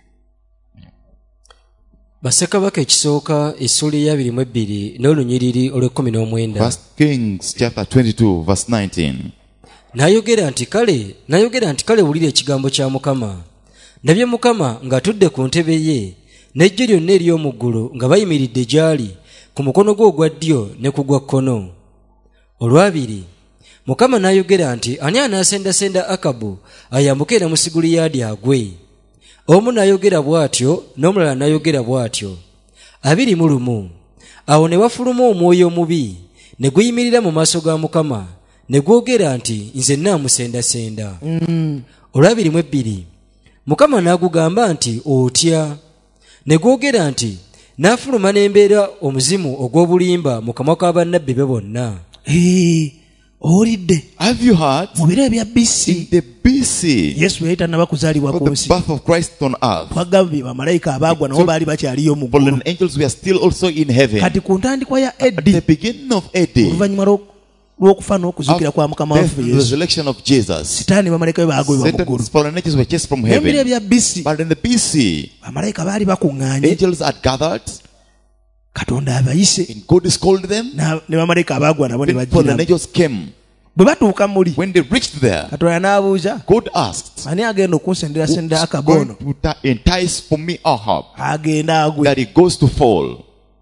bassekabaka ekisooka essuula eya 22 n'olunyiriri olw'19. First Kings chapter 22 verse 19. n'ayogera nti kale wulira ekigambo kya mukama. ndabye mukama ng'atudde ku ntebe ye n'eggye lyonna ery'omu ggulu nga bayimiridde gy'ali ku mukono gwe ogwa ddyo ne ku gwa kkono. olwabiri mukama n'ayogera nti ani anaasendasenda Akabu ayambuke era mu Siguliyadi agwe. omu n'ayogera bw'atyo n'omulala n'ayogera bw'atyo. 21 awo ne wafuluma omwoyo omubi ne guyimirira mu maaso ga mukama ne gwogera nti nze nnaamusendasenda. olwabiri mukama n'agugamba nti otya, ne gwogera nti naafuluma n'embeera omuzimu ogw'obulimba mu kamwa ka bannabbi be bonna. Olidde Have you heard? mu biro ebya BC In the BC, Yesu yali tannaba kuzaalibwa of ku the nsi. birth of Christ on earth, Twagambye bamalayika abaagwa nabo baali bakyaliyo mu ggulu. fallen angels were still also in heaven. Kati ku ntandikwa ya At the Eddi beginning of AD, oluvannyuma lw'okufa n'okuzuukira kwa Mukama after waffe the Yesu, resurrection of Jesus, sitaani bamalayika be baagobebwa mu ggulu. Satan's fallen angels were chased from N'ebiro heaven. ebya BC But in the BC, bamalayika baali bakuŋŋaanye, angels had gathered, Katonda abayise, and God has called them. ne bamalayika abaagwa nabo ne Then fallen bajjira. angels came. Bwe batuuka muli, When they reached there, Katonda n'abuuza, God asked, ani agenda okunsendera "Who's akaboono going to entice for me Ahab, agenda agwe that he goes to fall,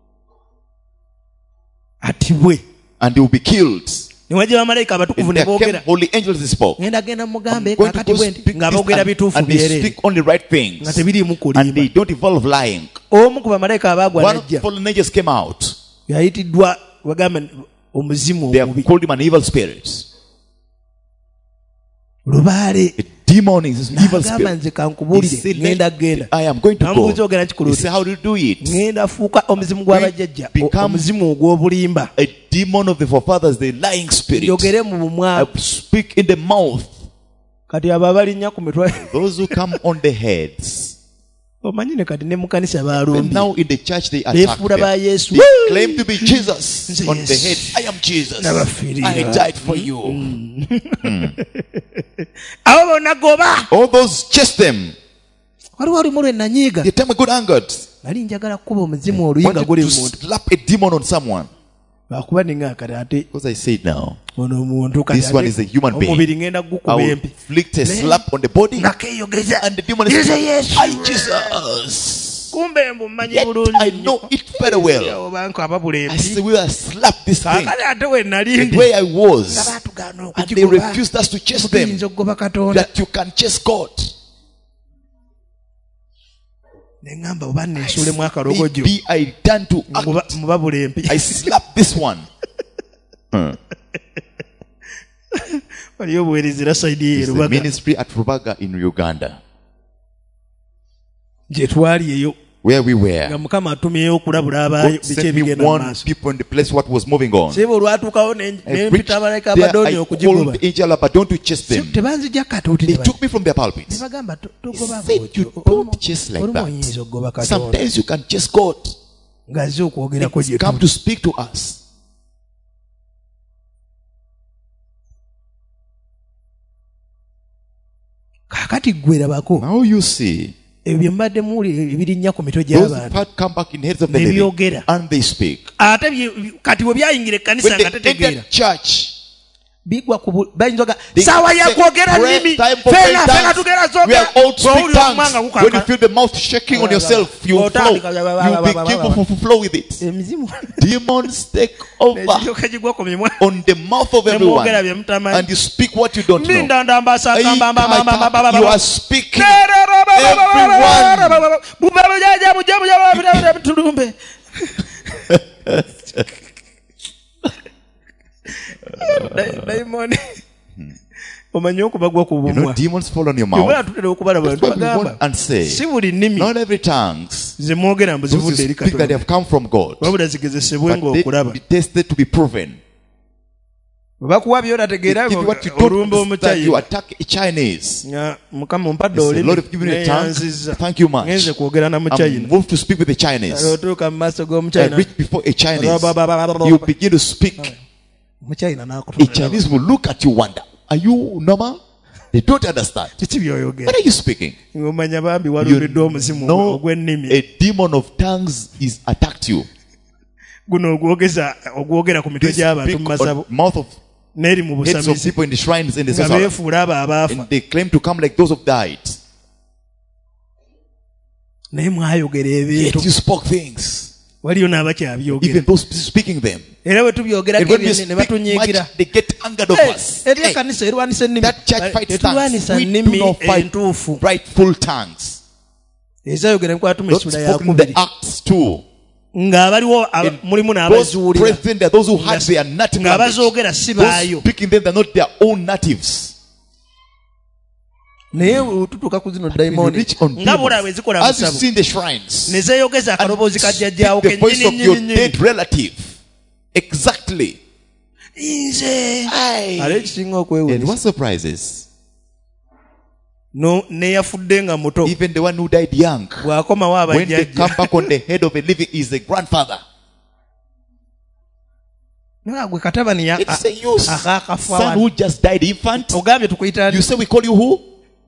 atibwe?" and he will be killed?" Ne wajja bamalayika abatukuvu And ne there came boogera, holy angels spoke. ngenda genda mugambe I'm going to kakati go bwe nti, speak nga this, boogera bituufu and they byereere speak only right nga things, tebiriimu and kulimba. they don't involve lying. Omu ku bamalayika abaagwa One of the najja, fallen angels came out. yayitiddwa bagambe omuzimu They have omubi, called him an evil spirit. lubaale. A demon is an evil N'agamba spirit. nze He kankubuulire, said, ngenda genda. I am going to Namubuuza go. ogenda He kikuluti, said, how do you do it? ngenda fuuka omuzimu gw'abajjajja, Become- omuzimu ogw'obulimba, A demon of the forefathers, the lying spirit. njogere mu bumwa. I speak in the mouth. Kati abo abalinnya ku mitwe, Those who come on the heads. omanyi ne kati ne mu kanisa And baalumbi, now in the church they attack beefuula ba them. Yesu. They claim to be Jesus Nze on the Yesu. head. I am Jesus. Nabafiirira. I died for you. Abo bonna goba. All those chase them. Waliwo olumu lwe nanyiiga, The time I got angered. nali njagala kukuba omuzimu oluyi nga Wanted guli to mu muntu. slap a demon on someone. Bakuba ninga kati ate Because I said now, ono omuntu kati This one ate is a human being. omubiri ngenda I gukuba will empi. inflict a slap on the body. Nakeeyogeza, And the demon Yesu, is Yesu. I Jesus. Kumbe mbu mmanyi Yet bulungi I know it very well. oba nkababula I empi. said, we will slap this thing. Kaakati ate we nali And ndi, where I nga was. baatugaana And they okukikuba, refused us to chase them. tuyinza okugoba Katonda. That you can chase God. Ne ŋŋamba oba nensuulemu akalogojo, Maybe I turn to act. mubabula empi. I slap this one. Waliyo obuweerezera sayidi ye It's the Rubaga, ministry at Rubaga in Uganda. gye twali eyo, Where we nga were. Mukama atumyeyo okulabula abaayo God biki sent me ebigenda mu one maaso. people in the place what was moving on. Sebe olwatuukawo ne I reached mpita abalayika there, Abaddoni I okugigoba. called Angel Abaddon to chase them. Tebanzijja katuuti They ne took me from their pulpit. bagamba togoba He said, you don't chase like olumu that. oyinza okugoba Katonda Sometimes you can chase God. ng'azze okwogerako He's gye come tuli. to speak to us. Kaakati ggwe labako Now you see, ebyo bye mbadde muwulira ebirinnya ku mitwe those gy'abantu part come back in heads of the ne living, byogera. and they speak. Ate kati bwe byayingira ekkanisa When nga they tetegeera entered church, bigwa ku bayinza they saawa say, ya kwogera "Prayer nnimi time for fena prayer fena tongues." tugera We are all to speak bw'owulira omwanga tongues. When you gukaka feel the mouth shaking on yourself, you will flow. You begin to flow with it. emizimu Demons take over nekiryoka gigwa ku mimwa on the mouth of everyone, nemwogera bye mutamanyi and you speak what you don't know. mbindandambasakambambambambambamba You are speaking. tulumbe daimoni omanyi okubagwa ku You know, bumwa demons fall on your yobula mouth. tutera okubalaba That's what we ntubagamba want and say. si buli nnimi Not every tongues. nze mwogera mbu Those zivudde who eri speak that Katonda have come from God. wabula zigezesebwe But they ng'okulaba be tested to be proven. bwe bakuwa They byonategeera give you what you don't olumba understand. You omukyayina attack a Chinese. nga mukama ompadde Yes, the Lord have given you a tongue. neyanziza Thank you much. ngenze kwogera na I'm mukyayina moved to speak with the Chinese. otuuka mu maaso I g'omukyayina reach before a Chinese. You begin to speak. mukyayina A n'akutunulira Chinese will look at you, wonder, are you normal? They don't understand. kiki byoyogera What are you speaking? ng'omanya bambi You walumbiddwa omuzimu know ogw'ennimi a demon of tongues is attacked you. guno ogwogera ku mitwe They gy'abantu speak mu masabo on mouth of n'eri mu heads of busamizi people in the shrines in the nga Sahara. beefuula abo abaafa And they claim to come like those who died. naye mwayogera Yet ebintu you spoke things. waliyo n'abakyabyogera Even those speaking them. era bwe tubyogerako And when we ebyo ne speak batunyiigira much, they get angered of us. eri Hey, ekanisa erwanisa ennimi that church fights tongues. tetulwanisa We do nnimi not fight entuufu rightful tongues. ezayogera nkwatuma Those essula spoken in the yakubiri Acts 2. ng'abaliwo mulimu Those n'abaziwulira present there, those who had their native language. ng'abazoogera si Those baayo speaking them, they're not their own natives. naye tutuuka ku zino When you dayimoni reach on nga bwolaba bwe demons, zikola as you musabo see in the shrines, ne zeeyogeza akaloboozi speak kajjajjaawo the voice of your kenyininyininyini dead relative. Exactly. nze Aye. ale ekisinga And okwewuunyisa what surprises? neyafudde nga muto Even the one who died young, bw'akomawo when they come abajjajja back on the head of a living, is the grandfather. gwe katabani It's a youth akaakafa son who just died infant. ogambye tukuyita You say we call you who?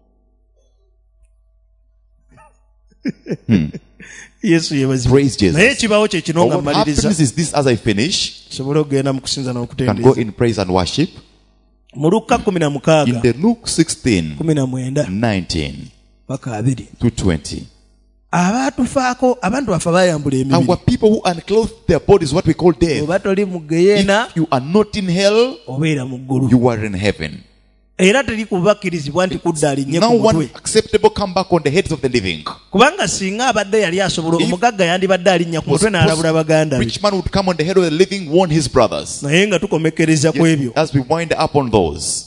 yesu yebazibu Praise Jesus. naye ekibawo kye kino nga What mmaliriza happens is this as I finish. sobole okugenda mu kusinza Can go n'okutendeeza in praise and worship. mu Luka In 16 the Luke 16, 19 19 paka 20 to 20. abaatufaako abantu baffe bayambula emibiri Our people who unclothe their bodies, what we call death. oba toli mu geyeena If you are not in hell, obeera mu ggulu you are in heaven. era teri kubakkirizibwa nti kudda alinnye No ku one mutwe acceptable come back on the heads of the living. kubanga singa abadde yali asobola If- omugagga yandibadde alinnya ku mutwe n'alabula baganda be Rich man would come on the head of the living, warn his brothers. naye nga tukomekereza ku ebyo As we wind up on those,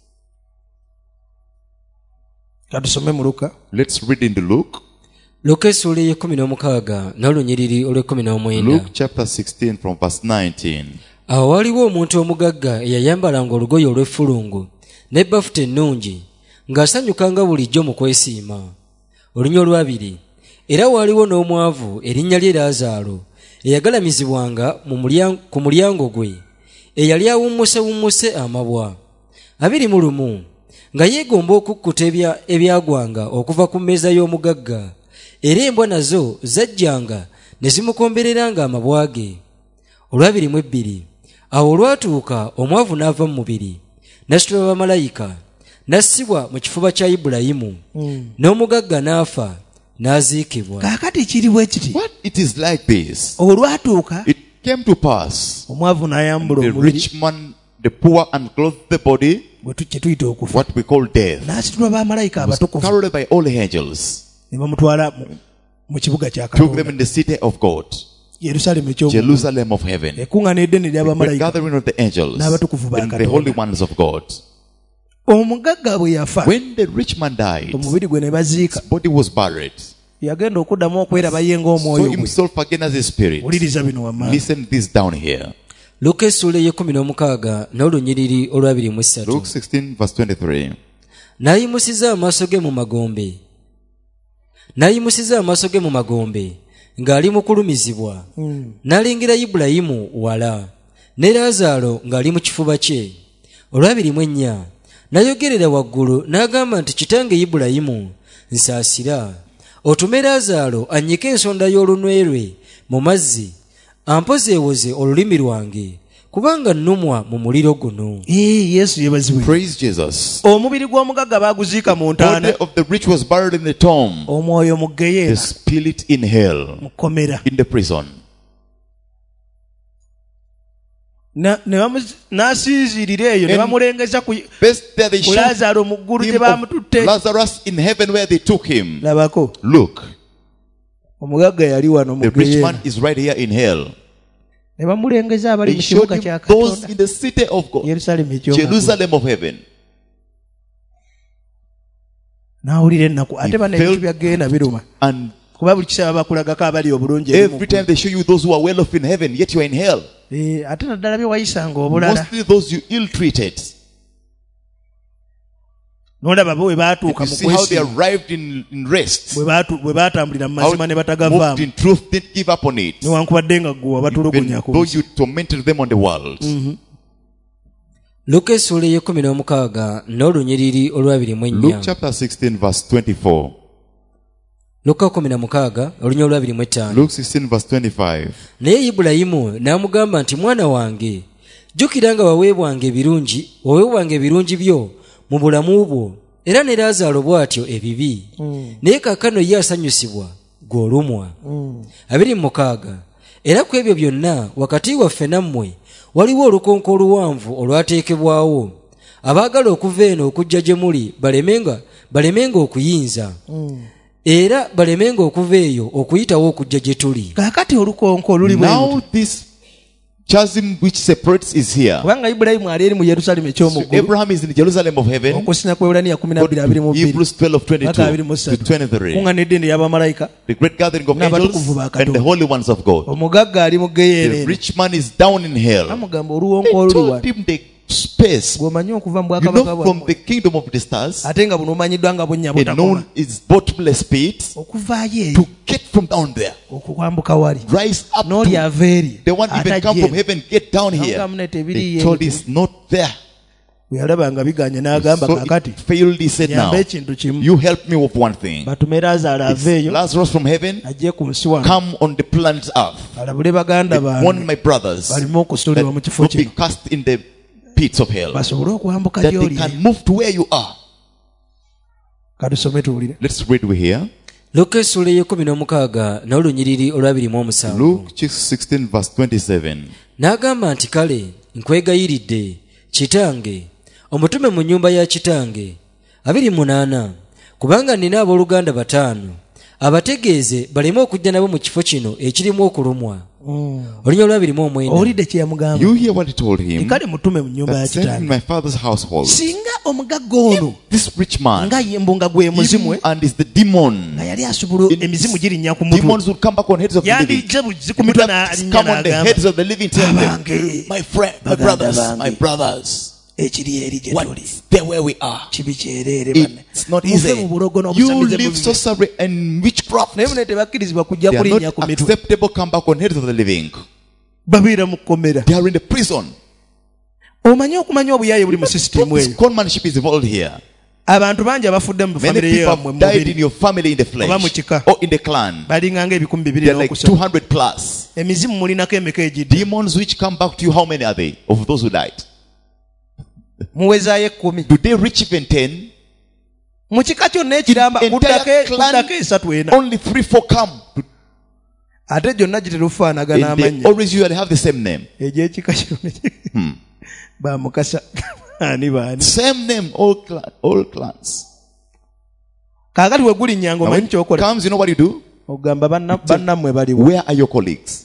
katusome mu Luka let's read into Luke. luka essuula ey'ekumi n'olunyiriri olw'ekumi Luke chapter 16 from verse 19. awo waliwo omuntu omugagga eyayambalanga olugoye olw'effulungu n'ebbafuta ennungi ng'asanyukanga bulijjo mu kwesiima. olunya olwabiri era waaliwo n'omwavu erinnya lye Laazaalo eyagalamizibwanga ku mulyango gwe eyali awummuse amabwa 21 nga yeegomba okukkuta ebyagwanga okuva ku mmeeza y'omugagga era embwa nazo zajjanga ne zimukombereranga amabwa ge. 22 awo olwatuuka omwavu n'ava mu mubiri n'asitula bamalayika n'assibwa mu kifuba kya Ibulayimu n'omugagga n'afa n'aziikibwa. kaakati kiri bwe kiti What it is like this. olwatuuka It came to pass, omwavu n'ayambula the omubiri rich man, the poor, unclothed the body, kye tuyita okufa what we call death, n'asitulwa bamalayika was abatukuvu carried by all the angels, ne bamutwala mu kibuga kya took them Katonda in the city of God, Yerusaalemi ekyomu Jerusalem of heaven, ekuŋŋaana eddene the great ly'abamalayika gathering of the angels n'abatukuvu ba and the Katonda. holy ones of God. omugagga bwe yafa When the rich man died, omubiri gwe ne baziika his body was buried. yagenda okuddamu okwera ye Saw ng'omwoyo gwe himself again as a spirit. wuliriza bino wamma Listen this down here. luka essuula ey'ekumi n'olunyiriri olw'abiri Luke 16 verse 23. n'ayimusiza amaaso ge mu magombe ng'ali mu kulumizibwa n'alengera Ibulayimu wala ne Laazaalo ng'ali mu kifuba kye. 24 n'ayogerera waggulu n'agamba nti kitange Ibulayimu nsaasira otume Laazaalo annyike ensonda y'olunwe lwe mu mazzi ampozeewoze olulimi lwange kubanga nnumwa mu muliro guno. yesu yebazibwe Praise Jesus. omubiri gw'omugagga baaguziika mu Body ntaana of the rich was buried in the tomb. omwoyo mu The geyeena spirit in hell, mu kkomera in the prison. n'asinziirira eyo ne And- bamulengeza ku Best there they ku showed Laazaalo mu ggulu gye him baamututte of Lazarus in heaven where they took him. labako Look, omugagga yali wano mu the rich geyeena man is right here in hell. ne bamulengeza abali They mu showed kibuga him kya those Katonda in the city of God, Yerusaalemi ekyomu Jerusalem of heaven. n'awulira ennaku ate He bano felt- ebintu bya geyeena biruma And kuba buli kiseera bakulagako abali obulungi eri mu every time they show you those who are well off in heaven, yet you are in hell. ate naddala bye wayisanga obulala Mostly those you ill-treated. n'olaba bo bwe baatuuka You mu see how they kwesiima arrived in rest. bwe baatambulira mu How mazima ne moved batagavaamu in truth, didn't give up on it. newankubadde nga gwe wabatulugunya Even ku though nsi. you tormented them on the world. luka essuula ey'ekumi n'olunyiriri olw'abiri Luke chapter 16 verse 24. luka 16 olunya olw'abiri Luke 16 verse 25. naye Ibulayimu n'amugamba nti mwana wange jjukira nga waweebwanga ebirungi byo mu bulamu bwo era ne Laazaalo bw'atyo ebibi naye kaakano ye asanyusibwa gw'olumwa. 26 era ku ebyo byonna wakati waffe nammwe waliwo olukonko oluwanvu olwateekebwawo abaagala okuva eno okujja gye muli balemenga okuyinza era balemenga okuva eyo okuyitawo okujja gye tuli. kaakati olukonko olulimu Now this chasm which separates is here. kubanga Ibulayimu ali eri mu Yerusalemu So ekyomuggulu Abraham is in Jerusalem of heaven. okusinziira ku Eburaniya 12:22 Hebrews 12:22 Mpaka 23. to 23. kuŋŋaanidde eddindi y'abamalayika The great gathering of N'abatukuvu angels ba and Katonda. the holy ones of God. omugagga ali mu The geyeerere rich man is down in hell. amugamba oluwonko They oluli told wano him the space. gw'omanyi okuva mu You bwakabaka know, from bwammwe the kingdom of the stars, ate nga buno omanyiddwa nga bunnya a butakoma known is bottomless pit. okuvaayo To eyo get from down there, okukwambuka wali rise up n'oli to ava eri the one even come from heaven, get down here. They told is not there. bwe yalaba nga biganye n'agamba So kaakati it failed. He said, now, nyamba ekintu kimu you help me with one thing. batume Laazaalo It's aveeyo Lazarus from heaven, ajje ku nsi wano come on the planet earth. alabule baganda Warn bange my brothers balimu that okusuulibwa mu kifo not be kino cast in the pits of hell, basobole okwambuka that they gy'oli can move to where you are. katusome tuwulire Let's read we here. luka essula ey'ekumi n'olunyiriri olwa Luke 16 verse 27. n'agamba nti kale nkwegayiridde kitange omutume mu nnyumba ya kitange 28 kubanga nina abooluganda 5 abategeeze baleme okujja nabo mu kifo kino ekirimu okulumwa olunya olwa 29 owulidde kye yamugamba You hear what he told him? kale mutume mu nnyumba ya That sent in kitange my father's household. singa omugagga ono This rich man, nga yembunga gwe muzimu him and is the demon. nga yali asobola emizimu girinnya ku mutwe Demons will come back on heads of the living. yandijja buzi ku It would mitwe have n'alinnya come on the n'agamba heads of the living, tell them, abange my friend, my baganda brothers, bange, my brothers, ekiri eri gye tuli what's there where we are? kibi kyereere banne It's not muve easy. mu bulogo You n'obusamize live bubi sorcery and witchcraft. naye bune tebakkirizibwa kujja They are kulinnya not ku mitwe acceptable. Come back on heads of the living. babiira mu kkomera They are in the prison. omanyi okumanya obuyaaye buli mu sisitimu This eyo conmanship is involved here. abantu bangi abafudde mu Many famire people yammwe have died in mubiri your family in the Oba mu flesh kika. or in the clan. balinganga ebikumi They bibiri are like n'okusatu 200 plus. emizimu mulinako emeka egidde Demons which come back to you, how many are they of those who died? muwezaayo 10 Do they reach even 10? mu kika kyonna ekiramba Entire clan, kuddako esatu ena only 3, 4 come. ate gyonna giterufaanagana And they amannya always usually have the same name. egyekika kino bamukasa ani baani Same name, all clans. kaakati we gulinnyanga Now omanyi when it kyokola comes, you know what you do? ogamba bannammwe baliwo Where are your colleagues?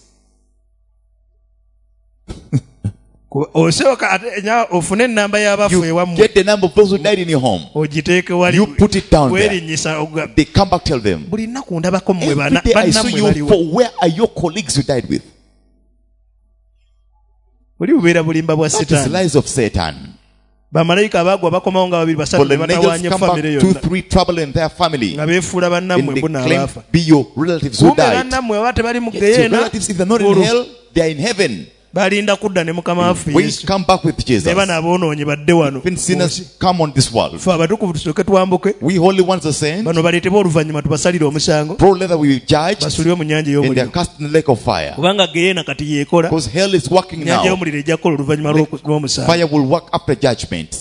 osooka ate nya ofune ennamba y'abafu You ewammwe get the number of those who died in your home. ogiteeke wali You put it down there. werinnyisa They come back, tell them. buli nnaku ndabako mmwe Every day I saw bannammwe you baliwo for where are your colleagues you died with? buli bubeera bulimba bwa That is setaani lies of Satan. bamalayika abaagwa bakomawo nga babiri basatu ne Fallen angels batawaanya come back, famire 2, yonna 3 trouble in their family. nga beefuula And bannammwe they mbuna claim abaafa be your relatives who kumbe died. bannammwe baba tebali mu Yet your geyeena relatives, if they're not in hell, they are in heaven. balinda kudda ne mukama waffe When yesu you come back with Jesus, ne bano aboonoonyi badde wano when sinners come on this world, ffe abatukuvu tusooke twambuke we holy ones are saying, bano baleetebwa oluvannyuma tubasalire omusango pro leather we judge, basulibwe mu nyanja and they are ey'omuliro cast in the lake of fire. kubanga geyeena kati yeekola Because hell is working nyanja now. y'omuliro ejja kukola oluvannyuma lw'omusango Fire will work after judgment.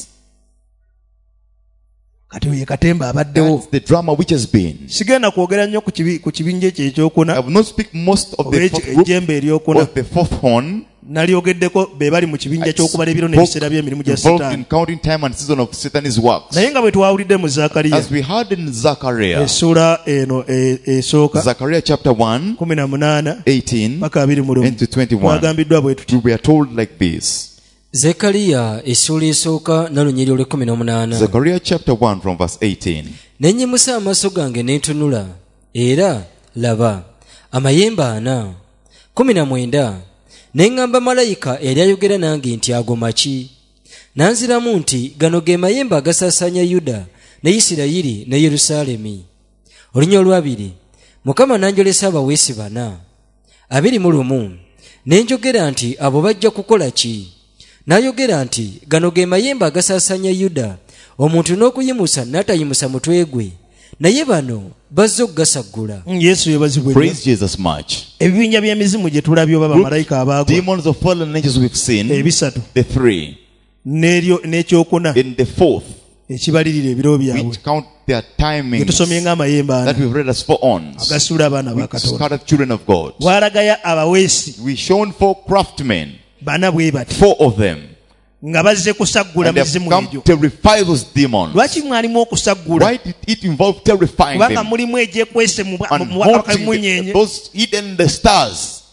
kati oyo ye katemba abaddewo That's the drama which has been. sigenda kwogera nnyo ku kibinja ekyo I ekyokuna will not speak most of oba the fourth group ejjembe eryokuna of the fourth horn. nalyogeddeko be bali mu kibinja ky'okubala ebiro n'ebiseera by'emirimu gya Involved in setaani counting time and season of Satan's works. naye nga bwe twawulidde mu zakariya As we heard in Zechariah, essula eno esooka Zechariah chapter 1, 18 18 paka 21 into 21, twagambiddwa bwe tuti we were told like this. Zekaliya essula esooka n'olunyiri olw'18 Zechariah chapter 1 from verse 18. ne nnyimusa amaaso gange ne ntunula era laba amayembe 19 ne ŋŋamba malayika eyali ayogera nange nti ago maki nanziramu nti gano ge mayembe agasaasaanya yuda ne isirayiri ne yerusaalemi olunya olwabiri mukama nanjolesa abaweesi 21 ne njogera nti abo bajja kukola ki n'ayogera nti gano ge mayembe agasaasaanya yuda omuntu n'okuyimusa n'atayimusa mutwe gwe naye bano bazze okugasaggula yesu yebazibwe Praise Jesus much. ebibinja by'emizimu gye tulabye oba bamalayika abaagwa Demons of fallen angels we've seen, ebisatu the 3. n'ekyokuna In the 4th, ekibalirira ebiro byabwe which count their timings, getusomye ng'amayembe that we've read as 4 horns, agasuula abaana ba which katonda scattered children of God. bw'alagaya abaweesi We shown 4 craftsmen, bana bwe bati 4 of them, nga bazze kusaggula and they have mizimu come egyo to terrify those demons. lwaki mwalimu okusaggula Why did it involve terrifying kubanga them mulimu egyekwese mu and bwakabaka haunting munyenye those hidden in the stars?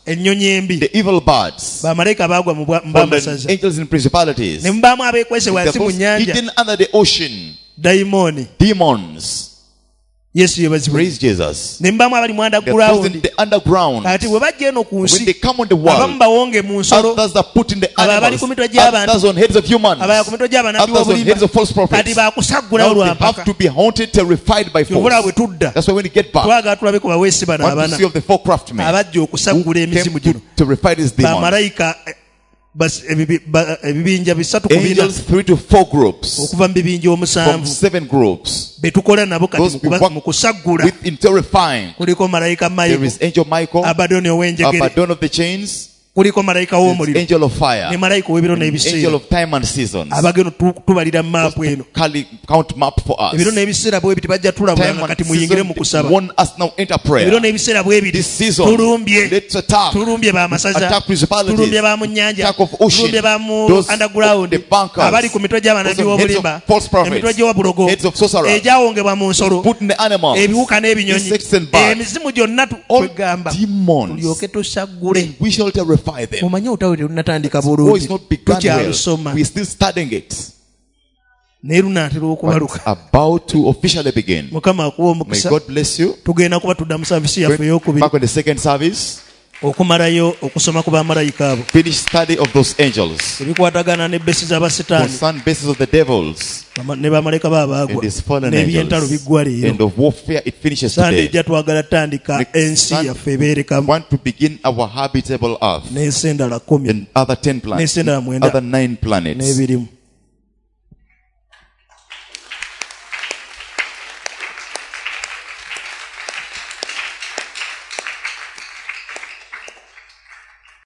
ennyonyi embi the evil birds, bamalayika baagwa mu from bamasaza the angels in principalities, ne mubaamu abeekwese wansi mu those nnyanja hidden under the ocean, dayimooni demons. yesu yebazibwe Praise Jesus. ne mubaamu abali mu They're present in underground the underground. kati bwe bajja eno ku When they nsi come on the abamu world, bawonge mu nsolo others are put in the abali animals, ku mitwe gy'abantu others on heads of humans, abala ku mitwe gy'abannabbi others on heads of false kati prophets. baakusaggulawo Now they lwampaka have to be haunted, terrified by kyobula bwe force. tudda That's why when you get back, twagala tulabe ku baweesi bano want to abana see of the four craftsmen abajja who okusaggula emizimu came gino to terrify these demons. bamalayika ebibinja bisatu ku bina Angels 3 to 4 groups, okuva mu bibinja from omusanvu 7 groups. betukola nabo Those kati we work mu kusaggula with in terrifying. kuliko malayika There Michael is Angel Michael, abadoni ow'enjegere Abaddon of the chains, kuliko malayika there's w'omuliro Angel of ne fire, malayika ow'ebiro Angel n'ebiseera of time and seasons. abageno tubalira mu maapu eno Count map for us. ebiro n'ebiseera bwe biti bajja tulabula Time nga and kati muyingire mu season, kusaba want us now enter prayer. ebiro n'ebiseera bwe biti This season, tulumbye let's attack. tulumbye bamasaza Attack principalities. tulumbye ba mu nnyanja Attack of ocean. tulumbye ba mu Those underground of the bunkers. abali ku mitwe gy'abanabi Those of heads b'obulimba of false prophets. emitwe gy'obulogo Heads of sorcerers. egyawongebwa mu nsolo Put in the animals, ebiwuka n'ebinyonyi insects and birds. emizimu gyonna All twegamba demons. tulyoke tusaggule And we shall terrify them. omanye olutawe terunatandika Oh, bulungi it's not begun well. tukyalusoma We're still studying it. naye lunaatera But okubaluka it's about to officially begin. mukama akuwa May omukisa God bless you. tugenda kuba tudda mu saavisi yaffe Back ey'okubiri on the second service, okumalayo okusoma ku bamalayika abo finish study of those angels. ebikwatagana n'ebbesi z'abasitaani Concern bases of the devils ne bamalayika baabaagwa and his fallen n'ebyentalo angels. biggwa leero And of warfare, it finishes sande today. ejja twagala tutandika Next ensi Sunday, yaffe ebeerekamu want to begin our habitable earth n'ensi endala 10 and other 10 planets, N'ensi endala 9 other 9 planets. n'ebirimu